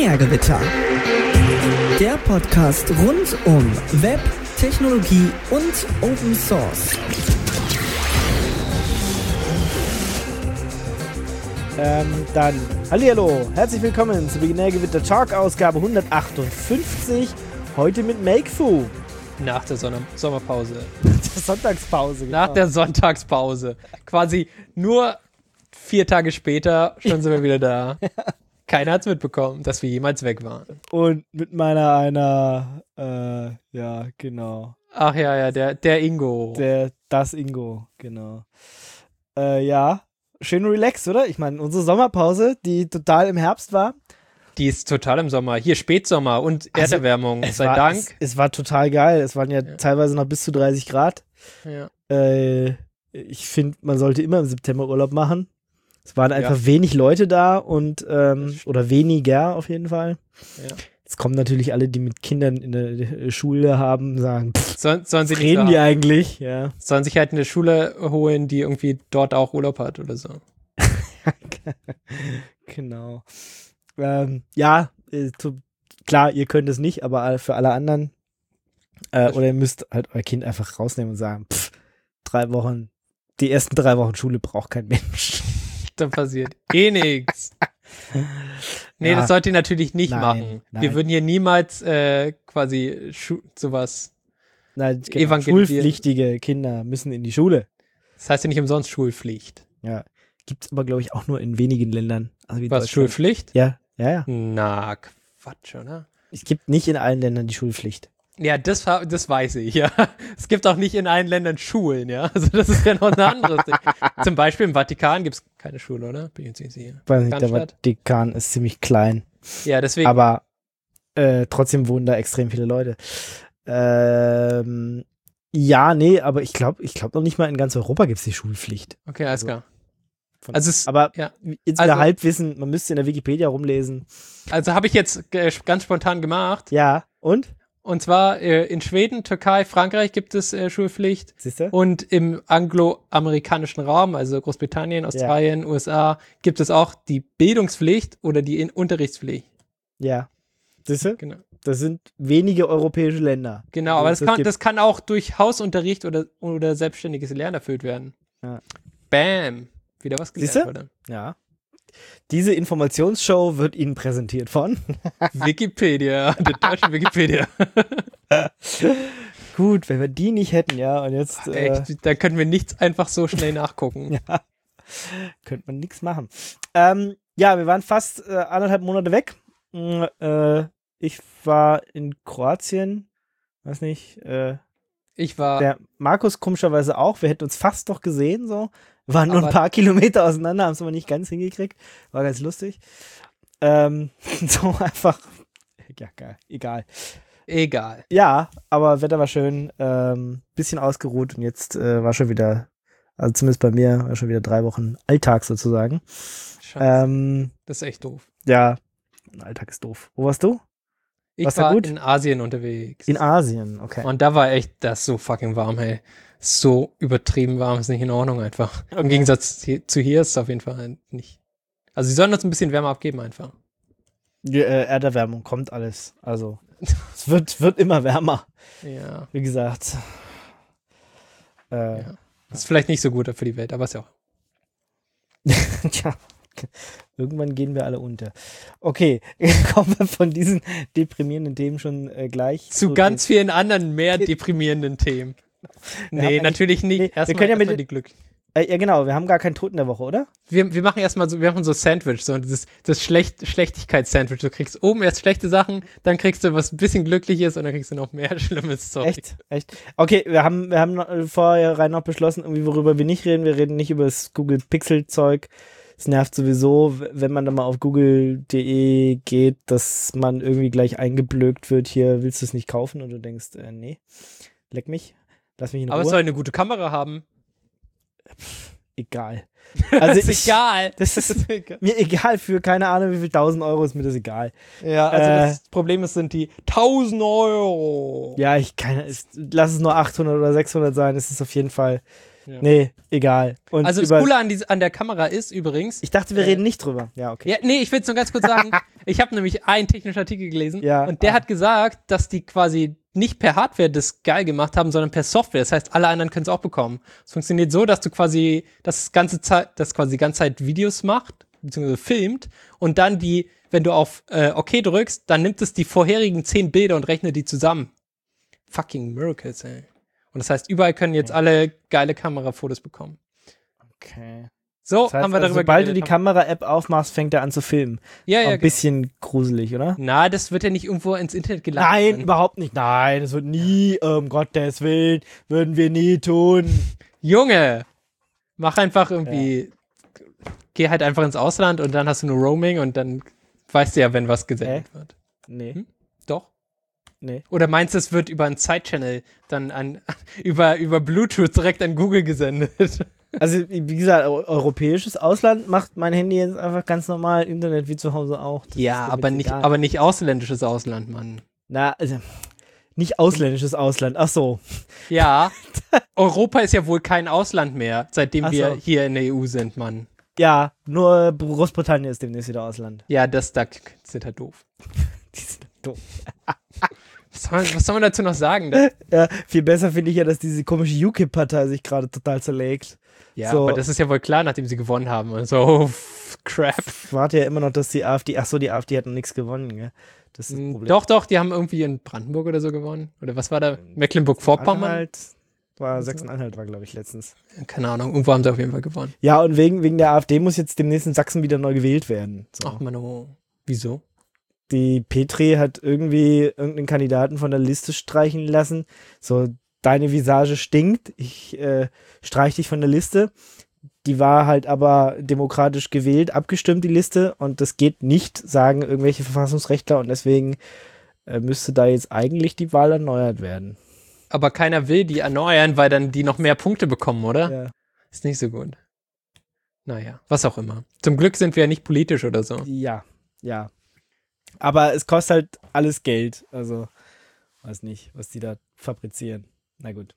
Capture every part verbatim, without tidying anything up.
Binärgewitter. Der Podcast rund um Web, Technologie und Open Source. Ähm, dann, hallihallo, herzlich willkommen zu Binärgewitter Talk, Ausgabe hundertachtundfünfzig, heute mit Makefu. Nach der Sonne- Sommerpause. Der Sonntagspause. Genau. Nach der Sonntagspause. Quasi nur vier Tage später, schon sind wir wieder da. Keiner hat's mitbekommen, dass wir jemals weg waren. Und mit meiner einer, äh, ja, genau. Ach ja, ja, der, der Ingo. Der, das Ingo, genau. Äh, ja, schön relaxed, oder? Ich meine, unsere Sommerpause, die total im Herbst war. Die ist total im Sommer. Hier Spätsommer und Also, Erderwärmung. Es Sei war, Dank. Es, es war total geil. Es waren ja, Ja. teilweise noch bis zu dreißig Grad. Ja. Äh, ich finde, man sollte immer im September Urlaub machen. Es waren einfach Ja. wenig Leute da und ähm, oder weniger auf jeden Fall. Ja. Jetzt kommen natürlich alle, die mit Kindern in der äh, Schule haben, sagen, pff, Sollen, sollen, sie was nicht reden so die haben. eigentlich? Ja. Sollen sich halt eine Schule holen, die irgendwie dort auch Urlaub hat oder so. Genau. Ähm, ja, äh, zu, klar, ihr könnt es nicht, aber für alle anderen äh, oder ihr müsst halt euer Kind einfach rausnehmen und sagen, pff, drei Wochen, die ersten drei Wochen Schule braucht kein Mensch. Da passiert eh nichts. Nee, Ja. das sollt ihr natürlich nicht Nein, machen. nein. Wir würden hier niemals äh, quasi Schu- sowas. Nein, genau, Evangelisieren. schulpflichtige Kinder müssen in die Schule. Das heißt ja nicht umsonst Schulpflicht. Ja. Gibt's aber, glaube ich, auch nur in wenigen Ländern. Also wie Was, Deutschland. Schulpflicht? Ja, ja, ja. Na, Quatsch, oder? Es gibt nicht in allen Ländern die Schulpflicht. Ja, das, fa- das weiß ich, ja. Es gibt auch nicht in allen Ländern Schulen, ja. Also das ist ja noch ein anderes Ding. Zum Beispiel im Vatikan gibt es keine Schule, oder? Bin ich jetzt nicht sicher. Ich weiß nicht, der Vatikanstadt? Vatikan ist ziemlich klein. Ja, deswegen. Aber äh, trotzdem wohnen da extrem viele Leute. Ähm, ja, nee, aber ich glaube ich glaub noch nicht mal in ganz Europa gibt es die Schulpflicht. Okay, alles also- klar. Von, Also es- aber ja. jetzt Also- wieder Halbwissen, man müsste in der Wikipedia rumlesen. Also habe ich jetzt äh, ganz spontan gemacht. Ja, und? Und zwar äh, in Schweden, Türkei, Frankreich gibt es äh, Schulpflicht. Siehst du? Und im angloamerikanischen Raum, also Großbritannien, Australien, U S A, gibt es auch die Bildungspflicht oder die In- Unterrichtspflicht. Ja. Siehst du? Genau. Das sind wenige europäische Länder. Genau, wo aber es das kann, gibt. das kann auch durch Hausunterricht oder, oder selbstständiges Lernen erfüllt werden. Ja. Bam. Wieder was gelernt, Siehste? oder? Ja. Diese Informationsshow wird Ihnen präsentiert von. Wikipedia, der deutsche Wikipedia. Gut, wenn wir die nicht hätten, ja, und jetzt äh, Echt, da können wir nichts einfach so schnell nachgucken. ja, könnte man nichts machen. Ähm, ja, wir waren fast äh, anderthalb Monate weg. Mm, äh, ich war in Kroatien, weiß nicht, äh, Ich war, der Markus komischerweise auch. Wir hätten uns fast doch gesehen, so. Waren nur Aber- ein paar Kilometer auseinander, haben es aber nicht ganz hingekriegt. War ganz lustig. Ähm, so einfach. Ja, geil. Egal. egal. Ja, aber Wetter war schön. Ähm, bisschen ausgeruht und jetzt äh, war schon wieder, also zumindest bei mir, war schon wieder drei Wochen Alltag sozusagen. Scheiße, Ähm, das ist echt doof. ja, Alltag ist doof. Wo warst du? Ich war's da war gut? in Asien unterwegs. In Asien, okay. Und da war echt das so fucking warm, hey. So übertrieben warm ist nicht in Ordnung einfach. Im Gegensatz hi- zu hier ist es auf jeden Fall nicht. Also sie sollen uns ein bisschen Wärme abgeben einfach. Die, äh, Erderwärmung kommt alles. Also, es wird, wird immer wärmer, Ja. wie gesagt. Äh, Ja. Das ist vielleicht nicht so gut für die Welt, aber ist ja auch. Tja, irgendwann gehen wir alle unter. Okay, kommen wir von diesen deprimierenden Themen schon äh, gleich Zu ganz vielen anderen mehr deprimierenden Themen. Wir haben Nee, eigentlich- natürlich nicht. nee, wir erstmal können ja mit- erstmal die Glück. Äh, ja, genau, wir haben gar keinen Tod in der Woche, oder? Wir, wir machen erstmal so, wir machen so Sandwich, so das, das Schlecht, Schlechtigkeits-Sandwich. Du kriegst oben erst schlechte Sachen, dann kriegst du was ein bisschen Glückliches und dann kriegst du noch mehr Schlimmes Zeug. Echt? Echt? Okay, wir haben, wir haben noch, äh, vorher rein noch beschlossen, irgendwie, worüber wir nicht reden. Wir reden nicht über das Google Pixel-Zeug. Es nervt sowieso, w- wenn man da mal auf google punkt de geht, dass man irgendwie gleich eingeblökt wird, hier, willst du es nicht kaufen? Und du denkst, äh, nee, leck mich, lass mich in Aber es Ruhe. soll eine gute Kamera haben. Egal. Also ist ich, egal. das ist egal. mir egal, für keine Ahnung wie viel tausend Euro ist mir das egal. Ja, also Äh, das Problem ist, sind die tausend Euro. Ja, ich keine, ist, lass es nur achthundert oder sechshundert sein, es ist auf jeden Fall Ja. Nee, egal. Und Also das über, Coole an, diese, an der Kamera ist übrigens... ich dachte, wir äh, reden nicht drüber. Ja, okay. Ja, nee, ich will es nur ganz kurz sagen. Ich habe nämlich einen technischen Artikel gelesen Ja, und der ah. hat gesagt, dass die quasi nicht per Hardware das geil gemacht haben, sondern per Software. Das heißt, alle anderen können es auch bekommen. Es funktioniert so, dass du quasi das ganze Zeit, das quasi die ganze Zeit Videos macht, beziehungsweise filmt und dann die, wenn du auf äh, OK drückst, dann nimmt es die vorherigen zehn Bilder und rechnet die zusammen. Fucking Miracles, ey. Und das heißt, überall können jetzt alle geile Kamerafotos bekommen. Okay. So, Das heißt, haben wir also, darüber sobald du die geredet. Kamera-App aufmachst, fängt er an zu filmen. Ja, ja, Ein bisschen gruselig, oder? Na, das wird ja nicht irgendwo ins Internet geladen. Nein, werden. überhaupt nicht. Nein, das wird nie, um Gottes Willen, würden wir nie tun. Junge, mach einfach irgendwie, geh halt einfach ins Ausland und dann hast du nur Roaming und dann weißt du ja, wenn was gesendet Hä? wird. Nee, Hm? Doch. nee. Oder meinst du, es wird über einen Side-Channel dann an, über, über Bluetooth direkt an Google gesendet? Also, wie gesagt, eu- europäisches Ausland macht mein Handy jetzt einfach ganz normal Internet wie zu Hause auch. Das Ja, ist aber damit nicht, egal. aber nicht ausländisches Ausland, Mann. Na, also, nicht ausländisches Ausland. Ach so. Ja, Europa ist ja wohl kein Ausland mehr, seitdem Ach wir so. hier in der E U sind, Mann. Ja, nur Großbritannien ist demnächst wieder Ausland. Ja, das da sind halt doof. Die sind doof. Was soll, man, was soll man dazu noch sagen? Das, Ja, viel besser finde ich ja, dass diese komische U K I P-Partei sich gerade total zerlegt. ja, So. aber das ist ja wohl klar, nachdem sie gewonnen haben. Und so, oh, f- crap. Ich warte ja immer noch, dass die AfD, ach so, die AfD hat noch nichts gewonnen, gell? Das ist das Mm, Problem. Doch, doch, die haben irgendwie in Brandenburg oder so gewonnen. Oder was war da? Mecklenburg-Vorpommern? Anhalt war Sachsen-Anhalt war, glaube ich, letztens. Keine Ahnung, irgendwo haben sie auf jeden Fall gewonnen. Ja, und wegen, wegen der AfD muss jetzt demnächst in Sachsen wieder neu gewählt werden. So. Ach, Mano. Wieso? Die Petri hat irgendwie irgendeinen Kandidaten von der Liste streichen lassen. So, deine Visage stinkt, ich äh, streich dich von der Liste. Die war halt aber demokratisch gewählt, abgestimmt, die Liste. Und das geht nicht, sagen irgendwelche Verfassungsrechtler. Und deswegen äh, müsste da jetzt eigentlich die Wahl erneuert werden. Aber keiner will die erneuern, weil dann die noch mehr Punkte bekommen, oder? Ja. Ist nicht so gut. Naja, was auch immer. Zum Glück sind wir ja nicht politisch oder so. Ja, ja. Aber es kostet halt alles Geld. Also, weiß nicht, was die da fabrizieren. Na gut.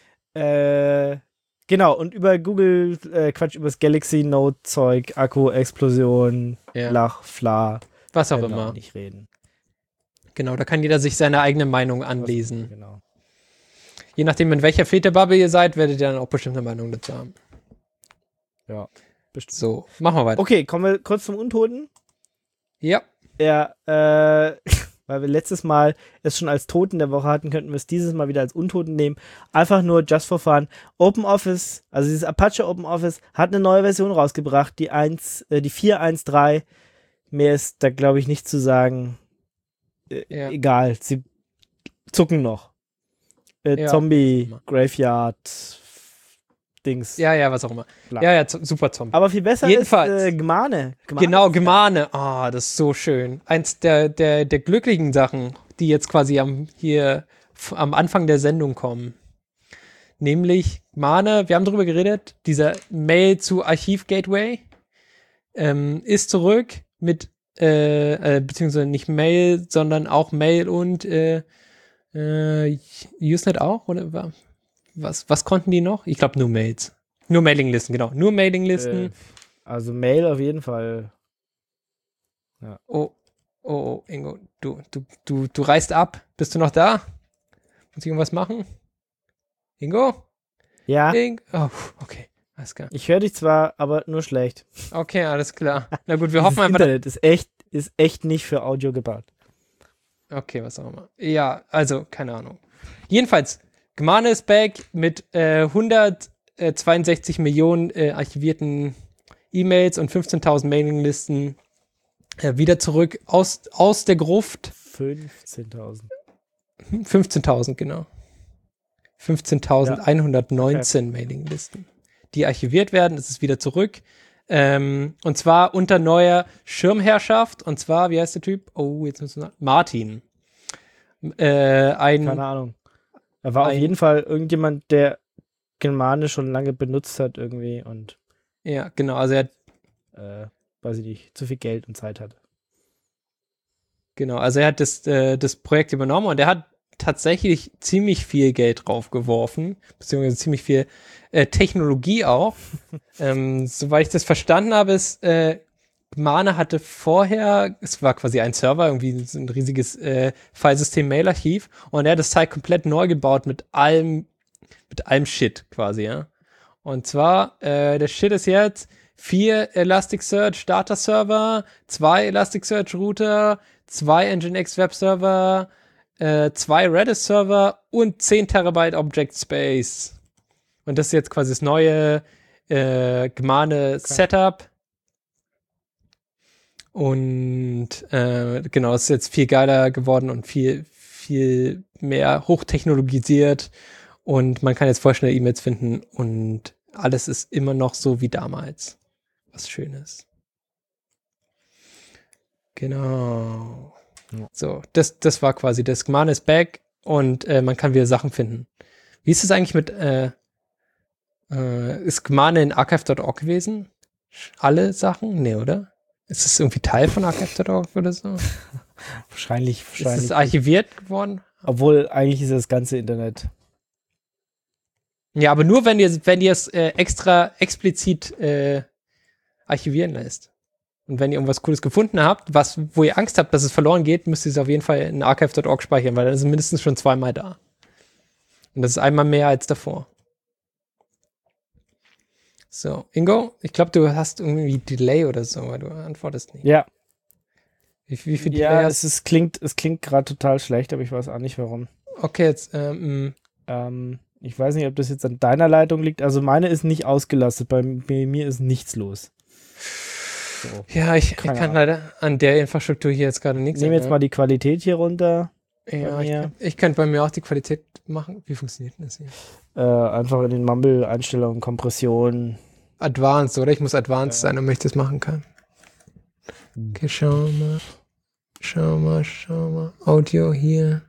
Äh, genau, und über Google, äh, Quatsch, über das Galaxy Note-Zeug, Akku-Explosion, Ja. Lach, Fla, Was auch werden wir immer. nicht reden. Genau, da kann jeder sich seine eigene Meinung anlesen. Genau. Je nachdem, in welcher Filterbubble ihr seid, werdet ihr dann auch bestimmte Meinungen dazu haben. Ja, bestimmt. So, machen wir weiter. Okay, kommen wir kurz zum Untoten. Ja, Ja, äh, weil wir letztes Mal es schon als Toten der Woche hatten, könnten wir es dieses Mal wieder als Untoten nehmen. Einfach nur just for fun. OpenOffice, also dieses Apache OpenOffice, hat eine neue Version rausgebracht, die eins, äh, die vier Punkt eins Punkt drei. Mehr ist da, glaube ich, nicht zu sagen. Äh, Ja. Egal, sie zucken noch. Äh, Ja. Zombie, Graveyard, Dings. ja, ja, was auch immer. Bla. Ja, ja, z- super Zombie. Aber viel besser Jedenfalls. ist äh, Gmane. Gmane. Genau, Gemahne. Ah, das ist so schön. Eins der, der, der glücklichen Sachen, die jetzt quasi am, hier f- am Anfang der Sendung kommen. Nämlich Gemahne, wir haben drüber geredet, dieser Mail zu Archiv-Gateway ähm, ist zurück mit, äh, äh, beziehungsweise nicht Mail, sondern auch Mail und äh, äh, Usenet auch, oder wa- was, was konnten die noch? Ich glaube nur Mails. Nur Mailinglisten, genau. Nur Mailinglisten. Äh, also Mail auf jeden Fall. Oh, oh, oh, Ingo, du, du, du, du reist ab. Bist du noch da? Muss ich irgendwas machen? Ingo? Ja, Ingo? Oh, okay, alles klar. ich höre dich zwar, aber nur schlecht. Okay, alles klar. Na gut, wir Dieses hoffen einfach. Internet ist echt, ist echt nicht für Audio gebaut. Okay, was auch immer. Ja, also, keine Ahnung. Jedenfalls, Gemahne ist back mit äh, hundertzweiundsechzig Millionen äh, archivierten E-Mails und fünfzehntausend Mailinglisten äh, wieder zurück aus, aus der Gruft. fünfzehntausend. fünfzehntausend, genau. fünfzehntausendeinhundertneunzehn Mailinglisten, die archiviert werden. Es ist wieder zurück. Ähm, und zwar unter neuer Schirmherrschaft. Und zwar, wie heißt der Typ? Oh, jetzt müssen wir Martin. Äh, ein, Keine Ahnung. Er war auf ein- jeden Fall irgendjemand, der Gmane schon lange benutzt hat irgendwie und ja, genau. Also er hat, äh, weiß ich nicht, zu viel Geld und Zeit hat. genau, also er hat das, äh, das Projekt übernommen und er hat tatsächlich ziemlich viel Geld drauf geworfen, beziehungsweise ziemlich viel äh, Technologie auch. ähm, soweit ich das verstanden habe, ist, äh, Mana hatte vorher, es war quasi ein Server, irgendwie so ein riesiges äh, Filesystem, Mailarchiv, und er hat das Teil komplett neu gebaut mit allem, mit allem Shit quasi, ja. Und zwar, äh, der Shit ist jetzt vier Elasticsearch Data Server, zwei Elasticsearch Router, zwei Nginx Web Server, äh, zwei Redis Server und zehn Terabyte Object Space. Und das ist jetzt quasi das neue äh, Gemane okay. Setup. Und äh, genau, es ist jetzt viel geiler geworden und viel, viel mehr hochtechnologisiert. Und man kann jetzt voll schnell E-Mails finden und alles ist immer noch so wie damals. Was Schönes. Genau. Ja. So, das, das war quasi das. Gemane ist back und äh, man kann wieder Sachen finden. Wie ist es eigentlich mit äh, äh, ist Gemane in archive Punkt org gewesen? Alle Sachen? Nee, oder? Ist es irgendwie Teil von archive Punkt org oder so? wahrscheinlich, wahrscheinlich. Ist es archiviert geworden? Obwohl, eigentlich ist das ganze Internet. Ja, aber nur, wenn ihr, wenn ihr es äh, extra explizit äh, archivieren lässt. Und wenn ihr irgendwas Cooles gefunden habt, was, wo ihr Angst habt, dass es verloren geht, müsst ihr es auf jeden Fall in archive Punkt org speichern, weil dann ist es mindestens schon zweimal da. Und das ist einmal mehr als davor. So, Ingo, ich glaube, du hast irgendwie Delay oder so, weil du antwortest nicht. Ja. Wie, wie viel ja, Delay es, ist, klingt, es klingt gerade total schlecht, aber ich weiß auch nicht, warum. Okay, jetzt, ähm, ähm, ich weiß nicht, ob das jetzt an deiner Leitung liegt. Also meine ist nicht ausgelastet, bei, bei mir ist nichts los. So. Ja, ich, ich kann Ahnung. leider an der Infrastruktur hier jetzt gerade nichts. Ich nehme jetzt mal die Qualität hier runter. Ja, ich, ich könnte bei mir auch die Qualität machen. Wie funktioniert denn das hier? Äh, einfach in den Mumble-Einstellungen, Kompression. Advanced, oder? Ich muss Advanced ja. sein, damit ich das machen kann. Okay, schau mal. Schau mal, schau mal. Audio hier.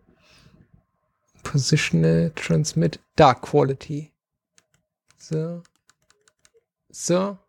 Positional, Transmit, Dark Quality. So. So.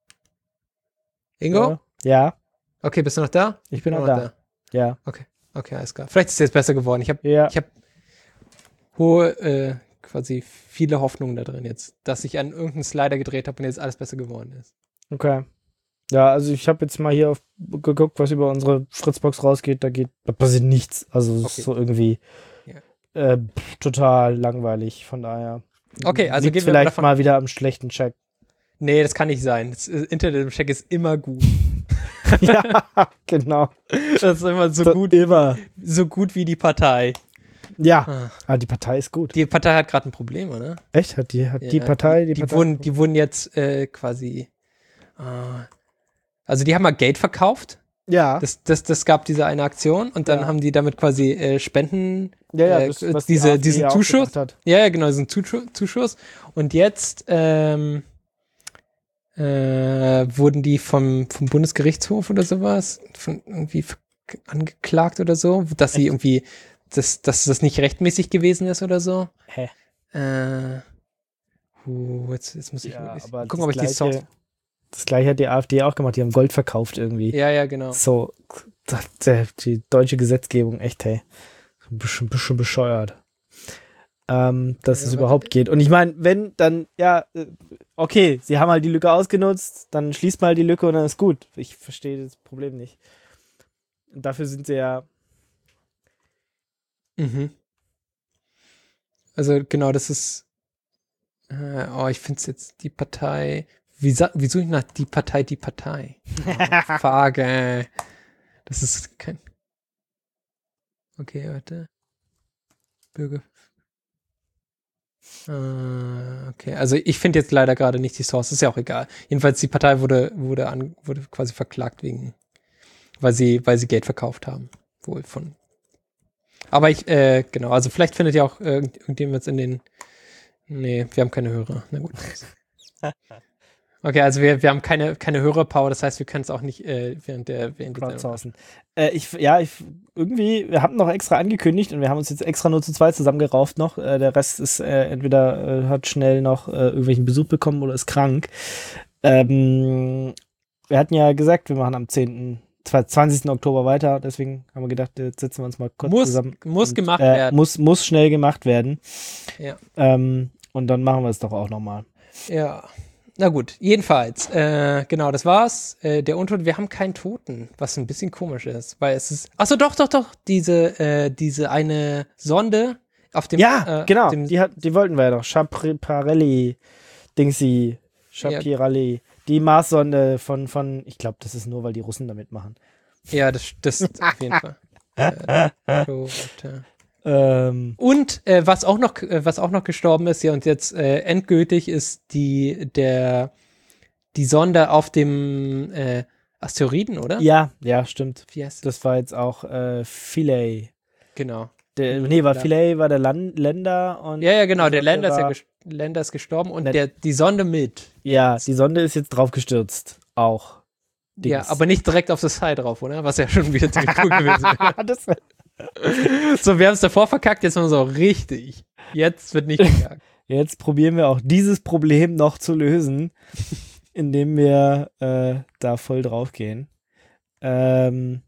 Ingo? Ja. Okay, bist du noch da? Ich bin noch da. da. Ja. Okay. Okay, alles klar. Vielleicht ist es jetzt besser geworden. Ich habe ja. ich hab hohe, äh, quasi viele Hoffnungen da drin jetzt, dass ich an irgendeinen Slider gedreht habe und jetzt alles besser geworden ist. Okay. Ja, also ich habe jetzt mal hier auf, geguckt, was über unsere Fritzbox rausgeht. Da geht, da passiert nichts. Also okay. ist so irgendwie ja. äh, pff, total langweilig. Von daher. Okay, also gehen wir vielleicht davon mal wieder am schlechten Check. Nee, das kann nicht sein. Das Internet im Check ist immer gut. Ja, genau. Das ist immer so, so gut, immer. so gut wie die Partei. Ja, ah. aber die Partei ist gut. Die Partei hat gerade ein Problem, oder? Echt? Hat die, hat ja, die Partei, die, die, Partei? Wurden, die wurden jetzt äh, quasi, äh, also die haben mal Geld verkauft. Ja. Das, das, das gab diese eine Aktion und dann ja. haben die damit quasi äh, Spenden, ja, ja, äh, das, was diese, die diesen Zuschuss. Hat. Ja, ja, genau, diesen Zuschuss. Und jetzt, ähm, Äh, wurden die vom, vom Bundesgerichtshof oder sowas von irgendwie angeklagt oder so, dass sie irgendwie, dass, dass das nicht rechtmäßig gewesen ist oder so. Hä? Äh, uh, jetzt, jetzt muss ich ja, ich, aber gucken, ob ich gleiche, die Source. Das gleiche hat die AfD auch gemacht, die haben Gold verkauft irgendwie. Ja, ja, genau. So, die deutsche Gesetzgebung, echt, hey. Ein bisschen, bisschen bescheuert. Ähm, dass ja, es überhaupt geht. Und ich meine, wenn, dann, ja, okay, sie haben halt die Lücke ausgenutzt, dann schließt mal die Lücke und dann ist gut. Ich verstehe das Problem nicht. Und dafür sind sie ja. Mhm. Also, genau, das ist. Äh, oh, ich finde es jetzt die Partei. Wie, wie suche ich nach die Partei, die Partei? Oh, Frage. Das ist kein. Okay, warte. Bürger. Uh, okay, also ich finde jetzt leider gerade nicht die Source, ist ja auch egal. Jedenfalls die Partei wurde wurde an, wurde quasi verklagt wegen, weil sie weil sie Geld verkauft haben, wohl von. Aber ich äh, genau, also vielleicht findet ja auch äh, irgendjemand jetzt in den. Nee, wir haben keine Hörer. Na gut. Okay, also wir, wir haben keine, keine Hörerpower, das heißt, wir können es auch nicht äh, während der während Crowdsourcen. Äh, ich, ja, ich, irgendwie, wir haben noch extra angekündigt und wir haben uns jetzt extra nur zu zweit zusammengerauft noch. Äh, der Rest ist äh, entweder äh, hat schnell noch äh, irgendwelchen Besuch bekommen oder ist krank. Ähm, wir hatten ja gesagt, wir machen am zehnten zwanzigsten Oktober weiter, deswegen haben wir gedacht, jetzt setzen wir uns mal kurz muss, zusammen. Muss und, gemacht äh, werden. Muss, muss schnell gemacht werden. Ja. Ähm, und dann machen wir es doch auch nochmal. Ja. Na gut, jedenfalls, äh, genau, das war's. Äh, der Untote, wir haben keinen Toten, was ein bisschen komisch ist, weil es ist, achso, doch, doch, doch, diese, äh, diese eine Sonde auf dem, Ja, äh, genau, dem, die, hat, die wollten wir ja doch. Schiaparelli, Dingsy, Schiaparelli, die Marssonde von, von, ich glaube, das ist nur, weil die Russen da mitmachen. ja, das, das auf jeden Fall. Äh, Tote. Ähm, Und äh, was auch noch, äh, was auch noch gestorben ist, ja, und jetzt äh, endgültig ist die, der, die Sonde auf dem äh, Asteroiden, oder? ja, ja, stimmt. Wie heißt das? Das war jetzt auch äh, Philae. Genau. Der, nee, war Ja. Philae war der Land, Länder und Ja, ja, genau, der Sonde Länder ist, ja war- ges- Länder ist gestorben und Ne- der, die Sonde mit. Ja, die Sonde ist jetzt drauf gestürzt. Auch. Ja, Dings. aber nicht direkt auf das Teil drauf, oder? Was ja schon wieder ziemlich cool gewesen wäre. das, So, wir haben es davor verkackt, jetzt machen wir es auch richtig. Jetzt wird nicht verkackt. Jetzt probieren wir auch dieses Problem noch zu lösen, indem wir äh, da voll drauf gehen. Ähm,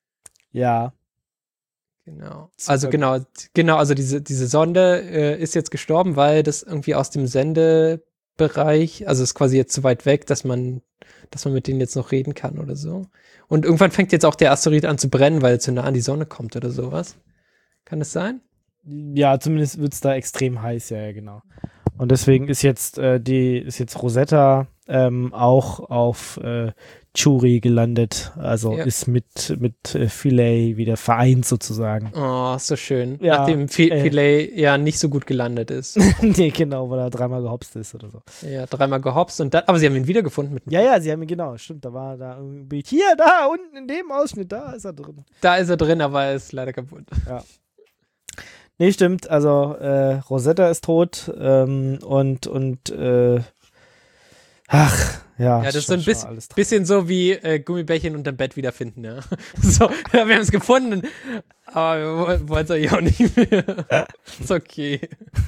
ja. Genau. Super. Also genau, genau, also diese, diese Sonde äh, ist jetzt gestorben, weil das irgendwie aus dem Sendebereich, also ist quasi jetzt zu weit weg, dass man, dass man mit denen jetzt noch reden kann oder so. Und irgendwann fängt jetzt auch der Asteroid an zu brennen, weil er zu nah an die Sonne kommt oder sowas. Kann das sein? Ja, zumindest wird es da extrem heiß, ja, ja, genau. Und deswegen ist jetzt äh, die, ist jetzt Rosetta ähm, auch auf äh, Churi gelandet. Also Ja. ist mit, mit äh, Philae wieder vereint sozusagen. Oh, so schön. Ja, Nachdem Fi- äh. Philae ja nicht so gut gelandet ist. Nee, genau, weil er dreimal gehopst ist oder so. Ja, dreimal gehopst und dann, aber sie haben ihn wiedergefunden mit Ja, ja, sie haben ihn, genau, stimmt, da war da irgendwie, hier, da, unten in dem Ausschnitt, da ist er drin. Da ist er drin, aber er ist leider kaputt. Nee, stimmt, also äh, Rosetta ist tot ähm, und, und, äh, ach, ja. Ja, das ist so schon- ein schon bisschen, alles drin. bisschen so wie äh, Gummibärchen unterm Bett wiederfinden, ja. So, ja, wir haben es gefunden, aber wir wollen es eigentlich auch nicht mehr. Ist okay.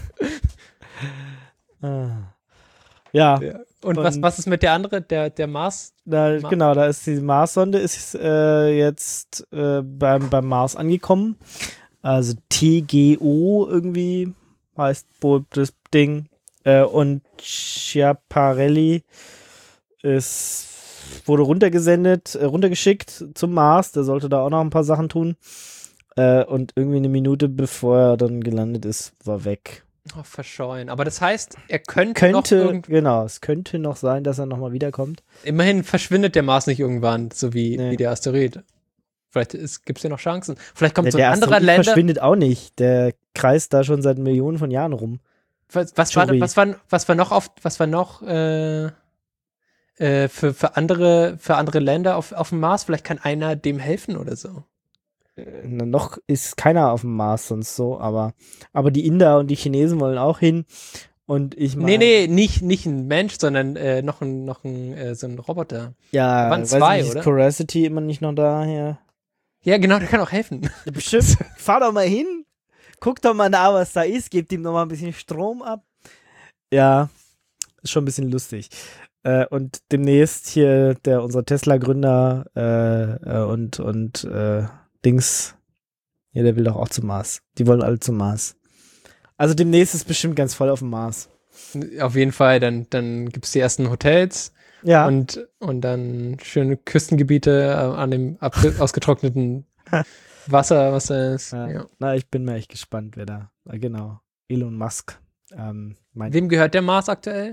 Ah. Ja, Ja. Und was, Und- was ist mit der andere, der, der Mars? da, Ma- genau, da ist die Marssonde ist äh, jetzt äh, beim, beim Mars angekommen. Also T G O irgendwie heißt wohl das Ding. Äh, und Schiaparelli ist, wurde runtergesendet, äh, runtergeschickt zum Mars. Der sollte da auch noch ein paar Sachen tun. Äh, und irgendwie eine Minute bevor er dann gelandet ist, war weg. Oh, verscheuen. Aber das heißt, er könnte, noch Könnte, irgend genau, es könnte noch sein, dass er nochmal wiederkommt. immerhin verschwindet der Mars nicht irgendwann, so wie, Nee. wie der Asteroid. Vielleicht gibt es ja noch Chancen. Vielleicht kommt Der, so der ein anderer Asteroid Länder. verschwindet auch nicht. Der kreist da schon seit Millionen von Jahren rum. Was, was, war, Churi. was, war, was war noch auf, was war noch äh, äh, für, für, andere, für andere Länder auf, auf dem Mars? Vielleicht kann einer dem helfen oder so. Na, noch ist keiner auf dem Mars sonst so, aber, aber die Inder und die Chinesen wollen auch hin. Und ich meine. Nee, nee, nicht, nicht ein Mensch, sondern äh, noch ein, noch ein, äh, so ein Roboter. Ja, Da waren weiß zwei, ich nicht, oder? ist Curiosity immer nicht noch da hier? Ja, genau, der kann auch helfen. Bestimmt. Fahr doch mal hin. Guck doch mal da, was da ist. Gebt ihm noch mal ein bisschen Strom ab. Ja, ist schon ein bisschen lustig. Äh, und demnächst hier der unser Tesla-Gründer äh, äh, und, und äh, Dings, ja, der will doch auch zum Mars. Die wollen alle zum Mars. Also demnächst ist bestimmt ganz voll auf dem Mars. Auf jeden Fall, dann, dann gibt es die ersten Hotels Ja, und, und dann schöne Küstengebiete äh, an dem abge- ausgetrockneten Wasser, was da ist. ja. Ja. Na, ich bin mal echt gespannt, wer da, äh, genau, Elon Musk, ähm, meint, Wem gehört der Mars aktuell?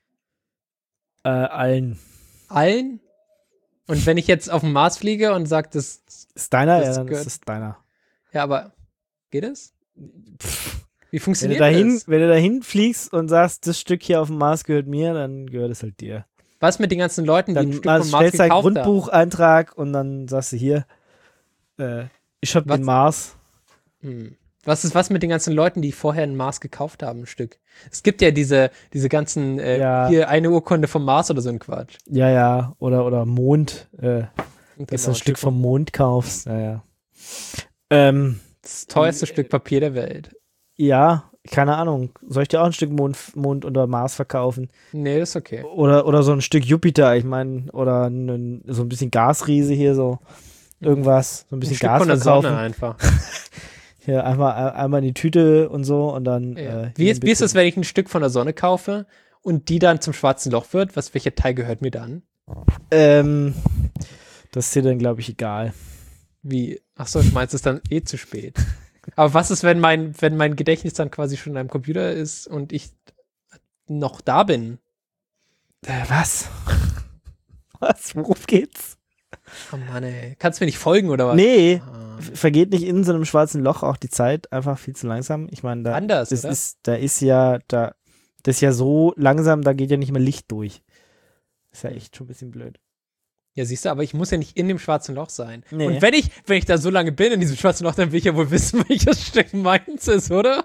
äh, allen. Allen? Und wenn ich jetzt auf den Mars fliege und sage, das, Ist deiner? Das Ja, dann gehört- ist es deiner. ja, aber geht es? Pff, Wie wenn, du funktioniert dahin, das? wenn du dahin fliegst und sagst, das Stück hier auf dem Mars gehört mir, dann gehört es halt dir. Was mit den ganzen Leuten, die Dann ein Stück also vom Mars stellst du einen gekauft haben? Grundbucheintrag und dann sagst du hier, äh, ich hab Was? den Mars. Hm. Was ist was mit den ganzen Leuten, die vorher ein Mars gekauft haben, ein Stück? Es gibt ja diese, diese ganzen, äh, Ja. hier eine Urkunde vom Mars oder so ein Quatsch. Ja, ja, oder, oder Mond, äh, dass du Genau, ein Stück vom Mond kaufst. Ja, ja. Ähm, Das teuerste Stück Papier der Welt. ja, keine Ahnung, soll ich dir auch ein Stück Mond, Mond oder Mars verkaufen? Nee, das ist okay. Oder, oder so ein Stück Jupiter, ich meine, oder ein, so ein bisschen Gasriese hier, so irgendwas, so ein bisschen ein Stück Gas von der verkaufen. Sonne einfach. Hier einmal, einmal in die Tüte und so und dann. Ja. Äh, wie, ist, wie ist es, wenn ich ein Stück von der Sonne kaufe und die dann zum schwarzen Loch wird? Was, welcher Teil gehört mir dann? Ähm, das ist dir dann, glaube ich, egal. Wie? Achso, du meinst, es ist dann eh zu spät. Aber was ist, wenn mein, wenn mein Gedächtnis dann quasi schon in einem Computer ist und ich noch da bin? Äh, was? Was? Worum geht's? Oh Mann, ey. Kannst du mir nicht folgen, oder was? Nee, Ah. vergeht nicht in so einem schwarzen Loch auch die Zeit einfach viel zu langsam. Ich meine, da, Anders, das oder? ist, da ist ja, da, das ist ja so langsam, da geht ja nicht mehr Licht durch. Ist ja echt schon ein bisschen blöd. Ja, siehst du, aber ich muss ja nicht in dem schwarzen Loch sein. Nee. Und wenn ich, wenn ich da so lange bin in diesem schwarzen Loch, dann will ich ja wohl wissen, welches Stück meins ist, oder?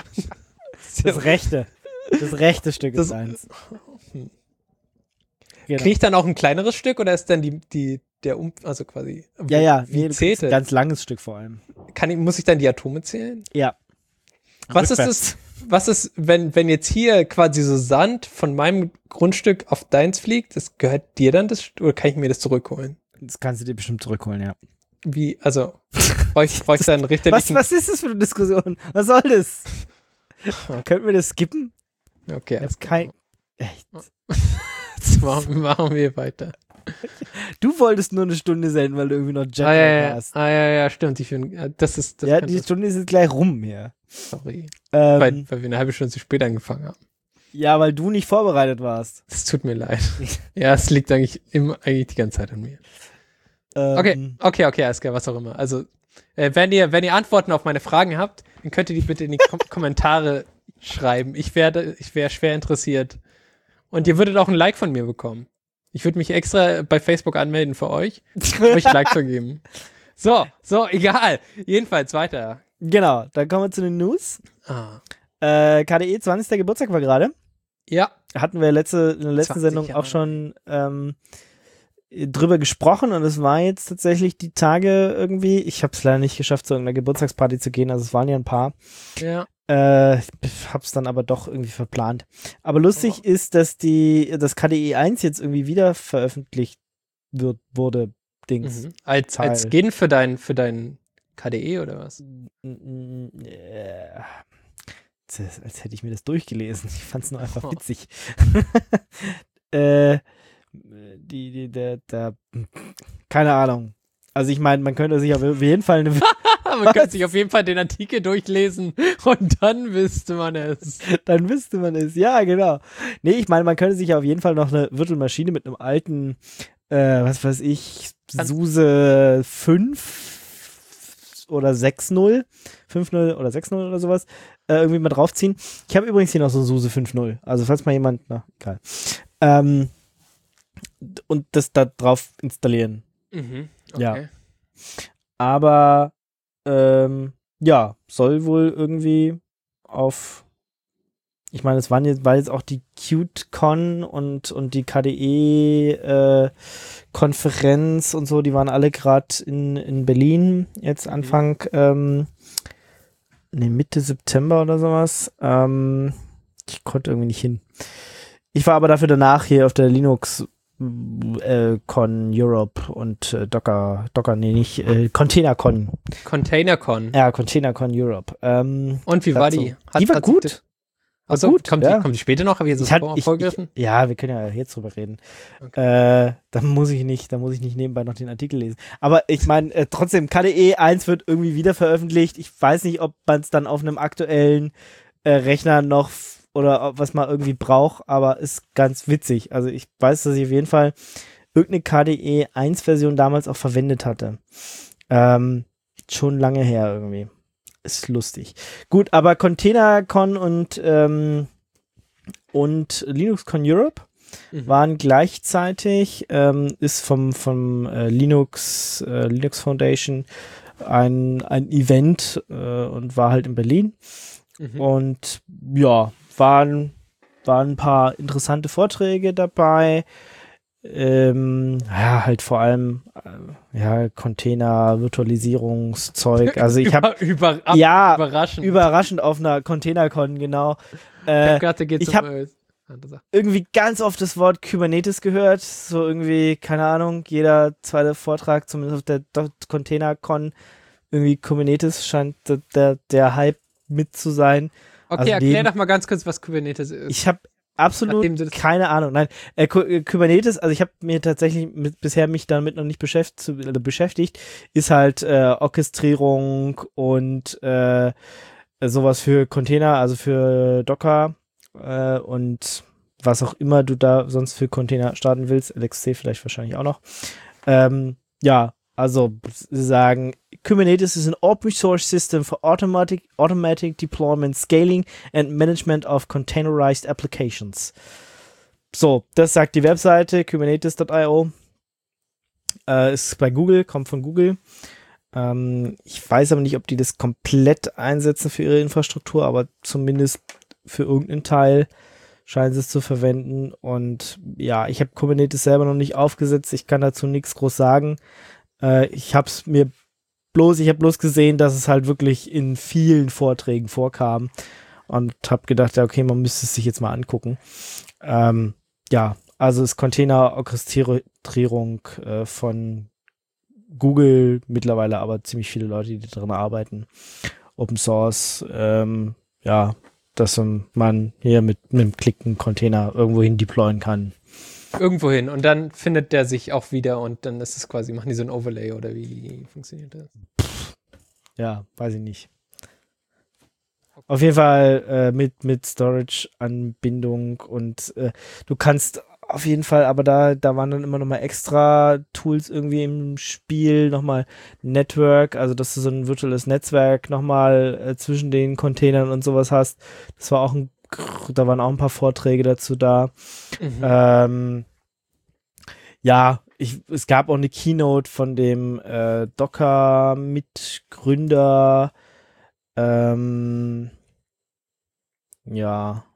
Das rechte. Das rechte Stück Das- ist eins. Hm. Genau. Kriege ich dann auch ein kleineres Stück oder ist dann die, die, der um, also quasi, Ja, ja, wie nee, du zählt kriegst ein es? ganz langes Stück vor allem. Kann ich, muss ich dann die Atome zählen? Ja. Was ist Rückwärts. das, was ist, wenn, wenn jetzt hier quasi so Sand von meinem Grundstück auf deins fliegt, das gehört dir dann das, oder kann ich mir das zurückholen? Das kannst du dir bestimmt zurückholen, ja. Wie, also, brauche ich, brauch ich dann Was, richterlichen, was ist das für eine Diskussion? Was soll das? Könnten wir das skippen? okay, Ich alles hab kein, echt. Jetzt machen, machen wir weiter. Du wolltest nur eine Stunde senden, weil du irgendwie noch Jetlag Ah ja, ja, hast. ah, ja, ja, stimmt. Ich bin, ja, das ist, das Ja, kann- die das, Stunde ist jetzt gleich rum hier. sorry. Ähm, weil, weil wir eine halbe Stunde zu spät angefangen haben. ja, weil du nicht vorbereitet warst. Es tut mir leid. Ja, es liegt eigentlich immer, eigentlich die ganze Zeit an mir. Ähm, Okay, okay, okay, alles klar, was auch immer. Also, äh, wenn ihr, wenn ihr Antworten auf meine Fragen habt, dann könnt ihr die bitte in die Kom Kommentare schreiben. Ich werde, ich wäre schwer interessiert. Und ihr würdet auch ein Like von mir bekommen. Ich würde mich extra bei Facebook anmelden für euch, um euch ein Like zu geben. So, so, egal. Jedenfalls weiter. Genau, dann kommen wir zu den News. Ah. Äh, K D E zwanzigster Geburtstag war gerade. Ja, Hatten wir letzte, in der letzten zwanzig Sendung Jahre. auch schon ähm, drüber gesprochen und es war jetzt tatsächlich die Tage irgendwie, ich habe es leider nicht geschafft, zu irgendeiner Geburtstagsparty zu gehen, also es waren ja ein paar. ja. Äh, ich hab's dann aber doch irgendwie verplant. Aber lustig Oh. ist, dass die das K D E eins jetzt irgendwie wieder veröffentlicht wird, wurde, Dings. Mhm. Als, als Teil. Skin für dein, für dein K D E oder was? Mm, äh, das- als hätte ich mir das durchgelesen. Ich fand's nur einfach Oh. witzig. äh, die, die, der, der, keine Ahnung. Also ich meine, man könnte sich auf jeden Fall eine Man könnte sich auf jeden Fall den Artikel durchlesen und dann wüsste man es. dann wüsste man es. Ja, genau. Nee, ich meine, man könnte sich auf jeden Fall noch eine Virtual-Maschine mit einem alten, äh, was weiß ich, Kann- SUSE fünf oder sechs null, fünf null oder sechs null oder sowas, äh, irgendwie mal draufziehen. Ich habe übrigens hier noch so ein SUSE fünf null. Also falls mal jemand, na, egal. Ähm, und das da drauf installieren. Mhm. Ja. Aber ähm, ja, soll wohl irgendwie auf, ich meine, es waren jetzt, war jetzt auch die CuteCon und, und die K D E-Konferenz und so, die waren alle gerade in, in Berlin, jetzt Anfang, ähm, nee, Mitte September oder sowas. Ähm, ich konnte irgendwie nicht hin. Ich war aber dafür danach hier auf der Linux äh, Con Europe und äh, Docker, Docker, nee, nicht, äh, ContainerCon. ContainerCon. Ja, ContainerCon Europe. Ähm, Und wie war dazu. die? Die war sich gut. das- Achso, gut, kommt, ja. die, kommt die später noch? Habe ich jetzt ich so hatte, vor, ich, ich, vorgegriffen? ja, wir können ja jetzt drüber reden. Okay. Äh, da muss ich nicht, da muss ich nicht nebenbei noch den Artikel lesen. Aber ich meine, äh, trotzdem, K D E eins wird irgendwie wieder veröffentlicht. Ich weiß nicht, ob man es dann auf einem aktuellen äh, Rechner noch f- oder ob was man irgendwie braucht, aber ist ganz witzig. Also ich weiß, dass ich auf jeden Fall irgendeine K D E eins Version damals auch verwendet hatte. Ähm, schon lange her irgendwie. Ist lustig. Gut, aber ContainerCon und, ähm, und LinuxCon Europe Mhm. waren gleichzeitig, ähm, ist vom, vom äh, Linux, äh, Linux Foundation ein, ein Event äh, und war halt in Berlin. Mhm. Und ja, waren, waren ein paar interessante Vorträge dabei. ähm, ja, halt vor allem äh, ja, Container, Virtualisierungszeug. Also ich habe Über, über, ja, überraschend. überraschend auf einer ContainerCon, genau. Äh, ich hab, ich habe irgendwie ganz oft das Wort Kubernetes gehört, so irgendwie, keine Ahnung, jeder zweite Vortrag, zumindest auf der ContainerCon, irgendwie Kubernetes scheint der, der, der Hype mit zu sein. Okay, also erklär neben, doch mal ganz kurz, was Kubernetes ist. Ich habe absolut keine Ahnung. Nein, äh, Kubernetes, also ich habe mir tatsächlich mit, bisher mich damit noch nicht beschäftigt, äh, beschäftigt ist halt äh, Orchestrierung und äh, sowas für Container, also für Docker äh, und was auch immer du da sonst für Container starten willst, L X C vielleicht wahrscheinlich auch noch. Ähm, ja, also sie sagen, Kubernetes is an open source system for automatic, automatic deployment, scaling and management of containerized applications. So, das sagt die Webseite kubernetes Punkt io. Äh, ist bei Google, kommt von Google. Ähm, ich weiß aber nicht, ob die das komplett einsetzen für ihre Infrastruktur, aber zumindest für irgendeinen Teil scheinen sie es zu verwenden. Und ja, ich habe Kubernetes selber noch nicht aufgesetzt. Ich kann dazu nichts groß sagen. Äh, ich habe es mir bloß, ich habe bloß gesehen, dass es halt wirklich in vielen Vorträgen vorkam und habe gedacht, ja, okay, man müsste es sich jetzt mal angucken. Ähm, ja, also ist Container-Orchestrierung äh, von Google, mittlerweile aber ziemlich viele Leute, die drin arbeiten. Open Source, ähm, ja, dass man hier mit, mit einem Klick einen Container irgendwohin deployen kann. Irgendwohin und dann findet der sich auch wieder und dann ist es quasi, machen die so ein Overlay oder wie funktioniert das? Ja, weiß ich nicht. Auf jeden Fall äh, mit, mit Storage-Anbindung und äh, du kannst auf jeden Fall, aber da, da waren dann immer nochmal extra Tools irgendwie im Spiel, nochmal Network, also dass du so ein virtuelles Netzwerk nochmal äh, zwischen den Containern und sowas hast. Das war auch ein, da waren auch ein paar Vorträge dazu da. Mhm. Ähm, ja, ich, es gab auch eine Keynote von dem äh, Docker-Mitgründer, ähm, ja,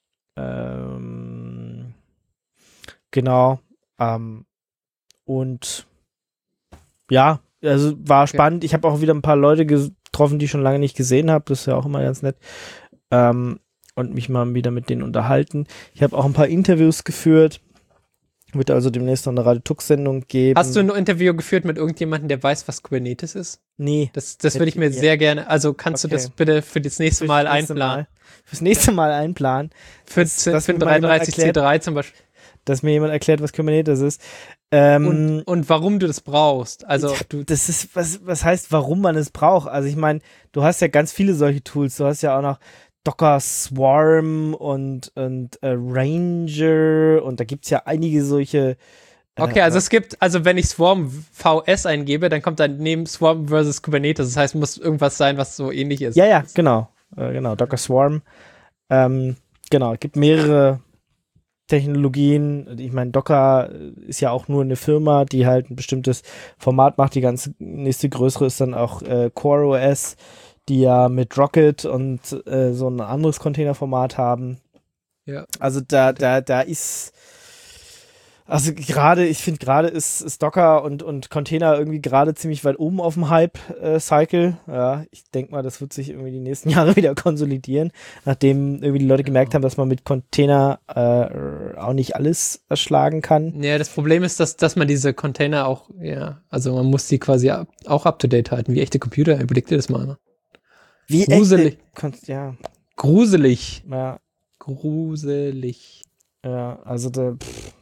ähm, genau, ähm, und ja, also war okay. Spannend. Ich habe auch wieder ein paar Leute getroffen, die ich schon lange nicht gesehen habe. Das ist ja auch immer ganz nett. Ähm, und mich mal wieder mit denen unterhalten. Ich habe auch ein paar Interviews geführt. Wird also demnächst noch eine Radio-Tux-Sendung geben. Hast du ein Interview geführt mit irgendjemandem, der weiß, was Kubernetes ist? Nee. Das, das würde ich mir ja. sehr gerne, also kannst okay. du das bitte für das nächste Mal das nächste einplanen? Mal. Fürs nächste Mal einplanen. Für, dass, für dass den dreiunddreißig C drei zum Beispiel. Dass mir jemand erklärt, was Kubernetes ist. Ähm, und, und warum du das brauchst. Also du das ist, was, was heißt, warum man es braucht? Also ich meine, du hast ja ganz viele solche Tools. Du hast ja auch noch Docker Swarm und, und äh, Ranger und da gibt es ja einige solche. Äh, okay, also es gibt, also wenn ich Swarm V S eingebe, dann kommt dann neben Swarm versus Kubernetes. Das heißt, muss irgendwas sein, was so ähnlich ist. Ja, ja, genau. Äh, genau, Docker Swarm. Ähm, genau, es gibt mehrere Technologien. Ich meine, Docker ist ja auch nur eine Firma, die halt ein bestimmtes Format macht. Die ganze nächste größere ist dann auch äh, CoreOS, die ja mit Rocket und äh, so ein anderes Containerformat haben. Ja. Also da, da, da ist, also gerade, ich finde gerade ist, ist Docker und, und Container irgendwie gerade ziemlich weit oben auf dem Hype-Cycle. Äh, ja, ich denke mal, das wird sich irgendwie die nächsten Jahre wieder konsolidieren, nachdem irgendwie die Leute gemerkt haben, dass man mit Container äh, auch nicht alles erschlagen kann. Ja, das Problem ist, dass, dass man diese Container auch, ja, also man muss die quasi up, auch up-to-date halten, wie echte Computer. Überleg dir das mal. Wie gruselig. Echte, ja. Gruselig. Ja. Gruselig. Ja, also der pff.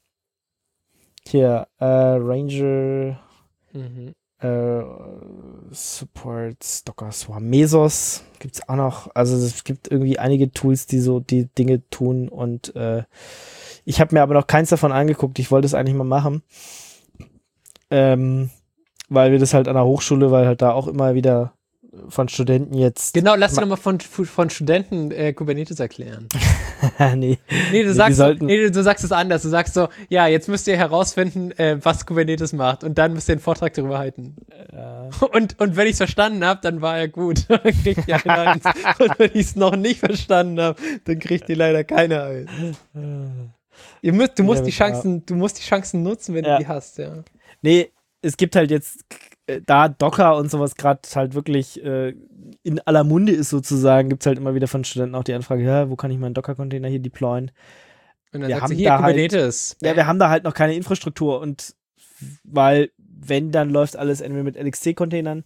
Hier, äh, Ranger mhm. äh, Supports, Docker Swarm, Mesos gibt's auch noch. Also es gibt irgendwie einige Tools, die so die Dinge tun und äh, ich habe mir aber noch keins davon angeguckt. Ich wollte es eigentlich mal machen. Ähm, weil wir das halt an der Hochschule, weil halt da auch immer wieder von Studenten jetzt... Genau, lass dir doch mal von, von Studenten äh, Kubernetes erklären. nee. Nee, du sagst, nee, du sagst es anders. Du sagst so, ja, jetzt müsst ihr herausfinden, äh, was Kubernetes macht und dann müsst ihr einen Vortrag darüber halten. Ja. Und, und wenn ich es verstanden habe, dann war er gut. Dann kriegt ihr eine Eins. Und wenn ich es noch nicht verstanden habe, dann kriegt ihr leider keine Eins. Ihr müsst, du, musst Ja, die Chancen, du musst die Chancen nutzen, wenn Ja. du die hast, ja. Nee, es gibt halt jetzt, äh, da Docker und sowas gerade halt wirklich äh, in aller Munde ist sozusagen, gibt es halt immer wieder von Studenten auch die Anfrage, ja, wo kann ich meinen Docker-Container hier deployen? Und dann Wir sagt haben sie, hier, da halt- Kubernetes. Ja, wir haben da halt noch keine Infrastruktur und weil, wenn, dann läuft alles entweder mit L X C-Containern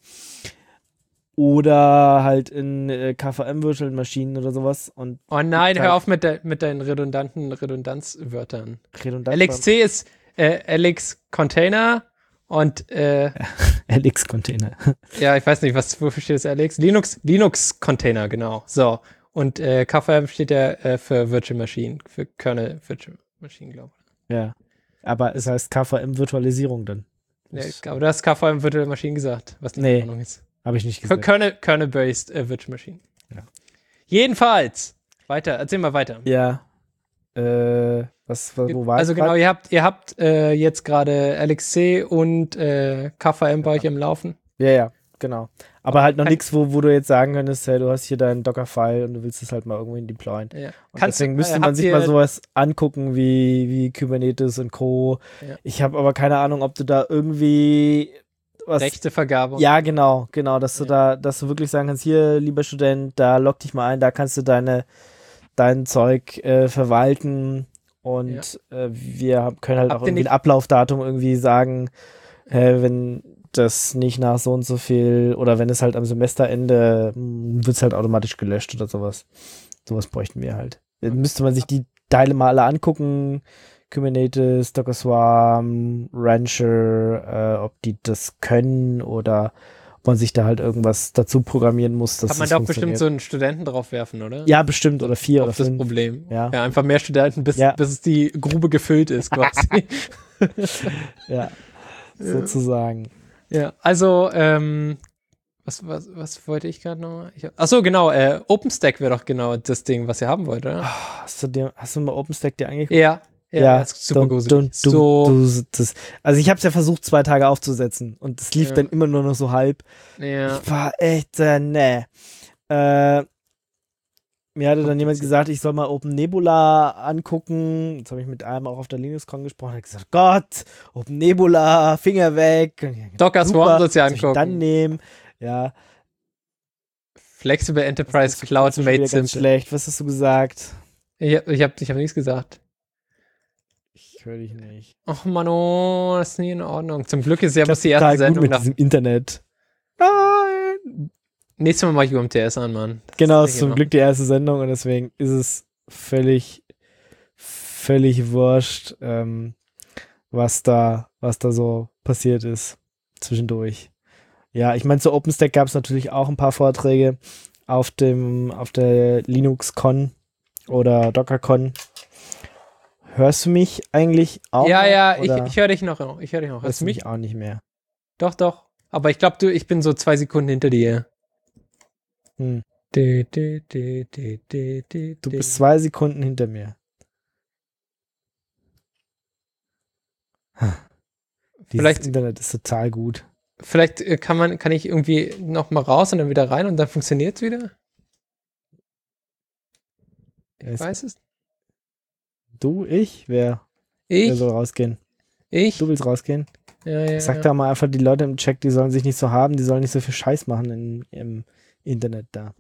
oder halt in äh, K V M-Virtual-Maschinen oder sowas. Und Oh nein, gibt hör halt auf mit, de mit deinen redundanten Redundanzwörtern. redundant L X C ist äh, L X Container und äh, L X-Container. ja, ich weiß nicht, was wofür steht das L X? Linux, Linux Container, genau. So. Und äh, K V M steht ja äh, für Virtual Machine, für Kernel Virtual Machine, glaube ich. Ja. Aber es heißt K V M-Virtualisierung dann. Ja, aber du hast K V M Virtual Machine gesagt, was nicht Nee. in Ordnung ist. Habe ich nicht Für gesagt. Kernel, Kernel-based äh, Virtual Machine. Ja. Jedenfalls. Weiter, erzähl mal weiter. Ja. Äh, was, wo wo war Also ich genau, grad? ihr habt, ihr habt äh, jetzt gerade L X C und äh, K V M bei euch im Laufen. Ja, ja, genau. Aber halt noch Kann- nichts, wo, wo du jetzt sagen könntest, hey, du hast hier deinen Docker-File und du willst es halt mal irgendwo hin deployen. Ja. Und Kannst deswegen du- müsste äh, man habt sich ihr- mal sowas angucken wie, wie Kubernetes und Co. Ja. Ich habe aber keine Ahnung, ob du da irgendwie was. Rechtevergabe. Ja, genau, genau, dass du Ja. da, dass du wirklich sagen kannst, hier, lieber Student, da log dich mal ein, da kannst du deine, dein Zeug äh, verwalten und äh, wir hab- können halt Habt auch ihr irgendwie ein nicht- Ablaufdatum irgendwie sagen, äh, wenn das nicht nach so und so viel oder wenn es halt am Semesterende wird es halt automatisch gelöscht oder sowas. Sowas bräuchten wir halt. Dann müsste man sich die Teile mal alle angucken. Kubernetes, Docker Swarm, Rancher, äh, ob die das können oder ob man sich da halt irgendwas dazu programmieren muss, dass Kann man das da auch bestimmt funktioniert. so einen Studenten drauf werfen, oder? Ja, bestimmt. Oder vier oder Auf das fünf. Problem. Ja. Ja, einfach mehr Studenten, bis, Ja. bis es die Grube gefüllt ist, quasi. Ja, sozusagen. Ja, also, ähm, was, was, was wollte ich gerade noch? Ich hab, achso, genau, äh, OpenStack wäre doch genau das Ding, was ihr haben wollt, oder? Hast du, dir, hast du mal OpenStack dir angeguckt? Ja, ja, das ist super du, gruselig. du, so, du, das, also ich habe es ja versucht, zwei Tage aufzusetzen und es lief Ja. dann immer nur noch so halb. ja. Ich war echt, äh, nee. Äh, mir hatte dann jemand gesagt, ich soll mal Open Nebula angucken. Jetzt habe ich mit einem auch auf der LinuxCon gesprochen. Er hat gesagt, Gott, Open Nebula, Finger weg. Und ich hab gedacht, Docker super, Swarm sollst du dir was soll ich angucken. dann nehmen. Ja, Flexible das Enterprise ist Cloud schon wieder made ganz simple. schlecht. Was hast du gesagt? Ich hab, ich hab, ich hab nichts gesagt. Ich höre dich nicht. Och, Mano, das ist nie in Ordnung. Zum Glück ist ja Ich bloß die hab erste total gut Sendung mit nach. diesem Internet. Nein! Nächstes Mal mach ich U M T S an, Mann. Das Genau, ist ist zum immer- Glück die erste Sendung und deswegen ist es völlig, völlig wurscht, ähm, was da, was da so passiert ist zwischendurch. Ja, ich meine, zu OpenStack gab es natürlich auch ein paar Vorträge auf dem, auf der LinuxCon oder DockerCon. Hörst du mich eigentlich auch? Ja, noch, ja, ich, oder ich höre dich noch. Ich höre dich noch. Hörst hörst du du mich? mich auch nicht mehr? Doch, doch. Aber ich glaube, du, ich bin so zwei Sekunden hinter dir. Hm. Du, du, du, du, du, du, Du bist zwei Sekunden hinter mir. Dieses Vielleicht- Internet ist total gut. Vielleicht äh, kann man, kann ich irgendwie noch mal raus und dann wieder rein und dann funktioniert es wieder? Ich Es- weiß es. Du, ich? Wer, wer Ich? soll rausgehen? Ich? Du willst rausgehen? Ja, ja, Sag ja. da mal einfach die Leute im Chat, die sollen sich nicht so haben, die sollen nicht so viel Scheiß machen in, im Internet da.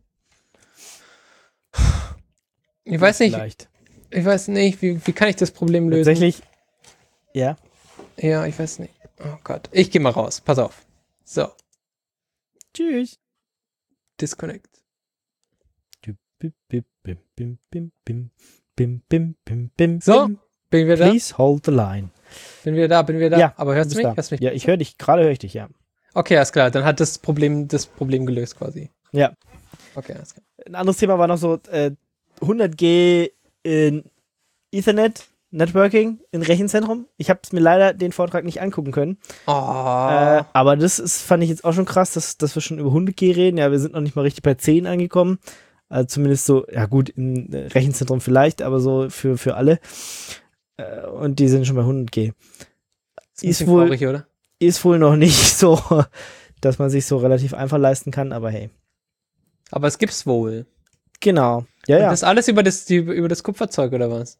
Ich weiß nicht, Vielleicht. ich weiß nicht, wie, wie kann ich das Problem lösen? Tatsächlich, ja. Ja, ich weiß nicht. Oh Gott. Ich gehe mal raus. Pass auf. So. Tschüss. Disconnect. Bim, bim, bim, bim, bim, bim, bim, bim, bim, bim, So, bim. bin wieder da? Please hold the line. Bin wieder da? Bin wieder da? Ja, Aber hörst Du du bist mich? da. Hörst du mich? Ja, ich höre dich. Gerade höre ich dich, ja. Okay, alles klar. Dann hat das Problem das Problem gelöst quasi. Ja. Okay, alles klar. Ein anderes Thema war noch so äh, hundert G in Ethernet Networking in Rechenzentrum. Ich habe es mir leider den Vortrag nicht angucken können. Oh. Äh, aber das ist, fand ich jetzt auch schon krass, dass, dass wir schon über hundert G reden. Ja, wir sind noch nicht mal richtig bei zehn angekommen. Also zumindest so, ja gut, im Rechenzentrum vielleicht, aber so für, für alle. Äh, und die sind schon bei hundert G. ist, ein ist bisschen wohl- traurig, oder? Ist wohl noch nicht so, dass man sich so relativ einfach leisten kann, aber hey. Aber es gibt's wohl. Genau. Ja, Und ja. das alles über das, die, über das Kupferzeug, oder was?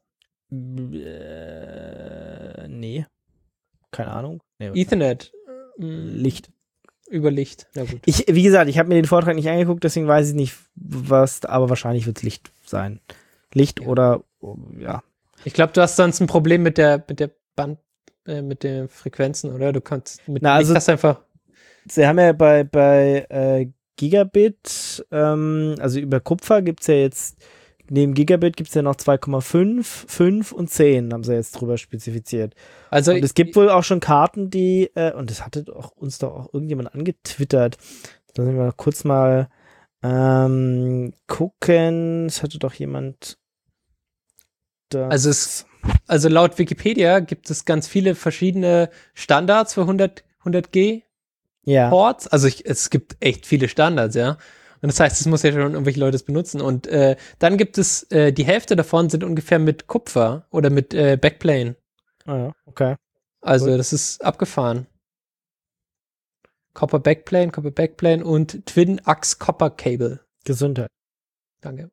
Äh, nee. Keine Ahnung. Nee, Ethernet. Licht. Über Licht. Na gut. Ich, wie gesagt, ich habe mir den Vortrag nicht angeguckt, deswegen weiß ich nicht, was, aber wahrscheinlich wird es Licht sein. Licht Ja. oder, ja. Ich glaube, du hast sonst ein Problem mit der, mit der Band, äh, mit den Frequenzen, oder? Du kannst mit Na, also- Licht hast einfach. Sie haben ja bei, bei äh, Gigabit, ähm, also über Kupfer gibt es ja jetzt, neben Gigabit gibt es ja noch zwei Komma fünf, fünf und zehn, haben sie jetzt drüber spezifiziert. Also Und es gibt wohl auch schon Karten, die, äh, und das hatte doch uns doch auch irgendjemand angetwittert. Da sind wir noch kurz mal ähm, gucken. Es hatte doch jemand. Das Also es- Also laut Wikipedia gibt es ganz viele verschiedene Standards für hundert, hundert G ja. Ports. Also ich, es gibt echt viele Standards, ja. Und das heißt, es muss ja schon irgendwelche Leute es benutzen. Und äh, dann gibt es, äh, die Hälfte davon sind ungefähr mit Kupfer oder mit äh, Backplane. Ah, ja, okay. Also Cool. das ist abgefahren. Copper Backplane, Copper Backplane und Twin Axe Copper Cable. Gesundheit. Danke.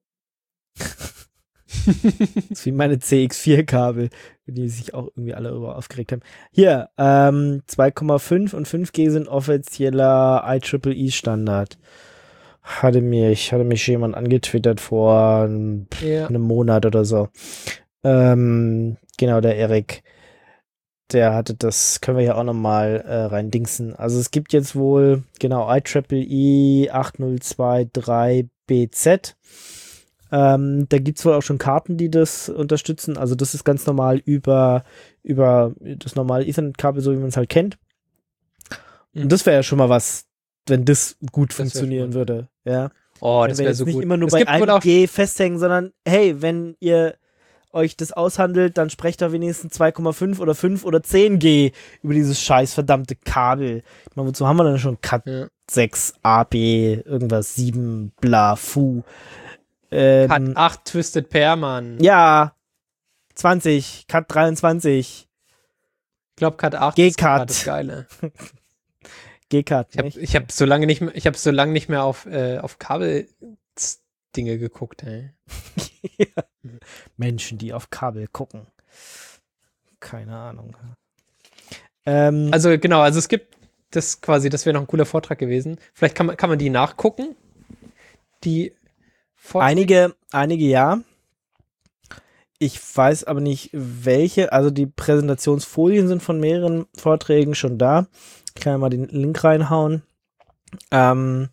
Das ist wie meine C X vier Kabel, die sich auch irgendwie alle über aufgeregt haben. Hier, ähm, zwei Komma fünf und fünf G sind offizieller I triple E Standard. Hatte mich, hatte mich jemand angetwittert vor einem, Ja. einem Monat oder so. Ähm, genau, der Erik. Der hatte das, können wir ja auch nochmal äh, rein dingsen. Also es gibt jetzt wohl, genau, I triple E acht null zwei drei B Z. Ähm, da gibt es wohl auch schon Karten, die das unterstützen. Also das ist ganz normal über, über das normale Ethernet-Kabel, so wie man es halt kennt. Mhm. Und das wäre ja schon mal was, wenn das gut Das wär funktionieren schon mal- würde. Ja. Oh, Wenn das wir wäre jetzt so nicht gut. immer nur es bei gibt wohl einem auch G festhängen, sondern hey, wenn ihr euch das aushandelt, dann sprecht doch wenigstens zwei Komma fünf oder fünf oder zehn G über dieses scheiß verdammte Kabel. Ich meine, wozu haben wir denn schon Cat ja. sechs, A B, irgendwas sieben, bla, fu. Ähm, Cat acht Twisted Pair, Mann. ja, zwanzig, Cat dreiundzwanzig, Ich glaube, Cat acht G-Cut. ist gerade das Geile. G-Cut, Ich habe nicht? ich hab so lange nicht mehr, ich habe so lange nicht mehr auf, äh, auf Kabel-Dinge geguckt, ey. Ja. Menschen, die auf Kabel gucken. Keine Ahnung. Ähm, Also genau, also es gibt das quasi, das wäre noch ein cooler Vortrag gewesen. Vielleicht kann man, kann man die nachgucken. Die Vorträge. einige, einige ja. Ich weiß aber nicht, welche. Also die Präsentationsfolien sind von mehreren Vorträgen schon da. Ich kann ja mal den Link reinhauen. Ähm,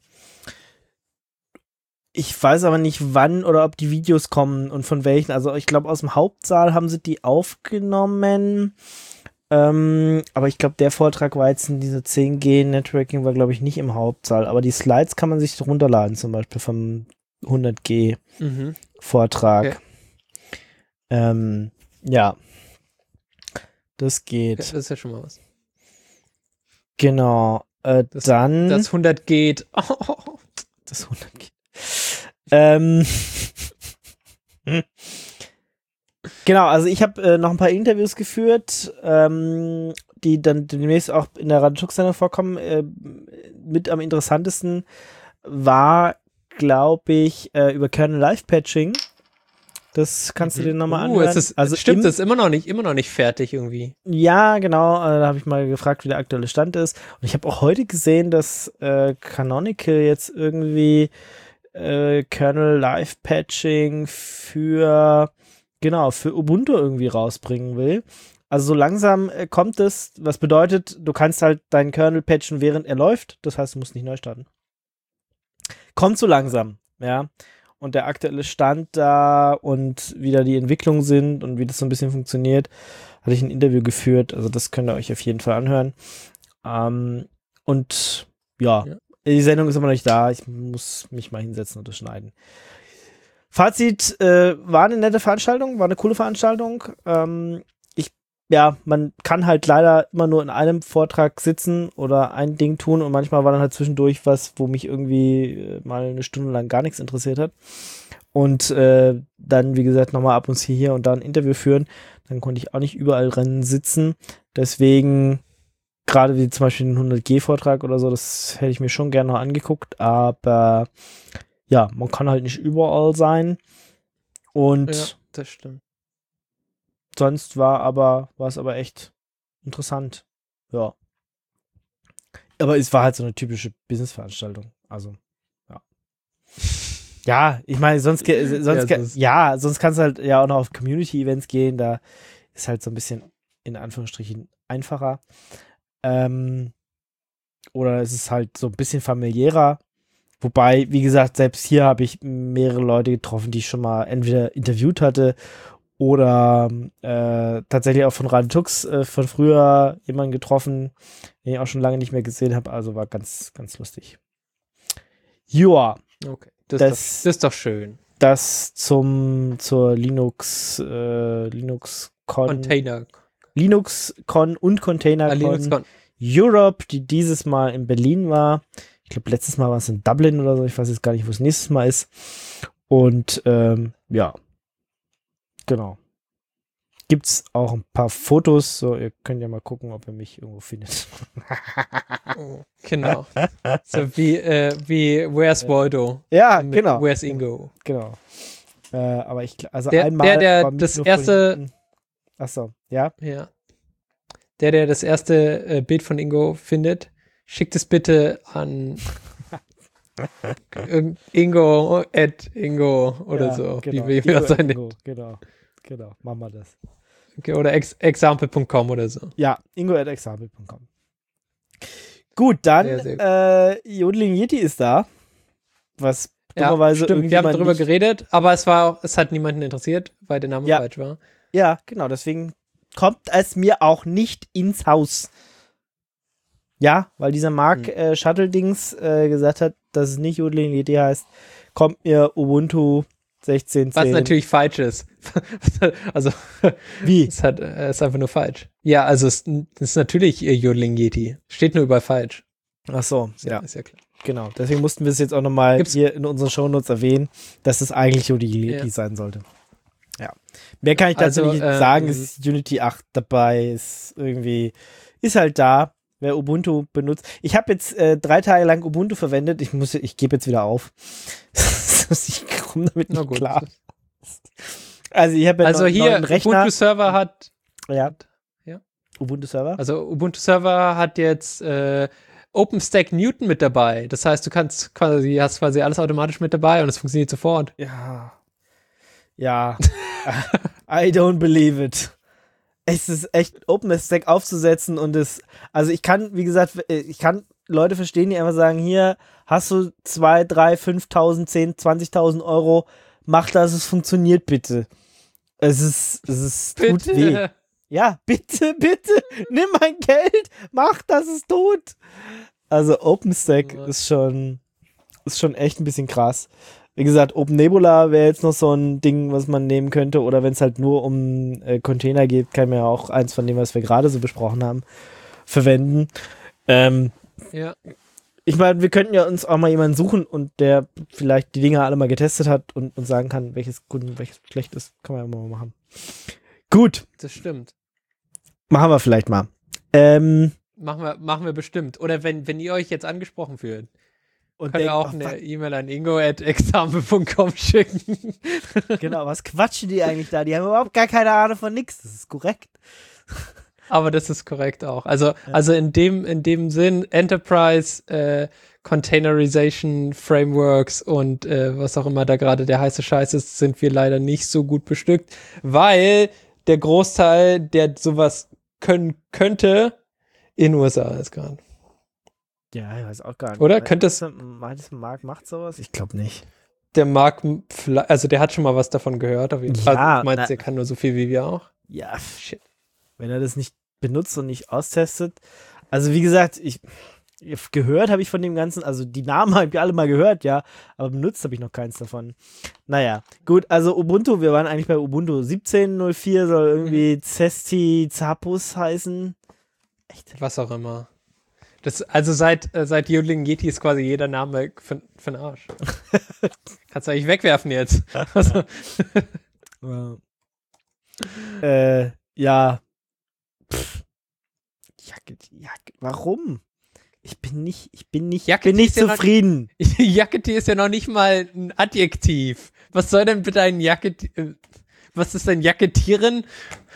ich weiß aber nicht, wann oder ob die Videos kommen und von welchen. Also ich glaube, aus dem Hauptsaal haben sie die aufgenommen. Ähm, aber ich glaube, der Vortrag war jetzt in dieser zehn G Networking, war glaube ich nicht im Hauptsaal. Aber die Slides kann man sich runterladen, zum Beispiel vom hundert G Mhm. Vortrag. Okay. Ähm, ja. Das geht. Ja, das ist ja schon mal was. Genau. Äh, Das- dann. Das hundert geht. Oh, das hundert G. Ähm. Genau, also ich habe äh, noch ein paar Interviews geführt, ähm, die dann demnächst auch in der Radio-Talk-Sendung vorkommen. Äh, mit am interessantesten war, glaube ich, äh, über Kernel Live Patching. Das kannst du dir nochmal uh, anhören. es ist, also stimmt, im, das ist immer noch nicht, immer noch nicht fertig irgendwie. Ja, genau. Äh, da habe ich mal gefragt, wie der aktuelle Stand ist. Und ich habe auch heute gesehen, dass äh, Canonical jetzt irgendwie äh, Kernel Live Patching für genau für Ubuntu irgendwie rausbringen will. Also so langsam äh, kommt es, was bedeutet, du kannst halt deinen Kernel patchen, während er läuft. Das heißt, du musst nicht neu starten. Kommt so langsam, ja. Und der aktuelle Stand da und wie da die Entwicklungen sind und wie das so ein bisschen funktioniert, hatte ich ein Interview geführt. Also das könnt ihr euch auf jeden Fall anhören. Ähm, und ja, Ja. die Sendung ist aber noch nicht da. Ich muss mich mal hinsetzen und das schneiden. Fazit, äh, war eine nette Veranstaltung, war eine coole Veranstaltung. Ähm, ich, ja, man kann halt leider immer nur in einem Vortrag sitzen oder ein Ding tun und manchmal war dann halt zwischendurch was, wo mich irgendwie äh, mal eine Stunde lang gar nichts interessiert hat. Und äh, dann, wie gesagt, nochmal ab und zu hier und da ein Interview führen. Dann konnte ich auch nicht überall drin sitzen. Deswegen, gerade wie zum Beispiel den hundert G Vortrag oder so, das hätte ich mir schon gerne noch angeguckt, aber ja, man kann halt nicht überall sein. Und Ja, das stimmt. sonst war aber, war es aber echt interessant. Ja. Aber es war halt so eine typische Business-Veranstaltung. Also, ja. Ja, ich meine, sonst, ge- sonst, Ja, ge- sonst- ja, sonst kannst du halt ja auch noch auf Community-Events gehen. Da ist halt so ein bisschen in Anführungsstrichen einfacher. Ähm, oder es ist halt so ein bisschen familiärer. Wobei, wie gesagt, selbst hier habe ich mehrere Leute getroffen, die ich schon mal entweder interviewt hatte oder äh, tatsächlich auch von Radio Tux äh, von früher jemanden getroffen, den ich auch schon lange nicht mehr gesehen habe. Also war ganz, ganz lustig. Joa, Okay, das, Das- ist, doch, das ist doch schön. das zum zur Linux äh, LinuxCon Container. LinuxCon und ContainerCon Ah, LinuxCon. Europe, die dieses Mal in Berlin war. Ich glaube, letztes Mal war es in Dublin oder so. Ich weiß jetzt gar nicht, wo es nächstes Mal ist. Und ähm, ja, genau. Gibt's auch ein paar Fotos. So, ihr könnt ja mal gucken, ob ihr mich irgendwo findet. Genau. So wie, äh, wie Where's Waldo? Ja, Mit genau. Where's Ingo? Genau. Äh, aber ich, gl- also Der- einmal. der, der war mich das nur erste- von hinten- Achso, ja. Ja. Der, der das erste äh, Bild von Ingo findet, schickt es bitte an äh, Ingo at Ingo oder ja, so. Genau. Wie, wie Ingo das sein Ingo, genau. Genau, machen wir das. okay, oder ex example punkt com oder so. Ja, ingo at example punkt com. Gut, dann Sehr, sehr gut. äh, Jodeling Yeti ist da. Was Ja, dummerweise stimmt, wir haben irgendjemand darüber nicht- geredet, aber es war auch, es hat niemanden interessiert, weil der Name Ja. falsch war. Ja, genau, deswegen kommt es mir auch nicht ins Haus. Ja, weil dieser Mark Hm. äh, Shuttle-Dings äh, gesagt hat, dass es nicht Jodeling Yeti heißt, kommt mir Ubuntu sechzehn Punkt Was zehn. natürlich falsch ist. Also, Wie? es hat, äh, ist einfach nur falsch. Ja, also es, es ist natürlich äh, Jodeling Yeti. Steht nur überall falsch. Ach so, Ist ja, ja, ist ja klar. genau. Deswegen mussten wir es jetzt auch nochmal Gibt's- hier in unseren Shownotes erwähnen, dass es eigentlich Jodeling Yeti Ja. sein sollte. Ja. Mehr kann ich dazu Also, nicht ähm, sagen. Es ist Unity acht dabei, ist irgendwie, ist halt da, wer Ubuntu benutzt. Ich habe jetzt äh, drei Tage lang Ubuntu verwendet. Ich muss, ich gebe jetzt wieder auf. Ich komme damit Na nicht gut. klar. Also ich habe ja Also noch, hier, noch einen Rechner. Ubuntu Server hat, Ja. Ja. Ubuntu Server. also Ubuntu Server hat jetzt äh, OpenStack Newton mit dabei. Das heißt, du kannst quasi, hast quasi alles automatisch mit dabei und es funktioniert sofort. Ja. Ja. I don't believe it. Es ist echt, OpenStack aufzusetzen und es, also ich kann, wie gesagt, ich kann Leute verstehen, die einfach sagen, hier hast du zwei, drei, fünftausend, zehn, zwanzigtausend Euro, mach das, es funktioniert bitte. Es ist, es ist, tut weh. Bitte. Ja, bitte, bitte, nimm mein Geld, mach, dass es tut. Also OpenStack Ja. ist schon, ist schon echt ein bisschen krass. Wie gesagt, OpenNebula wäre jetzt noch so ein Ding, was man nehmen könnte. Oder wenn es halt nur um äh, Container geht, kann man ja auch eins von dem, was wir gerade so besprochen haben, verwenden. Ähm, Ja. ich meine, wir könnten ja uns auch mal jemanden suchen und der vielleicht die Dinger alle mal getestet hat und uns sagen kann, welches gut und welches schlecht ist. Kann man ja mal machen. Gut, Das stimmt. machen wir vielleicht mal. Ähm, Machen wir, machen wir bestimmt. Oder wenn, wenn ihr euch jetzt angesprochen fühlt, und könnt ihr denk, auch oh, eine E-Mail an ingo at example punkt com schicken. was, genau, was quatschen die eigentlich da? Die haben überhaupt gar keine Ahnung von nix. Das ist korrekt. Aber das ist korrekt auch. Also, also in dem, in dem Sinn, Enterprise, äh, Containerization, Frameworks und äh, was auch immer da gerade der heiße Scheiß ist, sind wir leider nicht so gut bestückt, weil der Großteil, der sowas können könnte, in den U S A ist gerade. Ja, ich weiß auch gar nicht. Oder? Könnte es- Meinst du, Marc macht sowas? Ich glaube nicht. Der Marc, vielleicht- also der hat schon mal was davon gehört, auf jeden Fall. Ja, Also, meinst na- du, der kann nur so viel wie wir auch? Ja, Shit. wenn er das nicht benutzt und nicht austestet. Also wie gesagt, ich gehört habe ich von dem Ganzen, also die Namen habe ich alle mal gehört, ja, aber benutzt habe ich noch keins davon. Naja, gut, also Ubuntu, wir waren eigentlich bei Ubuntu siebzehn Punkt null vier, soll irgendwie Zesti Zapus heißen. Echt? Was auch immer. Das, also seit, äh, seit Jodeling Yeti ist quasi jeder Name für, für den Arsch. Kannst du eigentlich wegwerfen jetzt. Also, Ja. Äh, ja. Pff. Jacke, Jacke, warum? Ich bin nicht, ich bin nicht, Jacke bin nicht ist ja noch- zufrieden. Yakety ist ja noch nicht mal ein Adjektiv. Was soll denn bitte ein Yakety? äh, Was ist denn Jackettieren?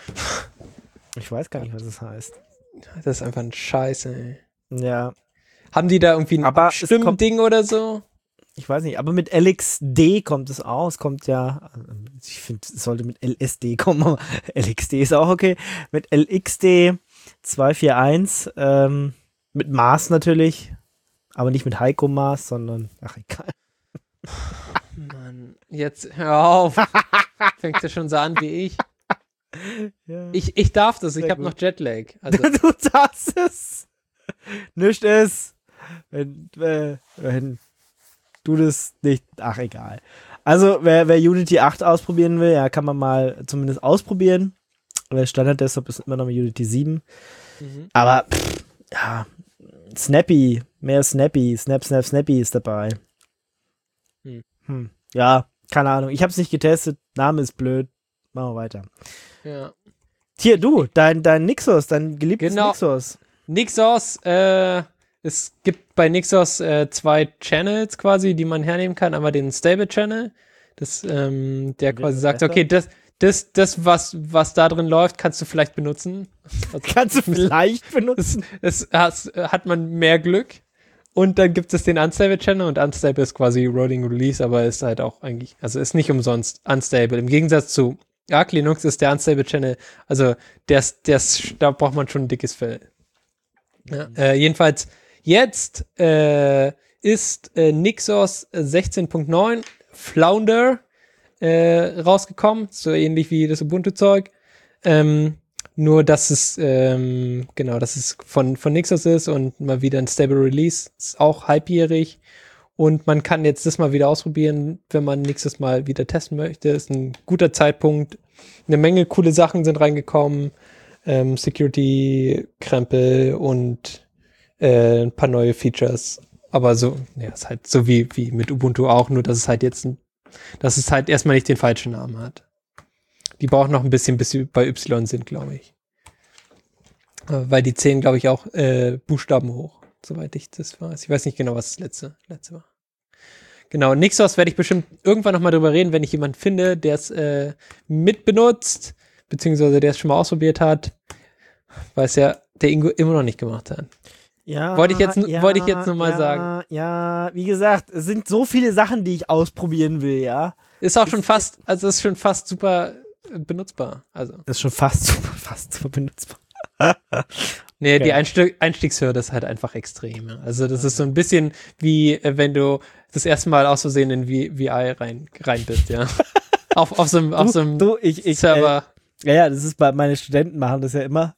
Ich weiß gar nicht, was es heißt. Das ist einfach ein Scheiß, ey. Ja. Haben die da irgendwie ein Aber es Abstimmding oder so? Ich weiß nicht, aber mit L X D kommt es auch. Es kommt ja, ich finde, es sollte mit L S D kommen, aber L X D ist auch okay. Mit L X D zwei vier eins, ähm, mit Maß natürlich, aber nicht mit Heiko Maß, sondern, ach egal. Mann, jetzt hör auf. Fängt ja schon so an wie ich. Ja. Ich, ich darf das, ich Sehr habe gut. noch Jetlag. Also, Du darfst es. Nicht es. Wenn, äh, wenn du das nicht, ach egal. Also, wer, wer Unity acht ausprobieren will, ja, kann man mal zumindest ausprobieren. Der Standard-Desktop ist immer noch mit Unity sieben. mhm. Aber, pff, ja, Snappy, mehr Snappy, Snap, Snap, Snappy ist dabei. Hm. Hm. Ja, keine Ahnung. Ich habe es nicht getestet. Name ist blöd. Machen wir weiter. Ja. Hier, du, dein, dein Nixos, dein geliebtes Genau. Nixos. Nixos, äh, es gibt bei Nixos äh, zwei Channels quasi, die man hernehmen kann. Einmal den Stable Channel, das, ähm, der Wird quasi das sagt, besser? okay, das, das, das was, was da drin läuft, kannst du vielleicht benutzen. Also, Kannst du vielleicht benutzen. es, es hat, hat man mehr Glück. Und dann gibt es den Unstable Channel und Unstable ist quasi Rolling Release, aber ist halt auch eigentlich, also ist nicht umsonst Unstable. Im Gegensatz zu Arch Linux ist der Unstable Channel, also der, ist- der, ist- da braucht man schon ein dickes Fell. Ja, äh, jedenfalls, jetzt äh, ist äh, Nixos sechzehn Punkt neun Flounder äh, rausgekommen, so ähnlich wie das Ubuntu-Zeug. Ähm, nur, dass es, ähm, genau, dass es von, von Nixos ist und mal wieder ein Stable Release. Ist auch halbjährig. Und man kann jetzt das mal wieder ausprobieren, wenn man Nixos mal wieder testen möchte. Ist ein guter Zeitpunkt. Eine Menge coole Sachen sind reingekommen. Ähm, Security-Krempel und äh, ein paar neue Features. Aber so, ja, ist halt so wie, wie mit Ubuntu auch, nur dass es halt jetzt, ein, dass es halt erstmal nicht den falschen Namen hat. Die brauchen noch ein bisschen, bis sie bei Y sind, glaube ich. Äh, Weil die zählen, glaube ich, auch äh, Buchstaben hoch, soweit ich das weiß. Ich weiß nicht genau, was das letzte, letzte war. Genau, Nixos werde ich bestimmt irgendwann nochmal drüber reden, wenn ich jemanden finde, der es äh, mitbenutzt, beziehungsweise der es schon mal ausprobiert hat, weil es ja der Ingo immer noch nicht gemacht hat. Ja, Wollte ich jetzt- ja, wollte ich jetzt nur mal ja, sagen. Ja, wie gesagt, es sind so viele Sachen, die ich ausprobieren will, ja. Ist auch schon fast, also ist schon fast super äh, benutzbar. Also, Das ist schon fast super, fast super benutzbar. nee, Okay. die Einstieg Einstiegshürde ist halt einfach extrem. ja. Also, das ist so ein bisschen wie, äh, wenn du das erste Mal aus Versehen in V I rein, rein bist, ja. auf, auf so einem, auf so einem Du, ich, ich, Server. Äh, ja, ja, das ist bei, meine Studenten machen das ja immer.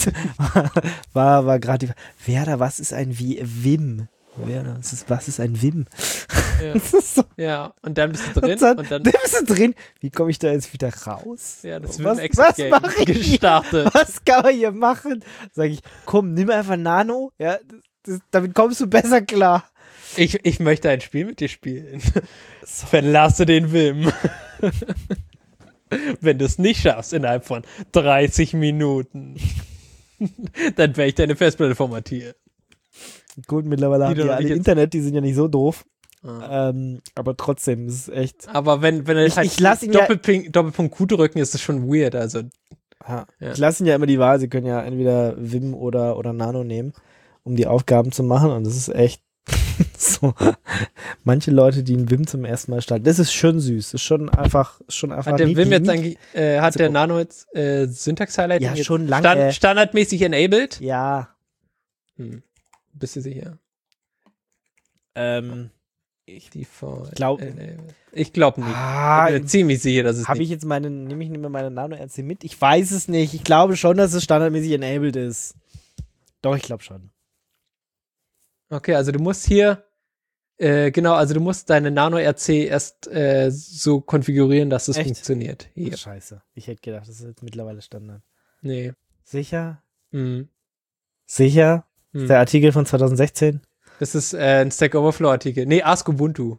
war, war gerade die, Werder, was ist ein wie Wim? Werder, was ist, was ist ein Wim? Ja. Das ist so, Ja, und dann bist du drin und dann, und dann, da bist du drin. Wie komme ich da jetzt wieder raus? ja, das was, wird ein was Exit-Game mache ich hier? gestartet. Was kann man hier machen? Sag ich, komm, nimm einfach Nano. Ja, das, das, damit kommst du besser klar. Ich, ich möchte ein Spiel mit dir spielen. Verlasse den Wim. Wenn du es nicht schaffst innerhalb von dreißig Minuten, dann werde ich deine Festplatte formatieren. Gut, mittlerweile Die haben du die noch alle nicht jetzt- Internet, die sind ja nicht so doof. Ah. Ähm, aber trotzdem, es ist echt. Aber wenn, wenn er Ich- halt ich lass ihn ja- Doppelpunkt, Doppelpunkt Q drücken, ist das schon weird. Also, Ja. Ja. Ich lasse ihnen ja immer die Wahl, sie können ja entweder Vim oder, oder Nano nehmen, um die Aufgaben zu machen. Und das ist echt so. Manche Leute, die einen Vim zum ersten Mal starten, das ist schon süß. Das ist schon einfach, schon einfach hat der niedlich. Wim jetzt eigentlich, äh, hat Also, der Nano jetzt äh, Syntax-Highlighting Ja, jetzt schon lange. Stand, standardmäßig enabled? Ja. Hm. Bist du sicher? Ähm, Default. glaub- enabled. Ich glaube nicht. ah, Ich bin mir ziemlich sicher, dass es habe ich nicht. jetzt meine, nehme ich nicht mehr meine Nano R C mit? Ich weiß es nicht. Ich glaube schon, dass es standardmäßig enabled ist. Doch, ich glaube schon. Okay, also du musst hier, äh, genau, also du musst deine Nano R C erst äh, so konfigurieren, dass es Echt? funktioniert. Ja. Scheiße. Ich hätte gedacht, das ist jetzt mittlerweile Standard. Nee. Sicher? Hm. Sicher? Hm. Der Artikel von zwanzig sechzehn? Das ist äh, ein Stack Overflow-Artikel. Nee, Ask Ubuntu.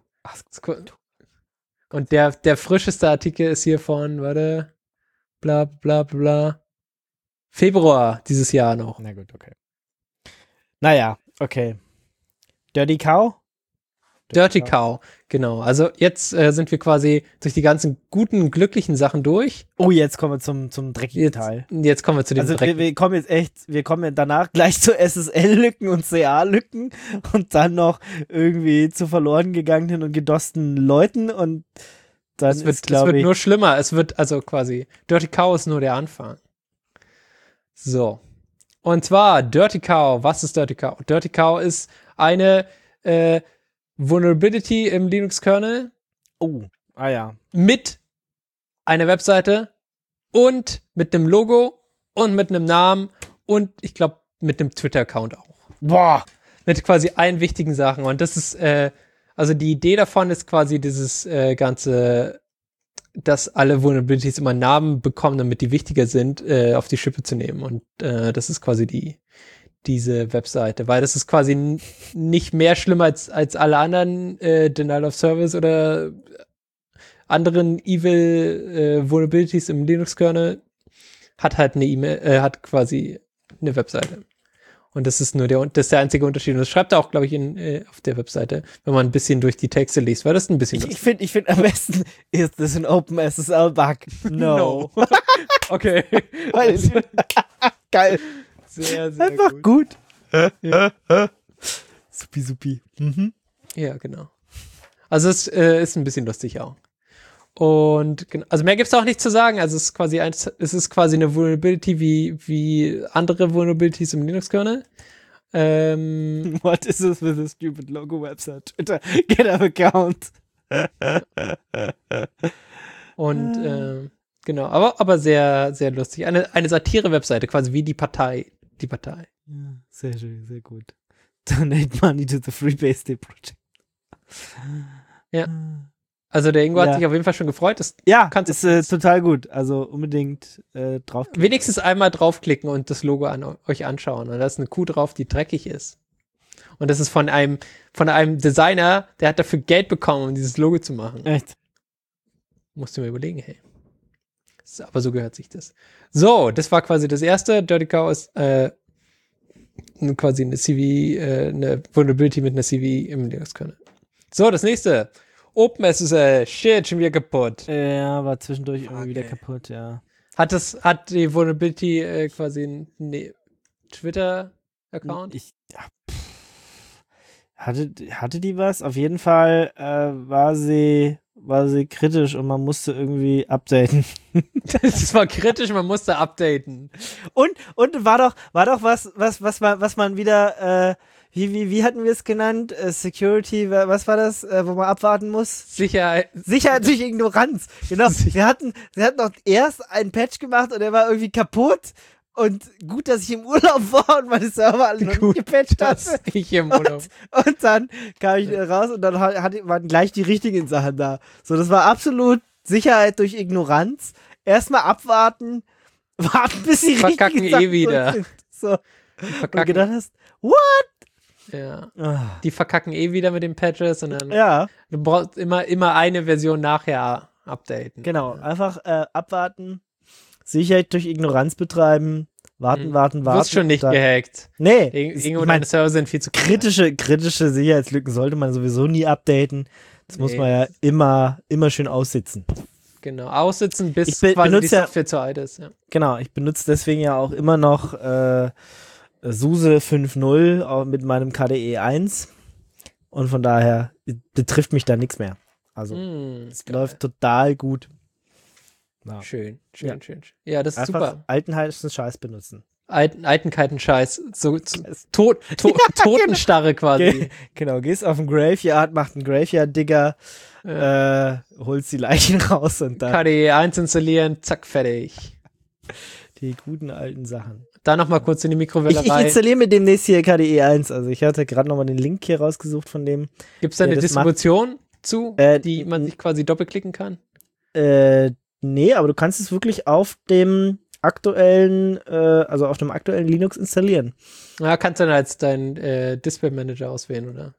Und der, der frischeste Artikel ist hier von, warte, bla bla bla, Februar dieses Jahr noch. Na gut, okay. Naja, okay. Dirty Cow? Dirty Cow, genau. Also jetzt äh, sind wir quasi durch die ganzen guten, glücklichen Sachen durch. Oh, jetzt kommen wir zum, zum dreckigen Jetzt, Teil. jetzt kommen wir zu dem Also Dreck. wir, wir kommen jetzt echt, wir kommen ja danach gleich zu S S L-Lücken und C A-Lücken und dann noch irgendwie zu verloren gegangenen und gedosten Leuten und dann Es wird, ist, es glaube wird ich, nur schlimmer. Es wird also quasi, Dirty Cow ist nur der Anfang. So. Und zwar Dirty Cow. Was ist Dirty Cow? Dirty Cow ist eine äh, Vulnerability im Linux-Kernel oh, ah ja, mit einer Webseite und mit einem Logo und mit einem Namen und ich glaube mit einem Twitter-Account auch. boah, Mit quasi allen wichtigen Sachen. Und das ist, äh, also die Idee davon ist quasi dieses äh, ganze, dass alle Vulnerabilities immer Namen bekommen, damit die wichtiger sind, äh, auf die Schippe zu nehmen. Und äh, das ist quasi die diese Webseite, weil das ist quasi n- nicht mehr schlimm als, als alle anderen äh, Denial of Service oder anderen Evil äh, Vulnerabilities im Linux-Kernel, hat halt eine E-Mail, äh, hat quasi eine Webseite. Und das ist nur der, das ist der einzige Unterschied. Und das schreibt er auch, glaube ich, in, äh, auf der Webseite, wenn man ein bisschen durch die Texte liest, weil das ist ein bisschen ich, ich finde ich find am besten, ist das ein Open S S L-Bug? No. No. Okay. Weil es- Geil. Sehr, sehr Einfach gut. gut. Ja. Supi, supi. Mhm. Ja, genau. Also es äh, ist ein bisschen lustig auch. Und gen- also mehr gibt's auch nicht zu sagen. Also es ist quasi ein, es ist quasi eine Vulnerability wie, wie andere Vulnerabilities im Linux-Kernel. Ähm, What is this with a stupid logo website? Twitter, get a account. und äh, genau, aber, aber sehr, sehr lustig. Eine, eine Satire-Webseite, quasi wie die Partei. Die Partei. Ja, sehr schön, sehr gut. Donate money to the Free Base Day Project. Ja. Also der Ingo Ja. hat sich auf jeden Fall schon gefreut. Das Ja, Kannst- ist äh, total gut. Also unbedingt äh, drauf. wenigstens einmal draufklicken und das Logo an euch anschauen. Und da ist eine Kuh drauf, die dreckig ist. Und das ist von einem, von einem Designer, der hat dafür Geld bekommen, um dieses Logo zu machen. Echt. Musst du mir überlegen, hey. Das- Aber so gehört sich das. So, das war quasi das erste. Dirty Cow ist äh, quasi eine C V, äh, eine Vulnerability mit einer C V im Linux-Kernel. So, das nächste. OpenSSL. Shit, schon wieder kaputt. Ja, war zwischendurch irgendwie wieder Okay. kaputt, ja. Hat das, hat die Vulnerability äh, quasi einen nee, Twitter-Account? Ich, ja, pff. hatte, hatte die was? Auf jeden Fall äh, war sie war sie kritisch und man musste irgendwie updaten. Das war kritisch, man musste updaten. Und und war doch war doch was was was man was man wieder äh, wie wie wie hatten wir es genannt? Äh, Security, wa- was war das, äh, wo man abwarten muss? Sicherheit. Sicherheit durch Ignoranz. Genau. Wir hatten wir hatten doch erst einen Patch gemacht und der war irgendwie kaputt. Und gut, dass ich im Urlaub war und meine Server alle noch nicht gepatcht Das hatte. ich im Urlaub. Und dann kam ich wieder raus und dann hat, hat, waren gleich die richtigen Sachen da. So, das war absolut Sicherheit durch Ignoranz. Erstmal abwarten, warten, bis die Verkacken richtigen eh Sachen wieder. sind. So. Und du Verkacken, gedacht hast, what? ja. Ah, Die verkacken eh wieder mit den Patches und dann ja, du brauchst immer, immer eine Version nachher updaten. genau. Einfach äh, abwarten, Sicherheit durch Ignoranz betreiben, warten, Mhm. warten, Du warten. wirst schon nicht und dann- gehackt. Nee, Ir- ich Irgendwo mein, deine Server sind viel zu klein. kritische, kritische Sicherheitslücken sollte man sowieso nie updaten. Das muss Nee. man ja immer, immer schön aussitzen. Genau, aussitzen, bis Ich be- quasi die benutze ja- Software zu alt ist. Ja. Genau, ich benutze deswegen ja auch immer noch äh, SUSE fünf Punkt null auch mit meinem K D E eins und von daher betrifft mich da nichts mehr. Also Mm, es geil. läuft total gut. Ja. Schön, schön, Ja. schön, schön. Ja, das ist Einfach super. altenheitlichen Scheiß benutzen. Alten, Altenkeiten-Scheiß. So, so Es- tot, to, Totenstarre quasi. Ge genau, gehst auf den Graveyard, macht einen Graveyard-Digger, Ja. äh, holst die Leichen raus und dann K D E eins installieren, zack, fertig. die guten alten Sachen. Da nochmal kurz in die Ich, Mikrowelle ich rein. installiere mir demnächst hier K D E eins. Also ich hatte gerade nochmal den Link hier rausgesucht von dem. Gibt es da Ja, eine das macht- Distribution zu, Äh, die man n- sich quasi doppelklicken kann? Äh, nee, aber du kannst es wirklich auf dem aktuellen, äh, also auf dem aktuellen Linux installieren. Ja, kannst du dann als dein äh, Display Manager auswählen, oder?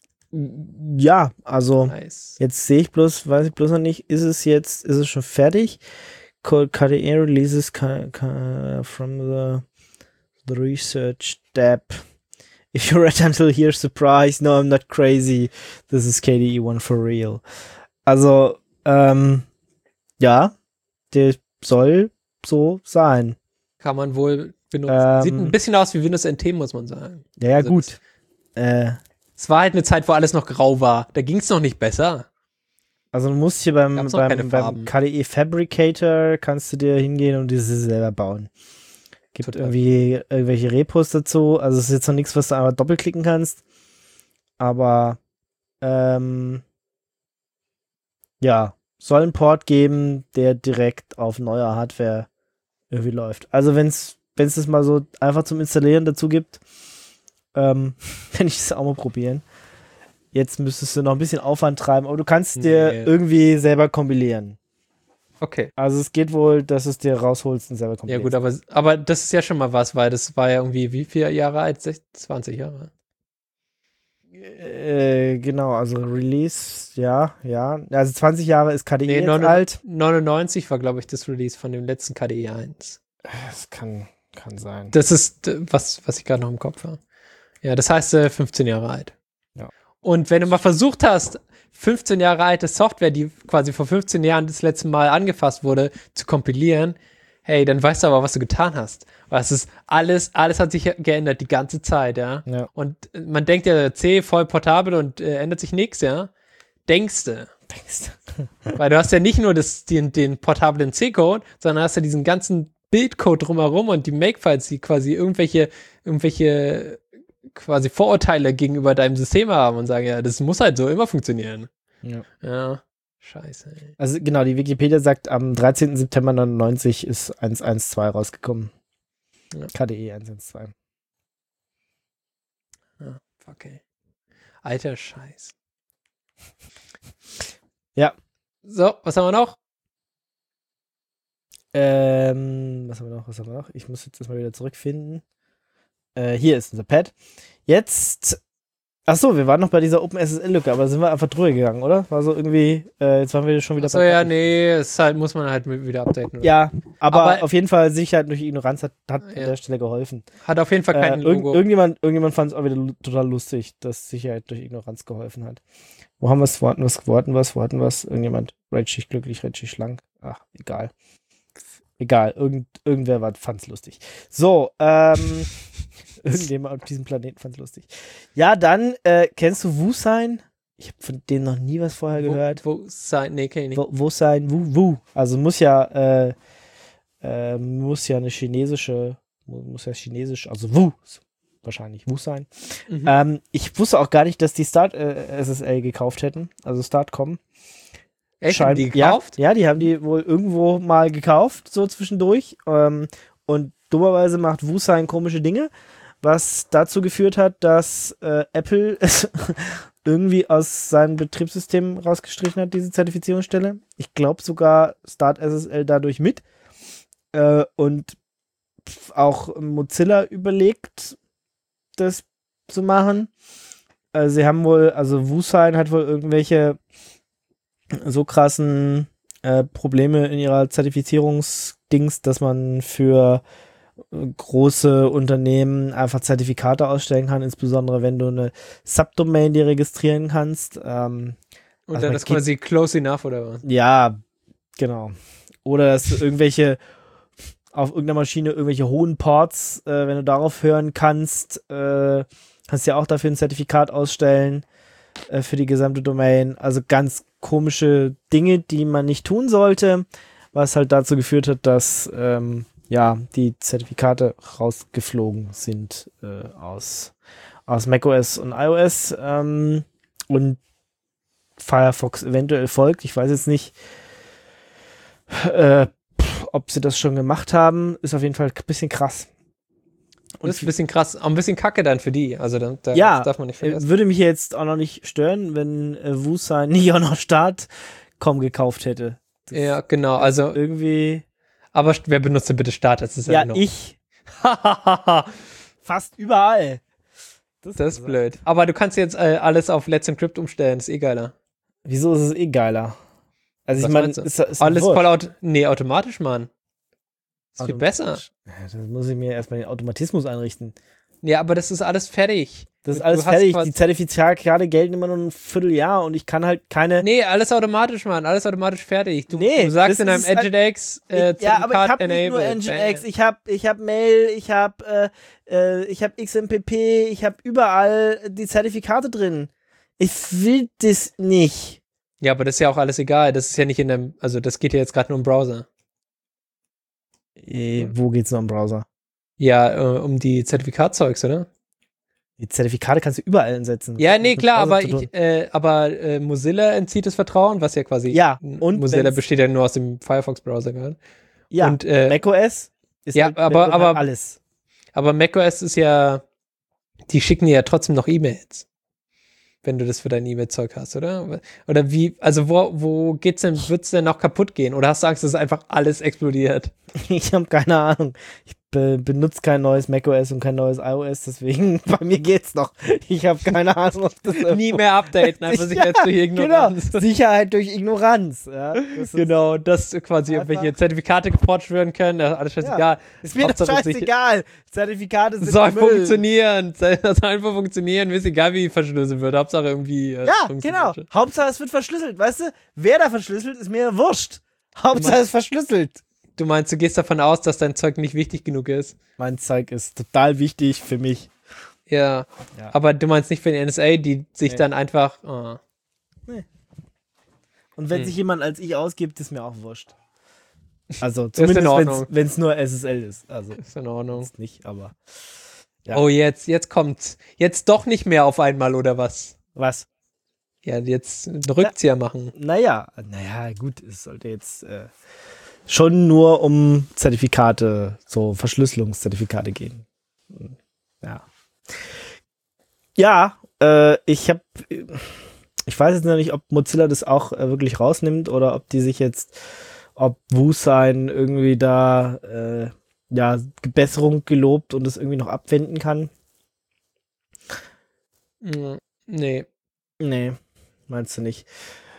Ja, also Nice. jetzt sehe ich bloß, weiß ich bloß noch nicht, ist es jetzt, ist es schon fertig? K D E releases ka- ka- from the, the research tab If you read until here, surprise, no, I'm not crazy. This is K D E one for real. Also, ähm, ja, der soll so sein. Kann man wohl benutzen. Ähm, Sieht ein bisschen aus wie Windows N T, muss man sagen. Ja, ja, Also gut. Äh, Es war halt eine Zeit, wo alles noch grau war. Da ging es noch nicht besser. also du musst hier beim, Gab's noch keine beim, beim Farben. K D E Fabricator kannst du dir hingehen und diese selber bauen. Gibt Total. irgendwie irgendwelche Repos dazu. Also es ist jetzt noch nichts, was du einfach doppelklicken kannst. Aber ähm, ja, soll einen Port geben, der direkt auf neuer Hardware irgendwie läuft. Also wenn es wenn es das mal so einfach zum Installieren dazu gibt, ähm, kann ich das auch mal probieren. Jetzt müsstest du noch ein bisschen Aufwand treiben, aber du kannst dir Nee. irgendwie selber kompilieren. Okay. Also es geht wohl, dass du es dir rausholst und selber Ja kompilierst. gut, aber, aber das ist ja schon mal was, weil das war ja irgendwie wie viele Jahre alt? sechzehn, zwanzig Jahre. Äh, genau, also Release, ja, ja. Also zwanzig Jahre ist K D E Nee, jetzt neun- alt. neunundneunzig war, glaube ich, das Release von dem letzten K D E eins. Das kann, kann sein. Das ist, äh, was, was ich gerade noch im Kopf habe. Ja, das heißt äh, fünfzehn Jahre alt. Ja. Und wenn du mal versucht hast, fünfzehn Jahre alte Software, die quasi vor fünfzehn Jahren das letzte Mal angefasst wurde, zu kompilieren, hey, dann weißt du aber, was du getan hast. Weil es ist alles, alles hat sich geändert die ganze Zeit, ja. Ja. Und äh, man denkt ja, C voll portabel und äh, ändert sich nichts, ja. Denkst du. Denkst Weil du hast ja nicht nur das, den, den portablen C-Code, sondern hast ja diesen ganzen Bildcode drumherum und die Make-Files, die quasi irgendwelche, irgendwelche quasi Vorurteile gegenüber deinem System haben und sagen, ja, das muss halt so immer funktionieren. Ja. Ja, scheiße, ey. Also genau, die Wikipedia sagt, am dreizehnten September neunundneunzig ist eins eins zwei rausgekommen. Ja. K D E eins eins zwei. Ja, fuck, ey. Alter Scheiß. Ja. So, was haben wir noch? Ähm, was haben wir noch? Was haben wir noch? Ich muss jetzt erstmal wieder zurückfinden. Äh, hier ist unser Pad. Jetzt. Achso, wir waren noch bei dieser OpenSSL-Lücke, aber sind wir einfach drüber gegangen, oder? War so irgendwie, äh, jetzt waren wir schon wieder Achso, bei. ja, nee, es ist halt, muss man halt mit- wieder updaten. oder? Ja, aber, Aber- auf jeden Fall Sicherheit durch Ignoranz hat, hat an Ja. der Stelle geholfen. Hat auf jeden Fall Äh, kein irgend, Logo. irgendjemand irgendjemand fand es auch wieder lu- total lustig, dass Sicherheit durch Ignoranz geholfen hat. Wo haben wir es? Wo hatten wir es? Wo hatten wir es? Wo hatten wir es? Irgendjemand? Redschicht glücklich, Redschicht schlank. Ach, egal. Egal, irgend, irgendwer fand es lustig. So, ähm, irgendjemand auf diesem Planeten fand es lustig. Ja, dann, äh, kennst du Wusein? Ich habe von denen noch nie was vorher gehört. Wo, wo sein, nee, kenn ich nicht. Wo, Wusein, Wu, Wu. Also muss ja, äh, äh, muss ja eine chinesische, mu- muss ja chinesisch, also Wu, wahrscheinlich Wu sein. Mhm. Ähm, ich wusste auch gar nicht, dass die Start äh, S S L gekauft hätten, also Startcom. Echt, haben die gekauft? Ja, ja, die haben die wohl irgendwo mal gekauft, so zwischendurch. Ähm, und dummerweise macht Wusein komische Dinge, was dazu geführt hat, dass äh, Apple es irgendwie aus seinem Betriebssystem rausgestrichen hat, diese Zertifizierungsstelle. Ich glaube sogar Start S S L dadurch mit. Äh, und pf, auch Mozilla überlegt, das zu machen. Äh, sie haben wohl, also Wusein hat wohl irgendwelche so krassen äh, Probleme in ihrer Zertifizierungsdings, dass man für äh, große Unternehmen einfach Zertifikate ausstellen kann, insbesondere wenn du eine Subdomain dir registrieren kannst. Ähm, Und also dann man ist quasi close enough, oder was? ja, genau. Oder dass du irgendwelche auf irgendeiner Maschine irgendwelche hohen Ports, äh, wenn du darauf hören kannst, äh, kannst du ja auch dafür ein Zertifikat ausstellen äh, für die gesamte Domain. Also ganz komische Dinge, die man nicht tun sollte, was halt dazu geführt hat, dass ähm, ja die Zertifikate rausgeflogen sind äh, aus, aus macOS und iOS ähm, und Firefox eventuell folgt. Ich weiß jetzt nicht, äh, pff, ob sie das schon gemacht haben. Ist auf jeden Fall ein bisschen krass. Und Das ist ein bisschen krass, auch ein bisschen kacke dann für die. Also da, da ja, das darf man nicht äh, vergessen. würde mich jetzt auch noch nicht stören, wenn äh, Wusein nicht auch noch Start.com gekauft hätte. Das Ja, genau. Also, irgendwie. aber wer benutzt denn bitte Start? Das ist Ja, noch. ich. Fast überall. Das ist blöd. Aber du kannst jetzt äh, alles auf Let's Encrypt umstellen. Das ist eh geiler. Wieso ist es eh geiler? Also ich Was meine, meinst du? ist, ist Alles wurscht. voll auto nee, automatisch, Mann. Ist viel besser. Automatisch. Ja, dann muss ich mir erstmal den Automatismus einrichten. Ja, aber das ist alles fertig. Das ist Du alles hast fertig. quasi- Die Zertifikate gelten immer nur ein Vierteljahr und ich kann halt keine. Nee, alles automatisch, Mann. Alles automatisch fertig. Du, Nee, du sagst das in einem ist halt- Nginx äh, Ich, ja, aber ich Zertifikat habe nicht nur enabled. Nginx, ich habe ich hab Mail, ich habe äh, äh, ich habe X M P P, ich habe überall die Zertifikate drin. Ich will das nicht. Ja, aber das ist ja auch alles egal. Das ist ja nicht in dem, also das geht ja jetzt gerade nur im Browser. Äh, wo geht's noch im Browser? Ja, äh, um die Zertifikatzeugs, oder? Die Zertifikate kannst du überall einsetzen. Ja, Das hat nee, mit klar, Browser aber zu tun. ich, äh, aber äh, Mozilla entzieht das Vertrauen, was ja quasi Ja, und Mozilla wenn's- besteht ja nur aus dem Firefox-Browser gerade. Ja, und, äh, macOS ist ja, halt, aber- wird aber- halt alles. Aber macOS ist ja, die schicken dir ja trotzdem noch E-Mails, wenn du das für dein E-Mail-Zeug hast, oder? Oder wie, also wo, wo geht's denn, wird's denn noch kaputt gehen? Oder hast du Angst, dass einfach alles explodiert? Ich habe keine Ahnung. Ich be benutze kein neues macOS und kein neues iOS, deswegen bei mir geht's noch. Ich habe keine Ahnung, ob das Nie mehr updaten, einfach sich Ja, jetzt durch Ignoranz. Genau, Sicherheit durch Ignoranz. Ja, das ist, Genau, dass quasi Einfach- irgendwelche Zertifikate geforgt werden können, das ist alles scheißegal. ist mir das Hauptsache, sich- scheißegal. Zertifikate sind soll Müll. funktionieren. Das soll einfach funktionieren, ist egal, wie verschlüsselt wird. Hauptsache irgendwie. äh, Ja, funktioniert. genau. Hauptsache es wird verschlüsselt. Weißt du, wer da verschlüsselt, ist mir wurscht. Hauptsache es ist verschlüsselt. Du meinst, du gehst davon aus, dass dein Zeug nicht wichtig genug ist? Mein Zeug ist total wichtig für mich. Ja. Ja. Aber du meinst nicht für die N S A, die sich Nee. dann einfach. Oh. Und wenn Hm. sich jemand als ich ausgibt, ist mir auch wurscht. Also in zumindest Ordnung. wenn es nur S S L ist. Also Ist in Ordnung. sonst nicht, aber Ja. Oh, jetzt, jetzt kommt's. Jetzt doch nicht mehr auf einmal, oder was? was? Ja, jetzt einen Rückzieher machen. Naja, naja, gut, es sollte jetzt äh, schon nur um Zertifikate, so Verschlüsselungszertifikate gehen. Ja. Ja, äh, ich habe, ich weiß jetzt noch nicht, ob Mozilla das auch äh, wirklich rausnimmt oder ob die sich jetzt, ob WuSign irgendwie da, äh, ja, Besserung gelobt und es irgendwie noch abwenden kann. Mm, Nee. Nee, meinst du nicht.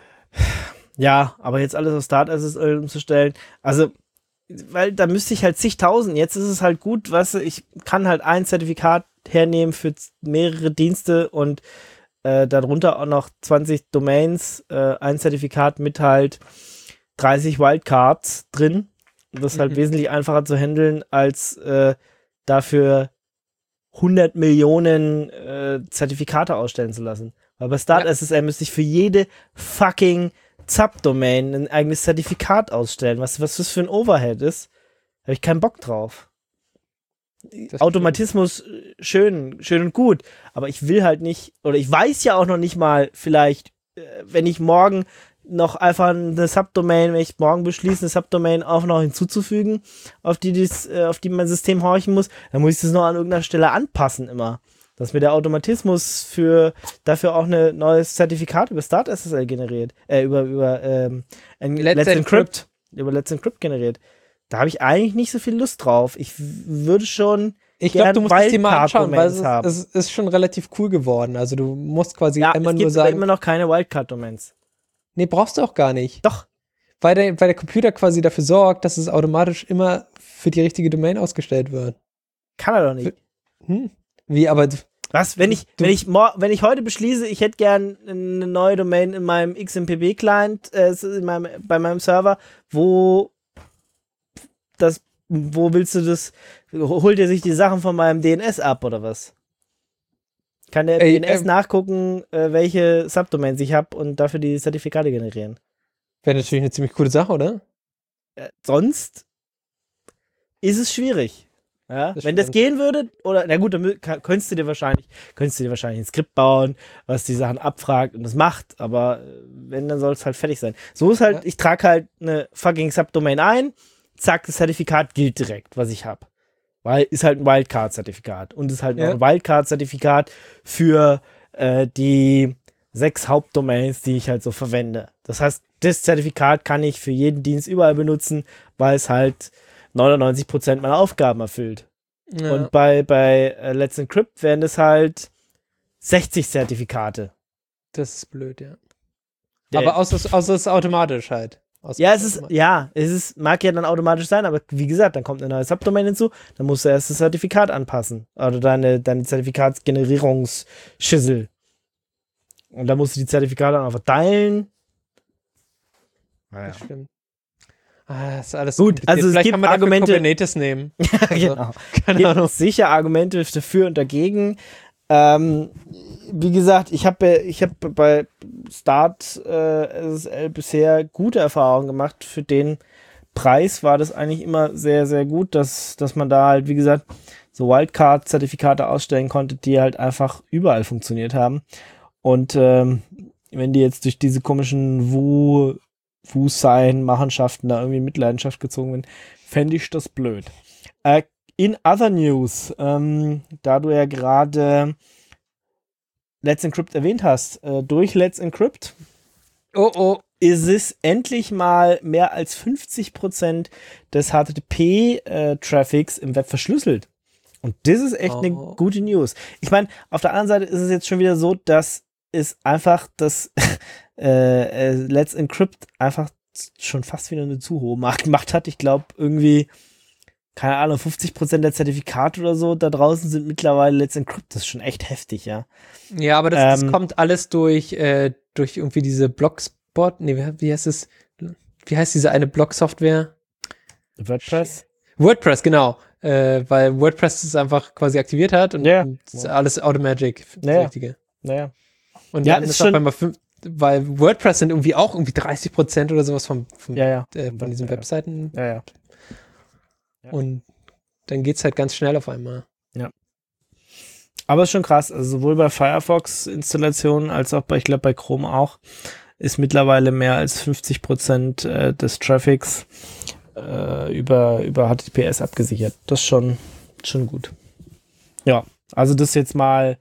Ja, aber jetzt alles auf Start S S L umzustellen, also, weil da müsste ich halt zigtausend, jetzt ist es halt gut, weißt du, ich kann halt ein Zertifikat hernehmen für z- mehrere Dienste und äh, darunter auch noch zwanzig Domains, äh, ein Zertifikat mit halt dreißig Wildcards drin. Das ist halt Mhm. wesentlich einfacher zu handeln, als äh, dafür hundert Millionen äh, Zertifikate ausstellen zu lassen. Weil bei Start Ja. S S L müsste ich für jede fucking Subdomain ein eigenes Zertifikat ausstellen. Was, was das für ein Overhead ist, habe ich keinen Bock drauf. Das Automatismus, äh, schön, schön und gut, aber ich will halt nicht, oder ich weiß ja auch noch nicht mal, vielleicht, äh, wenn ich morgen noch einfach eine Subdomain, wenn ich morgen beschließe, eine Subdomain auch noch hinzuzufügen, auf die, dies, äh, auf die mein System horchen muss, dann muss ich das noch an irgendeiner Stelle anpassen immer. Dass mir der Automatismus für dafür auch ein neues Zertifikat über Start S S L generiert, äh, über, über ähm, ein Let's Let's, Encrypt. Encrypt, über Let's Encrypt generiert. Da habe ich eigentlich nicht so viel Lust drauf. Ich w- würde schon Ich glaube, gern du musst es dir mal anschauen, weil es Wildcard-Domains haben. ist, es ist schon relativ cool geworden. Also du musst quasi Ja, immer es nur gibt aber sagen, immer noch keine Wildcard-Domains. nee, brauchst du auch gar nicht. Doch. Weil der, weil der Computer quasi dafür sorgt, dass es automatisch immer für die richtige Domain ausgestellt wird. Kann er doch nicht. Hm? Wie, aber du- Was, wenn ich, Du- wenn ich, mor- wenn ich heute beschließe, ich hätte gern eine neue Domain in meinem X M P B-Client, äh, in meinem, bei meinem Server, wo das, wo willst du das, holt er sich die Sachen von meinem D N S ab oder was? Kann der Ey, D N S ähm, nachgucken, äh, welche Subdomains ich habe und dafür die Zertifikate generieren? wäre natürlich eine ziemlich coole Sache, oder? Äh, sonst ist es schwierig. Ja? Das Wenn das stimmt. gehen würde, oder na gut, dann mü- ka- könntest du dir wahrscheinlich, könntest du dir wahrscheinlich ein Skript bauen, was die Sachen abfragt und das macht, aber äh, wenn, dann soll es halt fertig sein. So ist halt, Ja. ich trage halt eine fucking Subdomain ein, zack, das Zertifikat gilt direkt, was ich habe. Weil ist halt ein Wildcard-Zertifikat und ist halt Ja. noch ein Wildcard-Zertifikat für äh, die sechs Hauptdomains, die ich halt so verwende. Das heißt, das Zertifikat kann ich für jeden Dienst überall benutzen, weil es halt neunundneunzig Prozent meiner Aufgaben erfüllt. Ja. Und bei, bei äh, Let's Encrypt wären es halt sechzig Zertifikate. Das ist blöd, ja. Der- Aber außer, außer es ist automatisch halt. Ja, es ist, ja, es ist, mag ja dann automatisch sein, aber wie gesagt, dann kommt eine neue Subdomain hinzu, dann musst du erst das Zertifikat anpassen. Oder deine, deine Zertifikatsgenerierungsschissel. Und dann musst du die Zertifikate auch noch verteilen. Naja. Das stimmt. Ah, das ist alles gut. Also es Vielleicht gibt kann man Argumente. Kubernetes nehmen. Ja, also, genau. Keine gibt Ahnung. Sicher Argumente dafür und dagegen. Ähm, wie gesagt, ich habe ich hab bei Start äh, S S L bisher gute Erfahrungen gemacht. Für den Preis war das eigentlich immer sehr, sehr gut, dass, dass man da halt, wie gesagt, so Wildcard-Zertifikate ausstellen konnte, die halt einfach überall funktioniert haben. Und ähm, wenn die jetzt durch diese komischen Wu, Wu-Sign-Machenschaften da irgendwie in Mitleidenschaft gezogen werden, fände ich das blöd. Äh, in other news, ähm, da du ja gerade Let's Encrypt erwähnt hast, äh, durch Let's Encrypt oh, oh. ist es endlich mal mehr als fünfzig Prozent des H T T P-Traffics äh, im Web verschlüsselt. Und das ist echt eine oh. gute News. Ich meine, auf der anderen Seite ist es jetzt schon wieder so, dass es einfach das äh, äh, Let's Encrypt einfach schon fast wieder eine zu hohe Macht gemacht hat. Ich glaube, irgendwie, keine Ahnung, fünfzig Prozent der Zertifikate oder so da draußen sind mittlerweile Let's Encrypt. Das ist schon echt heftig, ja. Ja, aber das, Ähm, das kommt alles durch, äh, durch irgendwie diese Blogspot, nee, wie, wie heißt es? Wie heißt diese eine Blog-Software? WordPress? WordPress, genau. Äh, weil WordPress es einfach quasi aktiviert hat und, Ja. und das ist alles Automagic. Das Naja. Richtige. Naja. Und Ja, dann ist ist schon- auch mal fünf, weil WordPress sind irgendwie auch irgendwie dreißig Prozent oder sowas vom, vom, Ja, ja. äh, von diesen Ja. Webseiten. Ja, ja. Ja. Und dann geht's halt ganz schnell auf einmal. Aber ist schon krass, also sowohl bei Firefox-Installationen als auch bei, ich glaube bei Chrome auch, ist mittlerweile mehr als fünfzig Prozent äh, des Traffics äh, über, über H T T P S abgesichert. Das ist schon, schon gut. Ja, also das jetzt mal,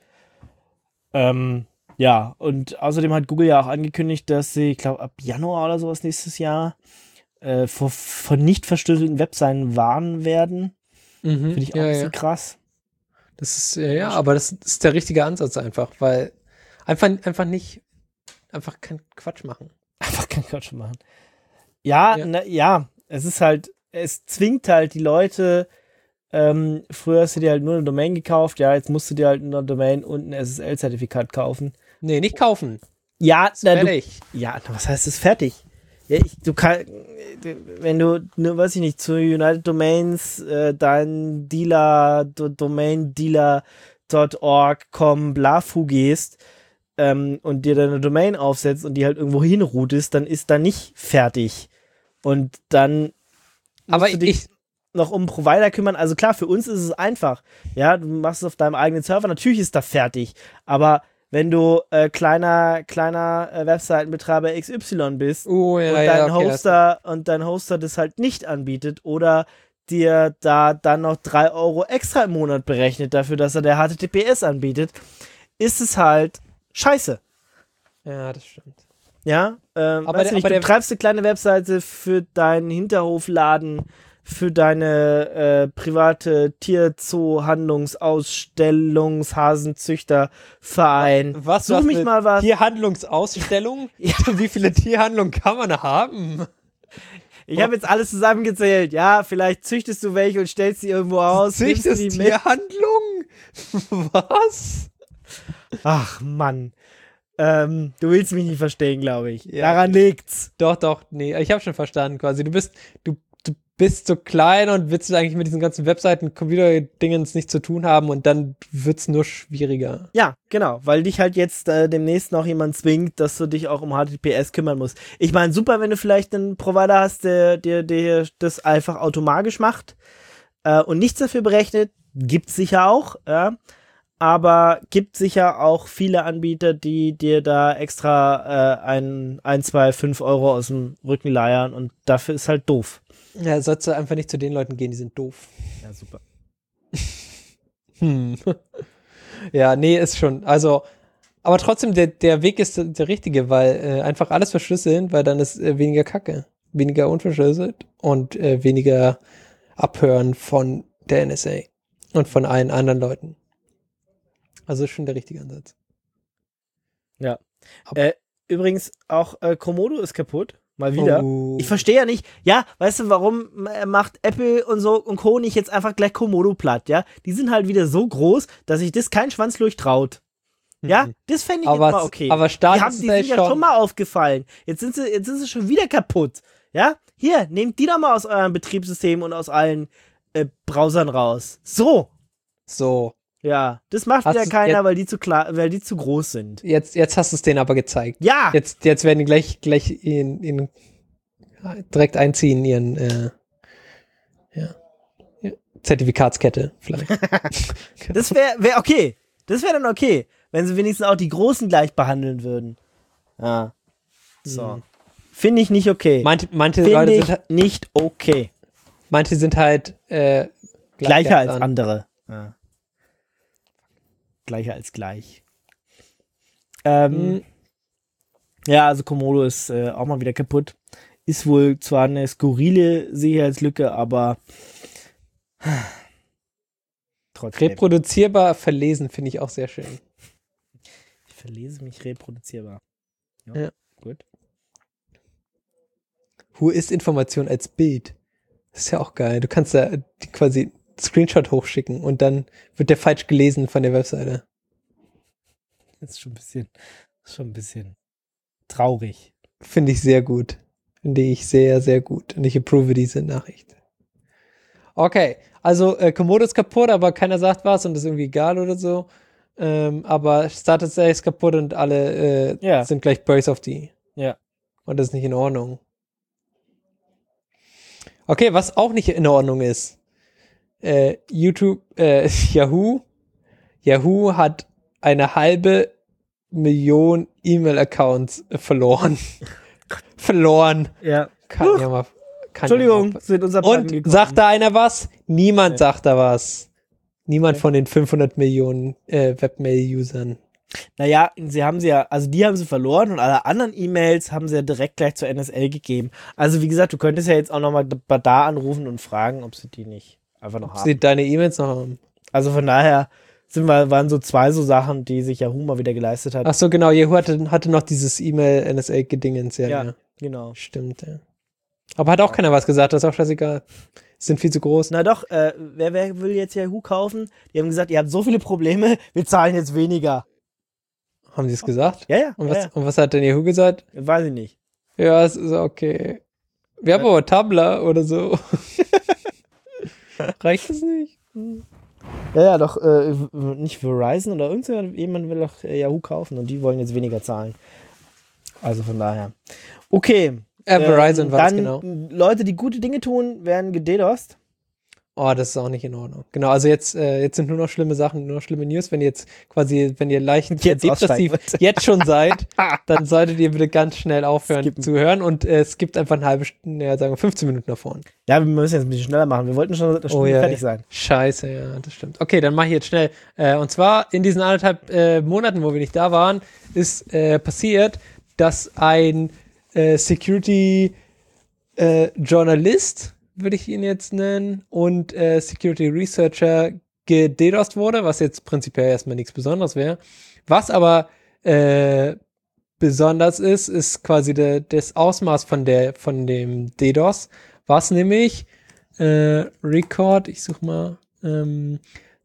ähm, ja, und außerdem hat Google ja auch angekündigt, dass sie, ich glaube ab Januar oder sowas nächstes Jahr äh, vor, von nicht verschlüsselten Webseiten warnen werden. Mhm. Finde ich auch ja, ein ja. bisschen krass. Das ist, äh, ja, aber das ist der richtige Ansatz einfach, weil einfach, einfach nicht, einfach keinen Quatsch machen. Einfach keinen Quatsch machen. Ja, Ja. na, ja, es ist halt, es zwingt halt die Leute, ähm, früher hast du dir halt nur eine Domain gekauft, ja, jetzt musst du dir halt eine Domain und ein S S L-Zertifikat kaufen. Nee, nicht kaufen. Ja, Ist na, du, fertig. ja, na, was heißt es fertig? Ja, ich, du kannst, wenn du, ne, weiß ich nicht, zu United Domains äh, dein Dealer, do, Domain-Dealer Punkt org, com, blafu gehst ähm, und dir deine Domain aufsetzt und die halt irgendwo hinroutest, dann ist da nicht fertig. Und dann musst Aber du dich ich, noch um einen Provider kümmern. Also klar, für uns ist es einfach. Ja, du machst es auf deinem eigenen Server, natürlich ist da fertig. Aber wenn du äh, kleiner, kleiner äh, Webseitenbetreiber X Y bist oh ja, und ja, dein okay, Hoster und dein Hoster das halt nicht anbietet oder dir da dann noch drei Euro extra im Monat berechnet dafür, dass er der H T T P S anbietet, ist es halt scheiße. das, ja, das stimmt. Ja, ähm, Aber weißt der- du nicht, aber du der- betreibst eine kleine Webseite für deinen Hinterhofladen, für deine äh, private Tierzoo-Handlungsausstellungs-Hasenzüchterverein. Was? Such was mich eine mal was. Tierhandlungsausstellung? Ja. Wie viele Tierhandlungen kann man da haben? Ich habe jetzt alles zusammengezählt. Ja, vielleicht züchtest du welche und stellst sie irgendwo aus. nimmst du Züchtest die mit. Tierhandlung? Was? Ach, Mann. Ähm, du willst mich nicht verstehen, glaube ich. Ja. Daran liegt's. Doch, doch, nee, ich habe schon verstanden quasi. Du bist, du, du bist so klein und willst eigentlich mit diesen ganzen Webseiten, Computer-Dingens nichts zu tun haben und dann wird's nur schwieriger. Ja, genau, weil dich halt jetzt äh, demnächst noch jemand zwingt, dass du dich auch um H T T P S kümmern musst. Ich meine, super, wenn du vielleicht einen Provider hast, der dir der, der das einfach automatisch macht äh, und nichts dafür berechnet, gibt's sicher auch, ja. Aber gibt sicher auch viele Anbieter, die dir da extra äh, ein, ein, zwei, fünf Euro aus dem Rücken leiern und dafür ist halt doof. Ja, sollst du einfach nicht zu den Leuten gehen, die sind doof. Ja, super. Hm. Ja, nee, ist schon. Also, aber trotzdem, der, der Weg ist der, der richtige, weil äh, einfach alles verschlüsseln, weil dann ist äh, weniger Kacke. Weniger unverschlüsselt und äh, weniger Abhören von der N S A und von allen anderen Leuten. Also ist schon der richtige Ansatz. Ja. Aber- Äh, übrigens, auch äh, Komodo ist kaputt. Mal wieder. Oh. Ich verstehe ja nicht, ja, weißt du, warum macht Apple und so und Co. nicht jetzt einfach gleich Komodo platt, ja? Die sind halt wieder so groß, dass sich das kein Schwanz durchtraut. Ja, Mhm. das fände ich Aber jetzt mal es- okay. aber Start die haben, ist die ja sind ja schon- schon mal aufgefallen. Jetzt sind sie, jetzt sind sie schon wieder kaputt. Ja, hier, nehmt die doch mal aus eurem Betriebssystem und aus allen äh, Browsern raus. So. So, Ja, das macht Hast wieder du's keiner, jetzt- weil die zu klar, weil die zu groß sind. jetzt, jetzt hast du es denen aber gezeigt. Ja, Jetzt, jetzt werden die gleich, gleich in, in direkt einziehen in ihren äh, ja, ja, Zertifikatskette vielleicht. das wäre wär okay. Das wäre dann okay, wenn sie wenigstens auch die Großen gleich behandeln würden. Ja. So. Mhm. Finde ich nicht okay. Manche, manche Finde Leute ich sind, halt- nicht okay. manche sind halt äh, Gleicher als an. andere. Ja. Gleicher als gleich. Ähm, Mhm. Ja, also Komodo ist äh, auch mal wieder kaputt. Ist wohl zwar eine skurrile Sicherheitslücke, aber trotzdem. Reproduzierbar verlesen finde ich auch sehr schön. Ich verlese mich reproduzierbar. Ja. Gut. Wo ist Information als Bild? Das ist ja auch geil. Du kannst da die quasi Screenshot hochschicken und dann wird der falsch gelesen von der Webseite. Das ist schon ein bisschen, schon ein bisschen traurig. Finde ich sehr gut. Finde ich sehr, sehr gut. Und ich approve diese Nachricht. Okay, also äh, Komodo ist kaputt, aber keiner sagt was und ist irgendwie egal oder so. Ähm, aber Status ist kaputt und alle äh, Ja. sind gleich böse auf die. Ja. Und das ist nicht in Ordnung. Okay, was auch nicht in Ordnung ist. Äh, YouTube, äh, Yahoo. Yahoo hat eine halbe Million E-Mail-Accounts äh, verloren. verloren. Ja. Kann Huch. ja mal. Kann Entschuldigung, Ja mal. sind unser Platten Und gekommen. sagt da einer was? Niemand Nee. sagt da was. Niemand Okay. von den fünfhundert Millionen äh, Webmail-Usern. Naja, sie haben sie ja, also die haben sie verloren und alle anderen E-Mails haben sie ja direkt gleich zur N S L gegeben. Also wie gesagt, du könntest ja jetzt auch nochmal da anrufen und fragen, ob sie die nicht einfach noch Ob haben. sie deine E-Mails noch haben. Also von daher sind wir, waren so zwei so Sachen, die sich Yahoo mal wieder geleistet hat. Ach so, genau. Yahoo hatte, hatte noch dieses E-Mail-N S A-Gedingens. Ja, Ja. ja. Genau. Stimmt, ja. Aber hat auch keiner was gesagt. Das ist auch scheißegal. Sind viel zu groß. Na doch, äh, wer, wer will jetzt Yahoo kaufen? Die haben gesagt, ihr habt so viele Probleme, wir zahlen jetzt weniger. Haben sie es gesagt? Ja, ja. Und ja, was, und was hat denn Yahoo gesagt? ja. Weiß ich nicht. Ja, es ist okay. Wir haben Ja. aber Tumblr oder so. Reicht das nicht? Ja, ja, doch, äh, nicht Verizon oder irgendjemand jemand will doch äh, Yahoo kaufen und die wollen jetzt weniger zahlen. Also von daher. Okay. Äh, Verizon ähm, war das dann genau. Leute, die gute Dinge tun, werden gededost. Oh, das ist auch nicht in Ordnung. Genau, also jetzt, äh, jetzt sind nur noch schlimme Sachen, nur noch schlimme News. Wenn ihr jetzt quasi, wenn ihr leicht Jetzt aussteigen depressiv wollt. jetzt schon seid, dann solltet ihr bitte ganz schnell aufhören Skippen. zu hören und äh, es gibt einfach eine halbe Stunde, ja, sagen wir fünfzehn Minuten davon. Ja, wir müssen jetzt ein bisschen schneller machen. Wir wollten schon eine Stunde Oh, ja, fertig ja. sein. Scheiße, ja, das stimmt. Okay, dann mache ich jetzt schnell. Äh, und zwar in diesen anderthalb äh, Monaten, wo wir nicht da waren, ist äh, passiert, dass ein äh, Security äh, Journalist, würde ich ihn jetzt nennen, und äh, Security Researcher gededost wurde, was jetzt prinzipiell erstmal nichts Besonderes wäre. Was aber äh, besonders ist, ist quasi de, das Ausmaß von der von dem DDoS, was nämlich äh, Record, ich such mal, ähm,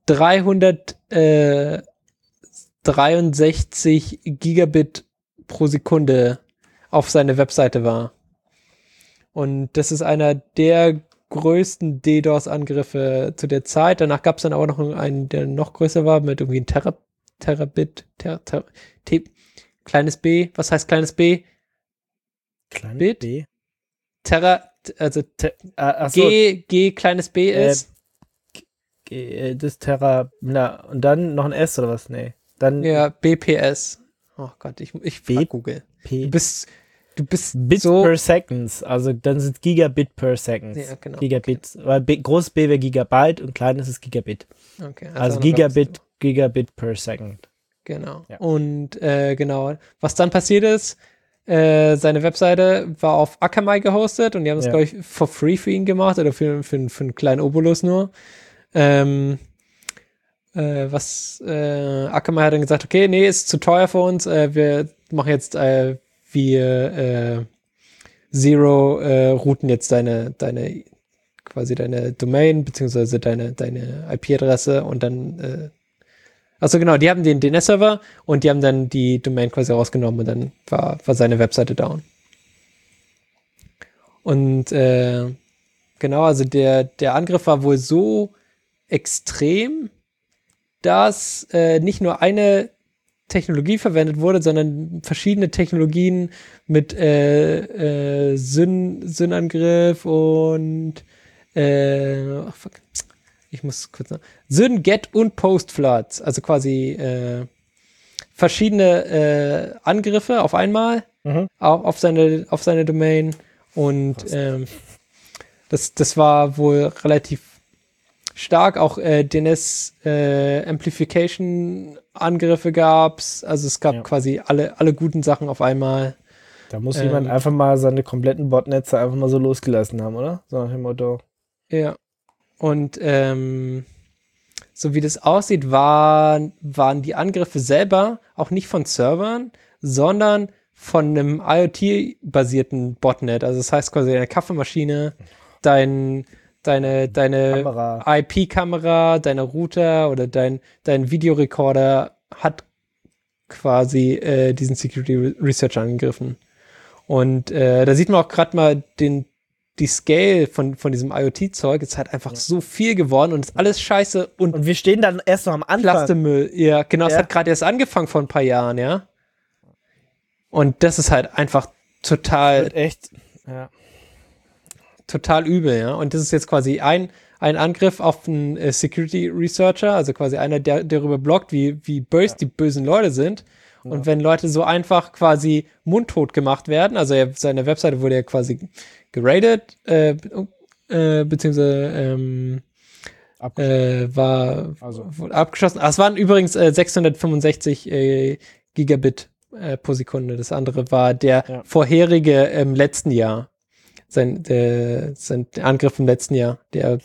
dreihundertdreiundsechzig Gigabit pro Sekunde auf seine Webseite war. Und das ist einer der größten DDoS-Angriffe zu der Zeit. Danach gab es dann aber noch einen, der noch größer war, mit irgendwie ein Terra, Terabit, ter, ter, T, kleines B. Was heißt kleines B? Kleines Bit? B. Terra, also Te äh, achso, G, G kleines B Äh, ist. äh, das Terra, na, und dann noch ein S oder was? Nee. Dann Ja, B P S. Oh Gott, ich, ich B- frag Google. P. Du bist, du bist Bits so. per Seconds, also dann sind Gigabit per Seconds. Ja, genau, Gigabit, weil B, groß B wäre Gigabyte und klein ist es Gigabit. Okay, Also noch Gigabit, ganz- Gigabit per Second. Genau. Ja. Und äh, genau, was dann passiert ist, äh, seine Webseite war auf Akamai gehostet und die haben das, Ja. glaube ich, for free für ihn gemacht oder für, für, für einen kleinen Obolus nur. Ähm, äh, was äh, Akamai hat dann gesagt, okay, nee, ist zu teuer für uns, äh, wir machen jetzt, äh, wir äh, Zero äh, routen jetzt deine, deine, quasi deine Domain, beziehungsweise deine, deine I P-Adresse und dann, äh, also genau, die haben den D N S-Server und die haben dann die Domain quasi rausgenommen und dann war, war seine Webseite down. Und äh, genau, also der, der Angriff war wohl so extrem, dass äh, nicht nur eine Technologie verwendet wurde, sondern verschiedene Technologien mit äh, äh, Syn- Syn-Angriff und äh, ach, fuck. Ich muss kurz noch. Syn, Get und Post-Floods, also quasi äh, verschiedene äh, Angriffe auf einmal Mhm. auf, auf seine auf seine Domain und ähm, das das war wohl relativ stark, auch äh, D N S äh, Amplification Angriffe gab's, also es gab Ja. quasi alle alle guten Sachen auf einmal. Da muss Ähm. jemand einfach mal seine kompletten Botnetze einfach mal so losgelassen haben, oder? So nach dem Motto. Ja. Und ähm, so wie das aussieht, war, waren die Angriffe selber auch nicht von Servern, sondern von einem IoT-basierten Botnet. Also das heißt quasi deine Kaffeemaschine, dein, deine, deine Kamera. I P-Kamera, deine Router oder dein, dein Videorekorder hat quasi äh, diesen Security Research angegriffen. Und äh, da sieht man auch gerade mal den die Scale von, von diesem IoT-Zeug ist halt einfach Ja. so viel geworden und ist alles scheiße und Und wir stehen dann erst noch am Anfang. Plastemüll. Ja, genau, es Ja. hat gerade erst angefangen vor ein paar Jahren, ja. Und das ist halt einfach total, Wird echt. Ja. total übel, ja. Und das ist jetzt quasi ein, ein Angriff auf einen äh, Security Researcher, also quasi einer, der der darüber bloggt, wie, wie böse Ja. die bösen Leute sind. Ja. Und wenn Leute so einfach quasi mundtot gemacht werden, also er, seine Webseite wurde ja quasi geradet, äh, äh, beziehungsweise ähm, äh, war Also. wurde abgeschossen. Ah, es waren übrigens äh, sechshundertfünfundsechzig äh, Gigabit äh, pro Sekunde. Das andere war der Ja. vorherige im letzten Jahr. Sein, der, sein Angriff im letzten Jahr, der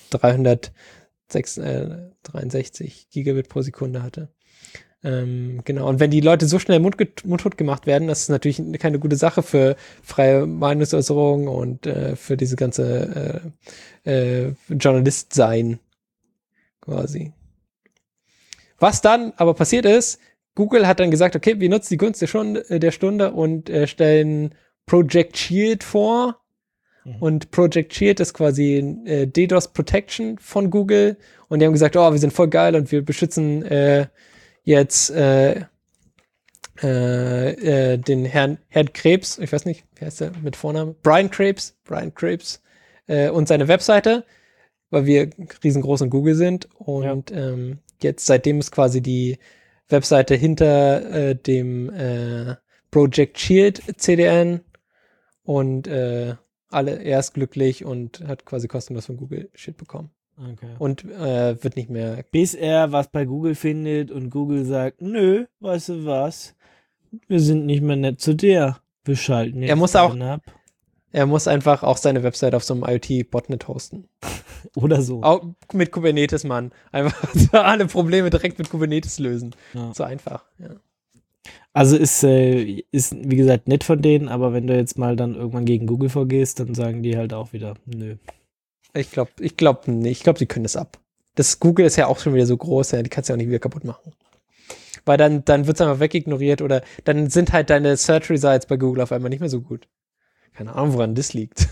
dreihundertdreiundsechzig Gigabit pro Sekunde hatte. Ähm, genau. Und wenn die Leute so schnell mundget- mundtot gemacht werden, das ist natürlich keine gute Sache für freie Meinungsäußerung und äh, für diese ganze äh, äh, Journalist-Sein quasi. Was dann aber passiert ist, Google hat dann gesagt, okay, wir nutzen die Gunst der Stunde, äh, der Stunde und äh, stellen Project Shield vor. Mhm. Und Project Shield ist quasi äh, DDoS Protection von Google. Und die haben gesagt, oh, wir sind voll geil und wir beschützen äh, jetzt äh, äh, äh, den Herrn, Herrn Krebs, ich weiß nicht, wie heißt der mit Vornamen? Brian Krebs, Brian Krebs äh, und seine Webseite, weil wir riesengroß in Google sind. Und ähm, jetzt, seitdem ist quasi die Webseite hinter äh, dem äh, Project Shield C D N und äh, alle, er ist glücklich und hat quasi kostenlos von Google Shit bekommen. Okay. Und äh, wird nicht mehr. Bis er was bei Google findet und Google sagt, nö, weißt du was, wir sind nicht mehr nett zu dir. Wir schalten jetzt Er muss auch- den ab. Er muss einfach auch seine Website auf so einem IoT-Botnet hosten. Oder so. Auch mit Kubernetes, Mann. Einfach so alle Probleme direkt mit Kubernetes lösen. Ja. So einfach, ja. Also ist, äh, ist, wie gesagt, nett von denen, aber wenn du jetzt mal dann irgendwann gegen Google vorgehst, dann sagen die halt auch wieder, nö. Ich glaube ich glaub nicht. Ich glaube, die können das ab. Das Google ist ja auch schon wieder so groß, ja, die kannst du ja auch nicht wieder kaputt machen. Weil dann, dann wird es einfach wegignoriert oder dann sind halt deine Search Results bei Google auf einmal nicht mehr so gut. Keine Ahnung, woran das liegt.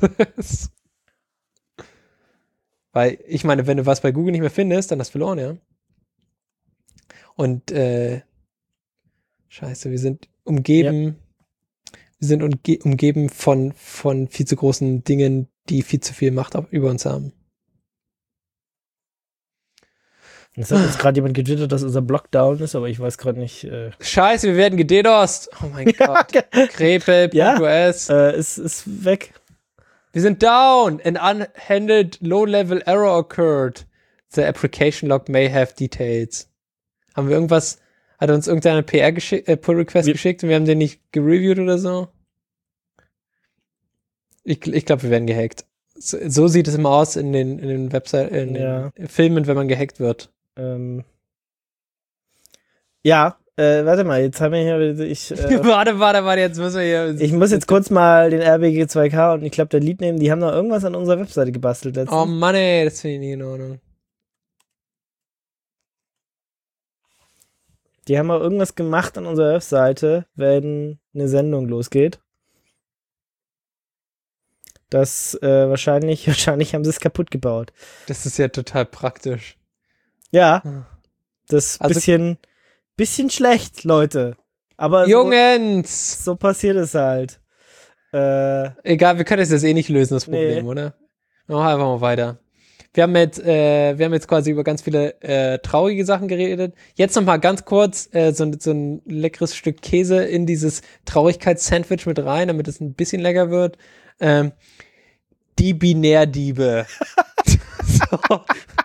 Weil, ich meine, wenn du was bei Google nicht mehr findest, dann hast du verloren, ja. Und, äh, scheiße, wir sind umgeben, wir sind umge- umgeben von, von viel zu großen Dingen, die viel zu viel Macht auf, über uns haben. Es hat jetzt gerade jemand getwittert, dass unser Blog down ist, aber ich weiß gerade nicht. Äh, Scheiße, wir werden gededost. Oh mein Gott. Krepel, Ja. .us. äh, ist, ist weg. Wir sind down. An unhandled low-level error occurred. The application log may have details. Haben wir irgendwas, hat uns irgendeine P R geschick, äh, Pull Request Wir- geschickt und wir haben den nicht gereviewt oder so? Ich, ich glaube, wir werden gehackt. So, so sieht es immer aus in den, in den Website, in Ja. den Filmen, wenn man gehackt wird. Ähm, ja, Äh, warte mal, jetzt haben wir hier, ich, äh, warte, warte, warte, jetzt müssen wir hier. ich muss jetzt kurz mal den R B G zwei K und ich glaube, der Lied nehmen, die haben noch irgendwas an unserer Webseite gebastelt letztens. Oh Mann, ey, das finde ich nicht in Ordnung. Die haben auch irgendwas gemacht an unserer Webseite, wenn eine Sendung losgeht. Das, äh, wahrscheinlich, wahrscheinlich haben sie es kaputt gebaut. Das ist ja total praktisch. Ja, Hm. das ist ein Also- bisschen, bisschen schlecht, Leute. Aber so, Jungens! so passiert es halt. Äh, Egal, wir können das jetzt eh nicht lösen, das Problem, Nee. oder? Machen wir einfach mal weiter. Wir haben jetzt, äh, wir haben jetzt quasi über ganz viele äh, traurige Sachen geredet. Jetzt noch mal ganz kurz äh, so, so ein leckeres Stück Käse in dieses Traurigkeits-Sandwich mit rein, damit es ein bisschen lecker wird. Ähm, die Binärdiebe. so.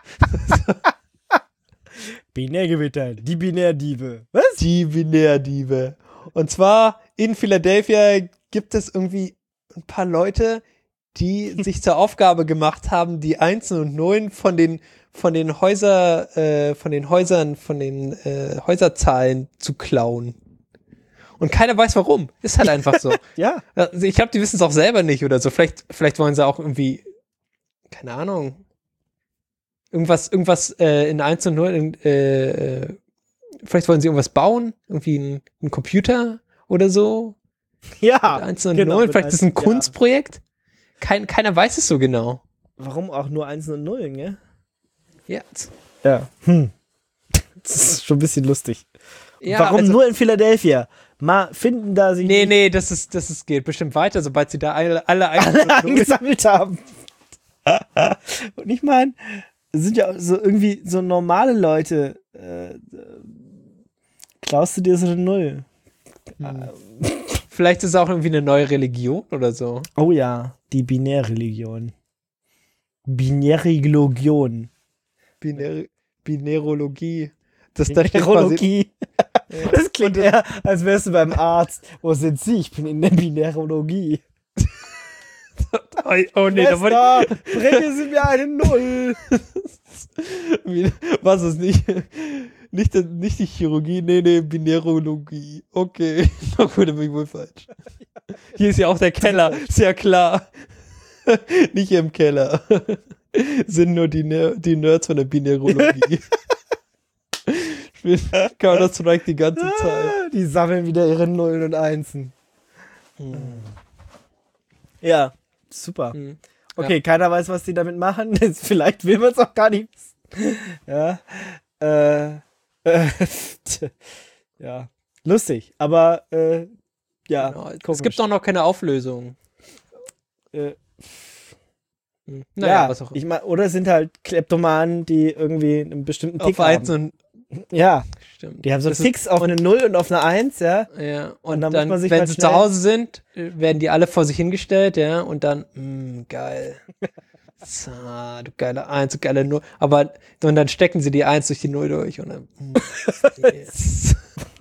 Binärgewitter, die Binärdiebe. Was? Die Binärdiebe. Und zwar in Philadelphia gibt es irgendwie ein paar Leute, die sich zur Aufgabe gemacht haben, die Einsen und Nullen von den von den Häuser äh, von den Häusern von den äh, Häuserzahlen zu klauen. Und keiner weiß warum. Ist halt einfach so. Ja. Also ich glaube, die wissen es auch selber nicht oder so. Vielleicht vielleicht wollen sie auch irgendwie keine Ahnung irgendwas irgendwas äh, in Einsen und Nullen äh, äh, vielleicht wollen sie irgendwas bauen, irgendwie ein, ein Computer oder so. Ja. Eins und genau, Null, mit vielleicht ist es ein eins- ja. Kunstprojekt. Kein, keiner weiß es so genau. Warum auch nur Einsen und Nullen, gell? Ja. Ja. Hm. Das ist schon ein bisschen lustig. ja Warum also, nur in Philadelphia? Mal finden da sie Nee, nee, das ist, das ist, geht bestimmt weiter, sobald sie da alle, alle eins und null- angesammelt haben. Und ich meine, es sind ja auch so irgendwie so normale Leute. Äh, äh, klaust du dir so eine Null? Vielleicht ist es auch irgendwie eine neue Religion oder so. Oh ja, die Binärreligion. Binärreligion. Binär, Binärologie. Das da steht quasi, Binärologie. Das klingt eher, als wärst du beim Arzt. Wo sind Sie? Ich bin in der Binärologie. oh, oh nee, da wollte Schwester, bringen Sie mir eine Null. ich, was ist nicht, nicht, nicht die Chirurgie, nee, nee, Binärologie. Okay, na gut, da bin ich wohl falsch. Hier ist ja auch der Keller, ist ja klar. Nicht im Keller. Sind nur die, Ner die Nerds von der Binärologie. Counter-Strike die ganze Zeit. Die sammeln wieder ihre Nullen und Einsen. Ja, super. Hm. Okay, keiner weiß, was die damit machen. Vielleicht will man es auch gar nicht wissen. Ja. Äh, äh, ja. Lustig, aber äh, ja. Genau. Es komisch. gibt auch noch keine Auflösung. Äh, Hm. ja, was auch ich mein, oder es sind halt Kleptomanen, die irgendwie einen bestimmten Tick auf eins haben. und Ja, stimmt. die haben so Das ist- Ticks auf eine Null und auf eine Eins, ja. Ja, und, Und dann dann, muss man sich wenn halt sie schnell- zu Hause sind, äh, werden die alle vor sich hingestellt, ja, und dann, mh, geil. So, du geile Eins, du geile Null. Aber, und dann stecken sie die Eins durch die Null durch und dann, mh, yes.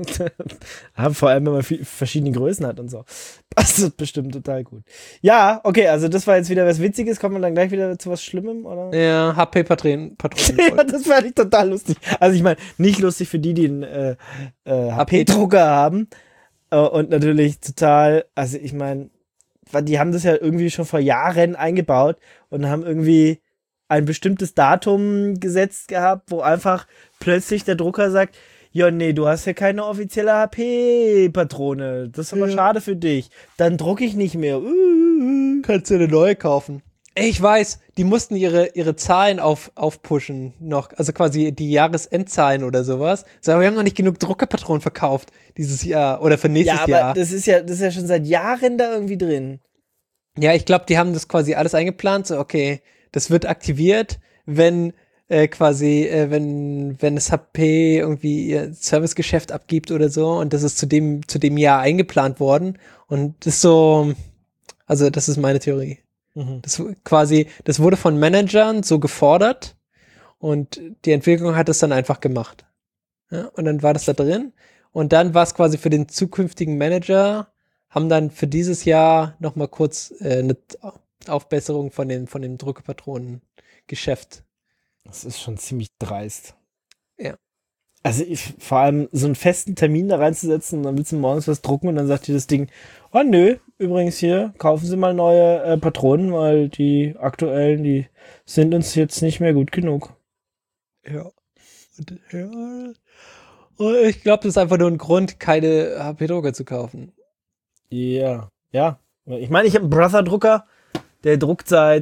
Ja, vor allem, wenn man viel, verschiedene Größen hat und so. Das ist bestimmt total gut. Ja, okay, also das war jetzt wieder was Witziges. Kommen wir dann gleich wieder zu was Schlimmem, oder? Ja, H P-Patronen. Ja, das fand ich total lustig. Also ich meine, nicht lustig für die, die einen äh, äh, H P-Drucker haben. Äh, und natürlich total, also ich meine, die haben das ja irgendwie schon vor Jahren eingebaut und haben irgendwie ein bestimmtes Datum gesetzt gehabt, wo einfach plötzlich der Drucker sagt, ja, nee, du hast ja keine offizielle H P-Patrone. Das ist aber Ja. schade für dich. Dann drucke ich nicht mehr. Uh, Kannst du eine neue kaufen. Ich weiß, die mussten ihre, ihre Zahlen auf, aufpushen noch, also quasi die Jahresendzahlen oder sowas. So, aber wir haben noch nicht genug Druckerpatronen verkauft dieses Jahr oder für nächstes ja, aber Jahr. das ist ja, das ist ja schon seit Jahren da irgendwie drin. Ja, ich glaube, die haben das quasi alles eingeplant. So, okay, das wird aktiviert, wenn äh, quasi, äh, wenn wenn das H P irgendwie ihr Servicegeschäft abgibt oder so. Und das ist zu dem zu dem Jahr eingeplant worden. Und das ist so, also das ist meine Theorie. Mhm. Das w- quasi, das wurde von Managern so gefordert und die Entwicklung hat es dann einfach gemacht. Ja, und dann war das da drin. Und dann war es quasi für den zukünftigen Manager, haben dann für dieses Jahr noch mal kurz äh, eine Aufbesserung von den von dem Druckerpatronengeschäft. Das ist schon ziemlich dreist. Ja. Also ich, vor allem so einen festen Termin da reinzusetzen und dann willst du morgens was drucken und dann sagt dir das Ding, oh nö, übrigens hier, kaufen Sie mal neue äh, Patronen, weil die aktuellen, die sind uns jetzt nicht mehr gut genug. Ja. Und, ja. Und ich glaube, das ist einfach nur ein Grund, keine H P-Drucker zu kaufen. Ja, ja. Ich meine, ich habe einen Brother-Drucker, der druckt seit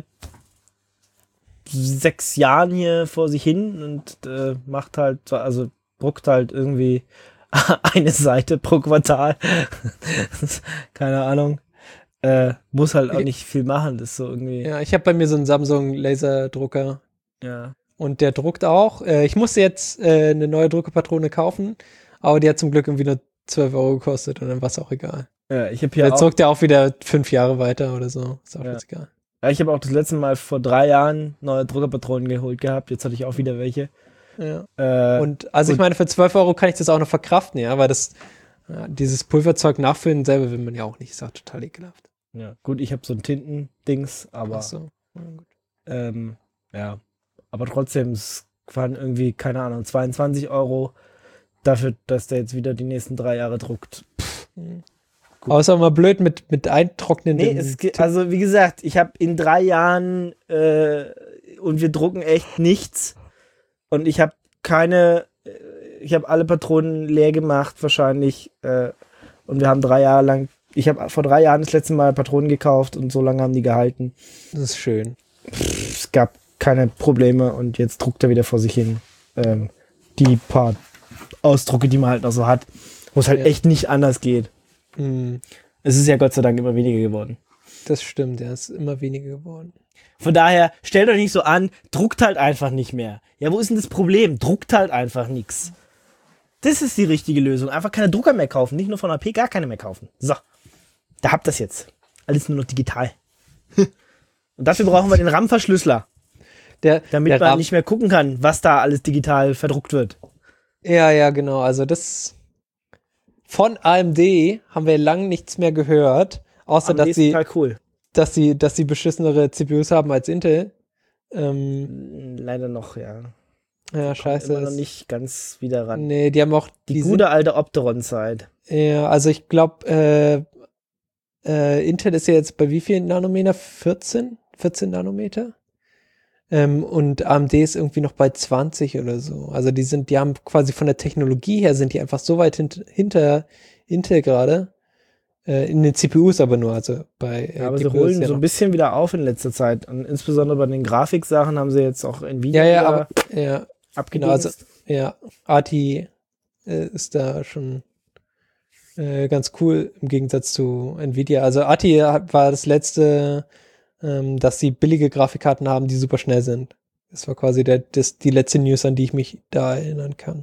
sechs Jahren hier vor sich hin und äh, macht halt, also druckt halt irgendwie eine Seite pro Quartal. Keine Ahnung. Äh, muss halt auch nicht viel machen. Das ist so irgendwie. Ja, ich habe bei mir so einen Samsung Laserdrucker. Ja. Und der druckt auch. Äh, ich musste jetzt äh, eine neue Druckerpatrone kaufen, aber die hat zum Glück irgendwie nur zwölf Euro gekostet und dann war es auch egal. Ja, ich habe hier Jetzt auch. druckt der auch wieder fünf Jahre weiter oder so. Ist auch Ja. jetzt egal. Ja, ich habe auch das letzte Mal vor drei Jahren neue Druckerpatronen geholt gehabt. Jetzt hatte ich auch wieder welche. Ja. Äh, Und also ich meine, für zwölf Euro kann ich das auch noch verkraften, ja, weil das, ja, dieses Pulverzeug nachfüllen selber will man ja auch nicht. Ist auch total ekelhaft. ja, gut, ich habe so ein Tintendings, aber Ach so. Ja, gut. ähm, ja. Aber trotzdem, es waren irgendwie, keine Ahnung, zweiundzwanzig Euro dafür, dass der jetzt wieder die nächsten drei Jahre druckt. Mhm. Aber ist auch mal blöd mit, mit eintrocknenden. Nee, es geht, also wie gesagt, ich habe in drei Jahren äh, und wir drucken echt nichts und ich habe keine, äh, ich habe alle Patronen leer gemacht wahrscheinlich äh, und wir haben drei Jahre lang, ich habe vor drei Jahren das letzte Mal Patronen gekauft und so lange haben die gehalten. Das ist schön. Pff, es gab keine Probleme und jetzt druckt er wieder vor sich hin. Ähm, die paar Ausdrucke, die man halt noch so hat, wo es halt Ja. echt nicht anders geht. Mhm. Es ist ja Gott sei Dank immer weniger geworden. Das stimmt, ja, ist immer weniger geworden. Von daher, stellt euch nicht so an, druckt halt einfach nicht mehr. Ja, wo ist denn das Problem? Druckt halt einfach nichts. Das ist die richtige Lösung. Einfach keine Drucker mehr kaufen. Nicht nur von H P, gar keine mehr kaufen. So, da habt ihr das jetzt. Alles nur noch digital. Und dafür brauchen wir den RAM-Verschlüsseler, Der, damit der man Ram- nicht mehr gucken kann, was da alles digital verdruckt wird. Ja, ja, genau. Also das von A M D haben wir lange nichts mehr gehört, außer A M D dass ist sie, total cool. dass sie, dass sie beschissenere C P Us haben als Intel. Ähm, Leider noch, ja. ja, scheiße. Immer noch ist- nicht ganz wieder ran. Nee, die haben auch Die die gute alte Opteron-Zeit. Sind, ja, also ich glaube, äh, äh, Intel ist ja jetzt bei wie vielen Nanometer? vierzehn? vierzehn Nanometer? Ähm, und A M D ist irgendwie noch bei zwanzig oder so. Also die sind, die haben quasi von der Technologie her sind die einfach so weit hint, hinter Intel gerade. Äh, in den C P Us aber nur, also bei äh, Ja, aber sie G P Us holen ja so noch. ein bisschen wieder auf in letzter Zeit. Und insbesondere bei den Grafiksachen haben sie jetzt auch Nvidia Ja, ja, wieder aber ja, genau, also, abgedingst. ja, Arti äh, ist da schon äh, ganz cool im Gegensatz zu Nvidia. Also Arti hat- war das letzte, ähm, dass sie billige Grafikkarten haben, die super schnell sind. Das war quasi der, das, die letzte News, an die ich mich da erinnern kann.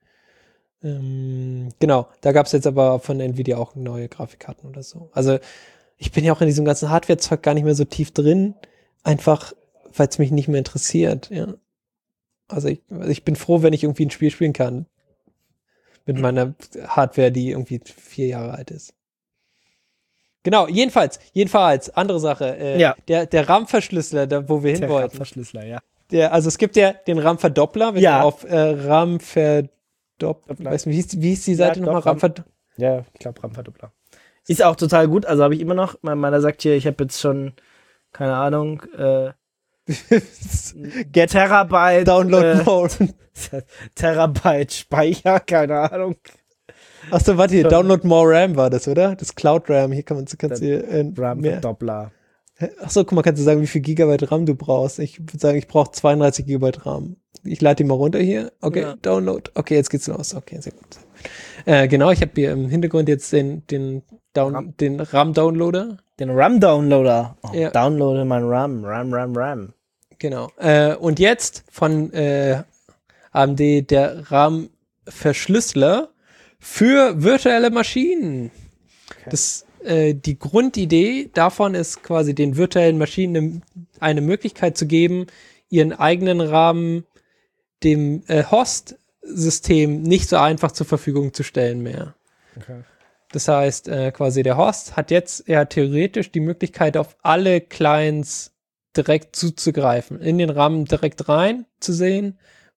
Ähm, genau, da gab es jetzt aber von Nvidia auch neue Grafikkarten oder so. Also ich bin ja auch in diesem ganzen Hardware-Zeug gar nicht mehr so tief drin, einfach weil es mich nicht mehr interessiert, ja. Also ich, also ich bin froh, wenn ich irgendwie ein Spiel spielen kann mit meiner Hardware, die irgendwie vier Jahre alt ist. Genau, jedenfalls, jedenfalls, andere Sache. Äh, Ja. Der, der RAM-Verschlüsseler, da wo wir hin Der wollten. Verschlüsseler, ja. Der, also es gibt ja den RAM-Verdoppler, wenn Ja. du auf äh, RAM-Verdoppler, Doppler. weiß nicht, wie hieß, wie hieß die Seite Ja, nochmal? doch, RAM- RAM-Verdoppler. Ja, ich glaube RAM-Verdoppler. Ist auch total gut, also habe ich immer noch. Mein meiner sagt hier, ich habe jetzt schon, keine Ahnung, äh, Get Terabyte, Download äh, Mode. Terabyte Speicher, keine Ahnung. Achso, warte hier, Schon. Download More RAM war das, oder? Das Cloud RAM. Hier kann man, kannst du hier, äh, mehr. RAM-Verdoppler. Achso, guck mal, kannst du sagen, wie viel Gigabyte RAM du brauchst? Ich würde sagen, ich brauche zweiunddreißig Gigabyte RAM. Ich lade die mal runter hier. Okay, Ja. Download. Okay, jetzt geht's los. Okay, sehr gut. Äh, genau, ich habe hier im Hintergrund jetzt den, den, Down, RAM. den RAM-Downloader. Den RAM-Downloader. Oh, Ja. Downloade mein RAM, RAM, RAM, RAM. Genau. Äh, und jetzt von äh, A M D der RAM-Verschlüsseler für virtuelle Maschinen. Okay. Das, äh, die Grundidee davon ist quasi den virtuellen Maschinen eine Möglichkeit zu geben, ihren eigenen RAM dem äh, Host-System nicht so einfach zur Verfügung zu stellen mehr. Okay. Das heißt, äh, quasi der Host hat jetzt ja theoretisch die Möglichkeit, auf alle Clients direkt zuzugreifen, in den RAM direkt rein zu sehen,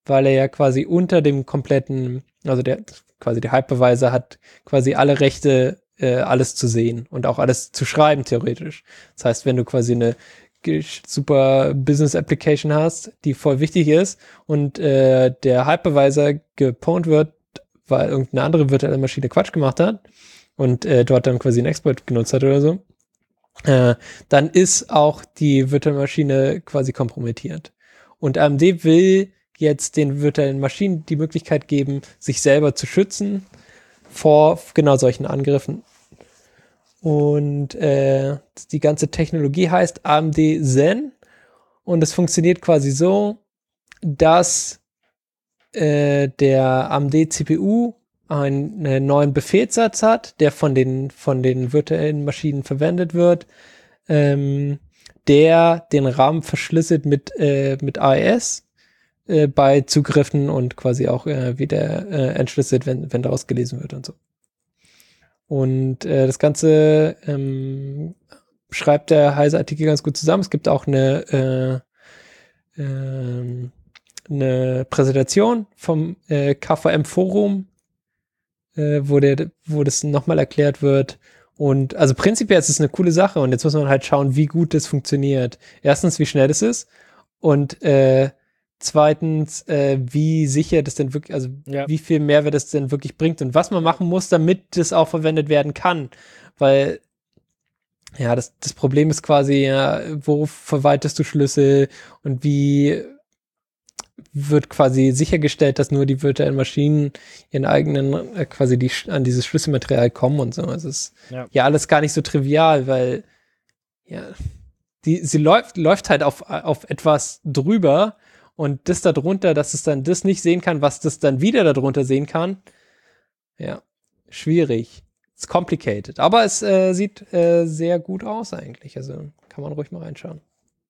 weil er ja quasi unter dem kompletten, also der quasi der Hypervisor hat quasi alle Rechte, äh, alles zu sehen und auch alles zu schreiben, theoretisch. Das heißt, wenn du quasi eine super Business Application hast, die voll wichtig ist und äh, der Hypervisor gepwned wird, weil irgendeine andere virtuelle Maschine Quatsch gemacht hat und äh, dort dann quasi einen Exploit genutzt hat oder so, äh, dann ist auch die virtuelle Maschine quasi kompromittiert. Und A M D will jetzt den virtuellen Maschinen die Möglichkeit geben, sich selber zu schützen vor genau solchen Angriffen. Und äh, die ganze Technologie heißt A M D Zen und es funktioniert quasi so, dass äh, der A M D C P U einen, einen neuen Befehlssatz hat, der von den von den virtuellen Maschinen verwendet wird, ähm, der den RAM verschlüsselt mit äh, mit A E S äh, bei Zugriffen und quasi auch äh, wieder äh, entschlüsselt, wenn wenn daraus gelesen wird und so. Und äh, das Ganze ähm, schreibt der Heise-Artikel ganz gut zusammen. Es gibt auch eine, äh, äh, eine Präsentation vom äh, K V M-Forum, äh, wo, der, wo das nochmal erklärt wird. Und also prinzipiell ist es eine coole Sache und jetzt muss man halt schauen, wie gut das funktioniert. Erstens, wie schnell das ist und äh, zweitens, äh, wie sicher das denn wirklich, also ja. wie viel Mehrwert das denn wirklich bringt und was man machen muss, damit das auch verwendet werden kann. Weil, ja, das, das Problem ist quasi, ja, wo verwaltest du Schlüssel und wie wird quasi sichergestellt, dass nur die virtuellen Maschinen ihren eigenen, äh, quasi die, an dieses Schlüsselmaterial kommen und so. Also es ist ja. ja alles gar nicht so trivial, weil, ja, die, sie läuft, läuft halt auf, auf etwas drüber. Und das da drunter, dass es dann das nicht sehen kann, was das dann wieder darunter sehen kann, ja, schwierig. It's complicated. Aber es äh, sieht äh, sehr gut aus eigentlich. Also kann man ruhig mal reinschauen.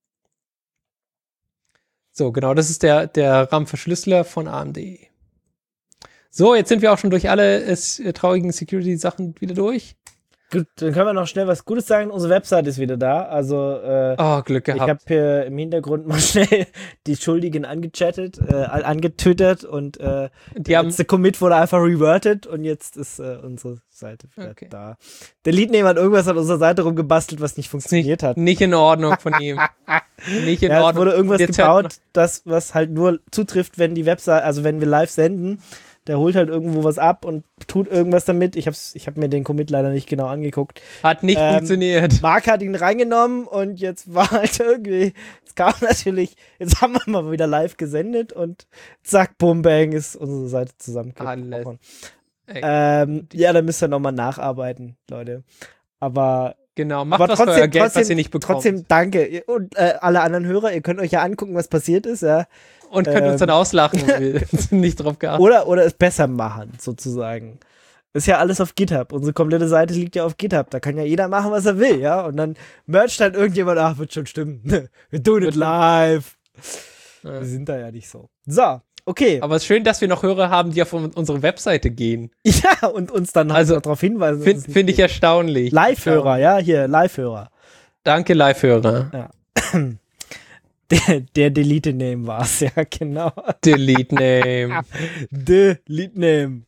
So, genau, das ist der, der RAM-Verschlüsseler von A M D. So, jetzt sind wir auch schon durch alle äh, traurigen Security-Sachen wieder durch. Gut, dann können wir noch schnell was Gutes sagen. Unsere Website ist wieder da. Also, äh, oh, Glück gehabt. Ich habe hier im Hintergrund mal schnell die Schuldigen angechattet, äh, angetwittert und äh, die der haben letzte Commit wurde einfach reverted und jetzt ist äh, unsere Seite wieder okay. da. Der Leadname hat irgendwas an unserer Seite rumgebastelt, was nicht funktioniert nicht, hat. Nicht in Ordnung von ihm. Nicht in ja, Ordnung. Es wurde irgendwas jetzt gebaut, das, was halt nur zutrifft, wenn die Website, also wenn wir live senden. Der holt halt irgendwo was ab und tut irgendwas damit. Ich hab's, ich hab mir den Commit leider nicht genau angeguckt. Hat nicht ähm, funktioniert. Marc hat ihn reingenommen und jetzt war halt irgendwie, es kam natürlich, jetzt haben wir mal wieder live gesendet und zack, bum, bang, ist unsere Seite zusammengebrochen. Ähm, ja, da müsst ihr nochmal nacharbeiten, Leute. Aber genau, macht aber was trotzdem, für euer Geld, trotzdem, was ihr nicht bekommt. Trotzdem danke. Und äh, alle anderen Hörer, ihr könnt euch ja angucken, was passiert ist, ja. Und könnt ähm, uns dann auslachen, wenn wir nicht drauf geachtet. Oder, oder es besser machen, sozusagen. Ist ja alles auf GitHub. Unsere komplette Seite liegt ja auf GitHub. Da kann ja jeder machen, was er will, ja. Und dann mercht halt irgendjemand, ach, wird schon stimmen. Wir tun es live. Ja. Wir sind da ja nicht so. So, okay. Aber es ist schön, dass wir noch Hörer haben, die auf unsere Webseite gehen. Ja, und uns dann also halt darauf hinweisen. Finde find ich erstaunlich. Live-Hörer, ja, hier, Live-Hörer. Danke, Live-Hörer. Ja. Der, der Delete-Name war es, ja, genau. Delete-Name. Delete-Name.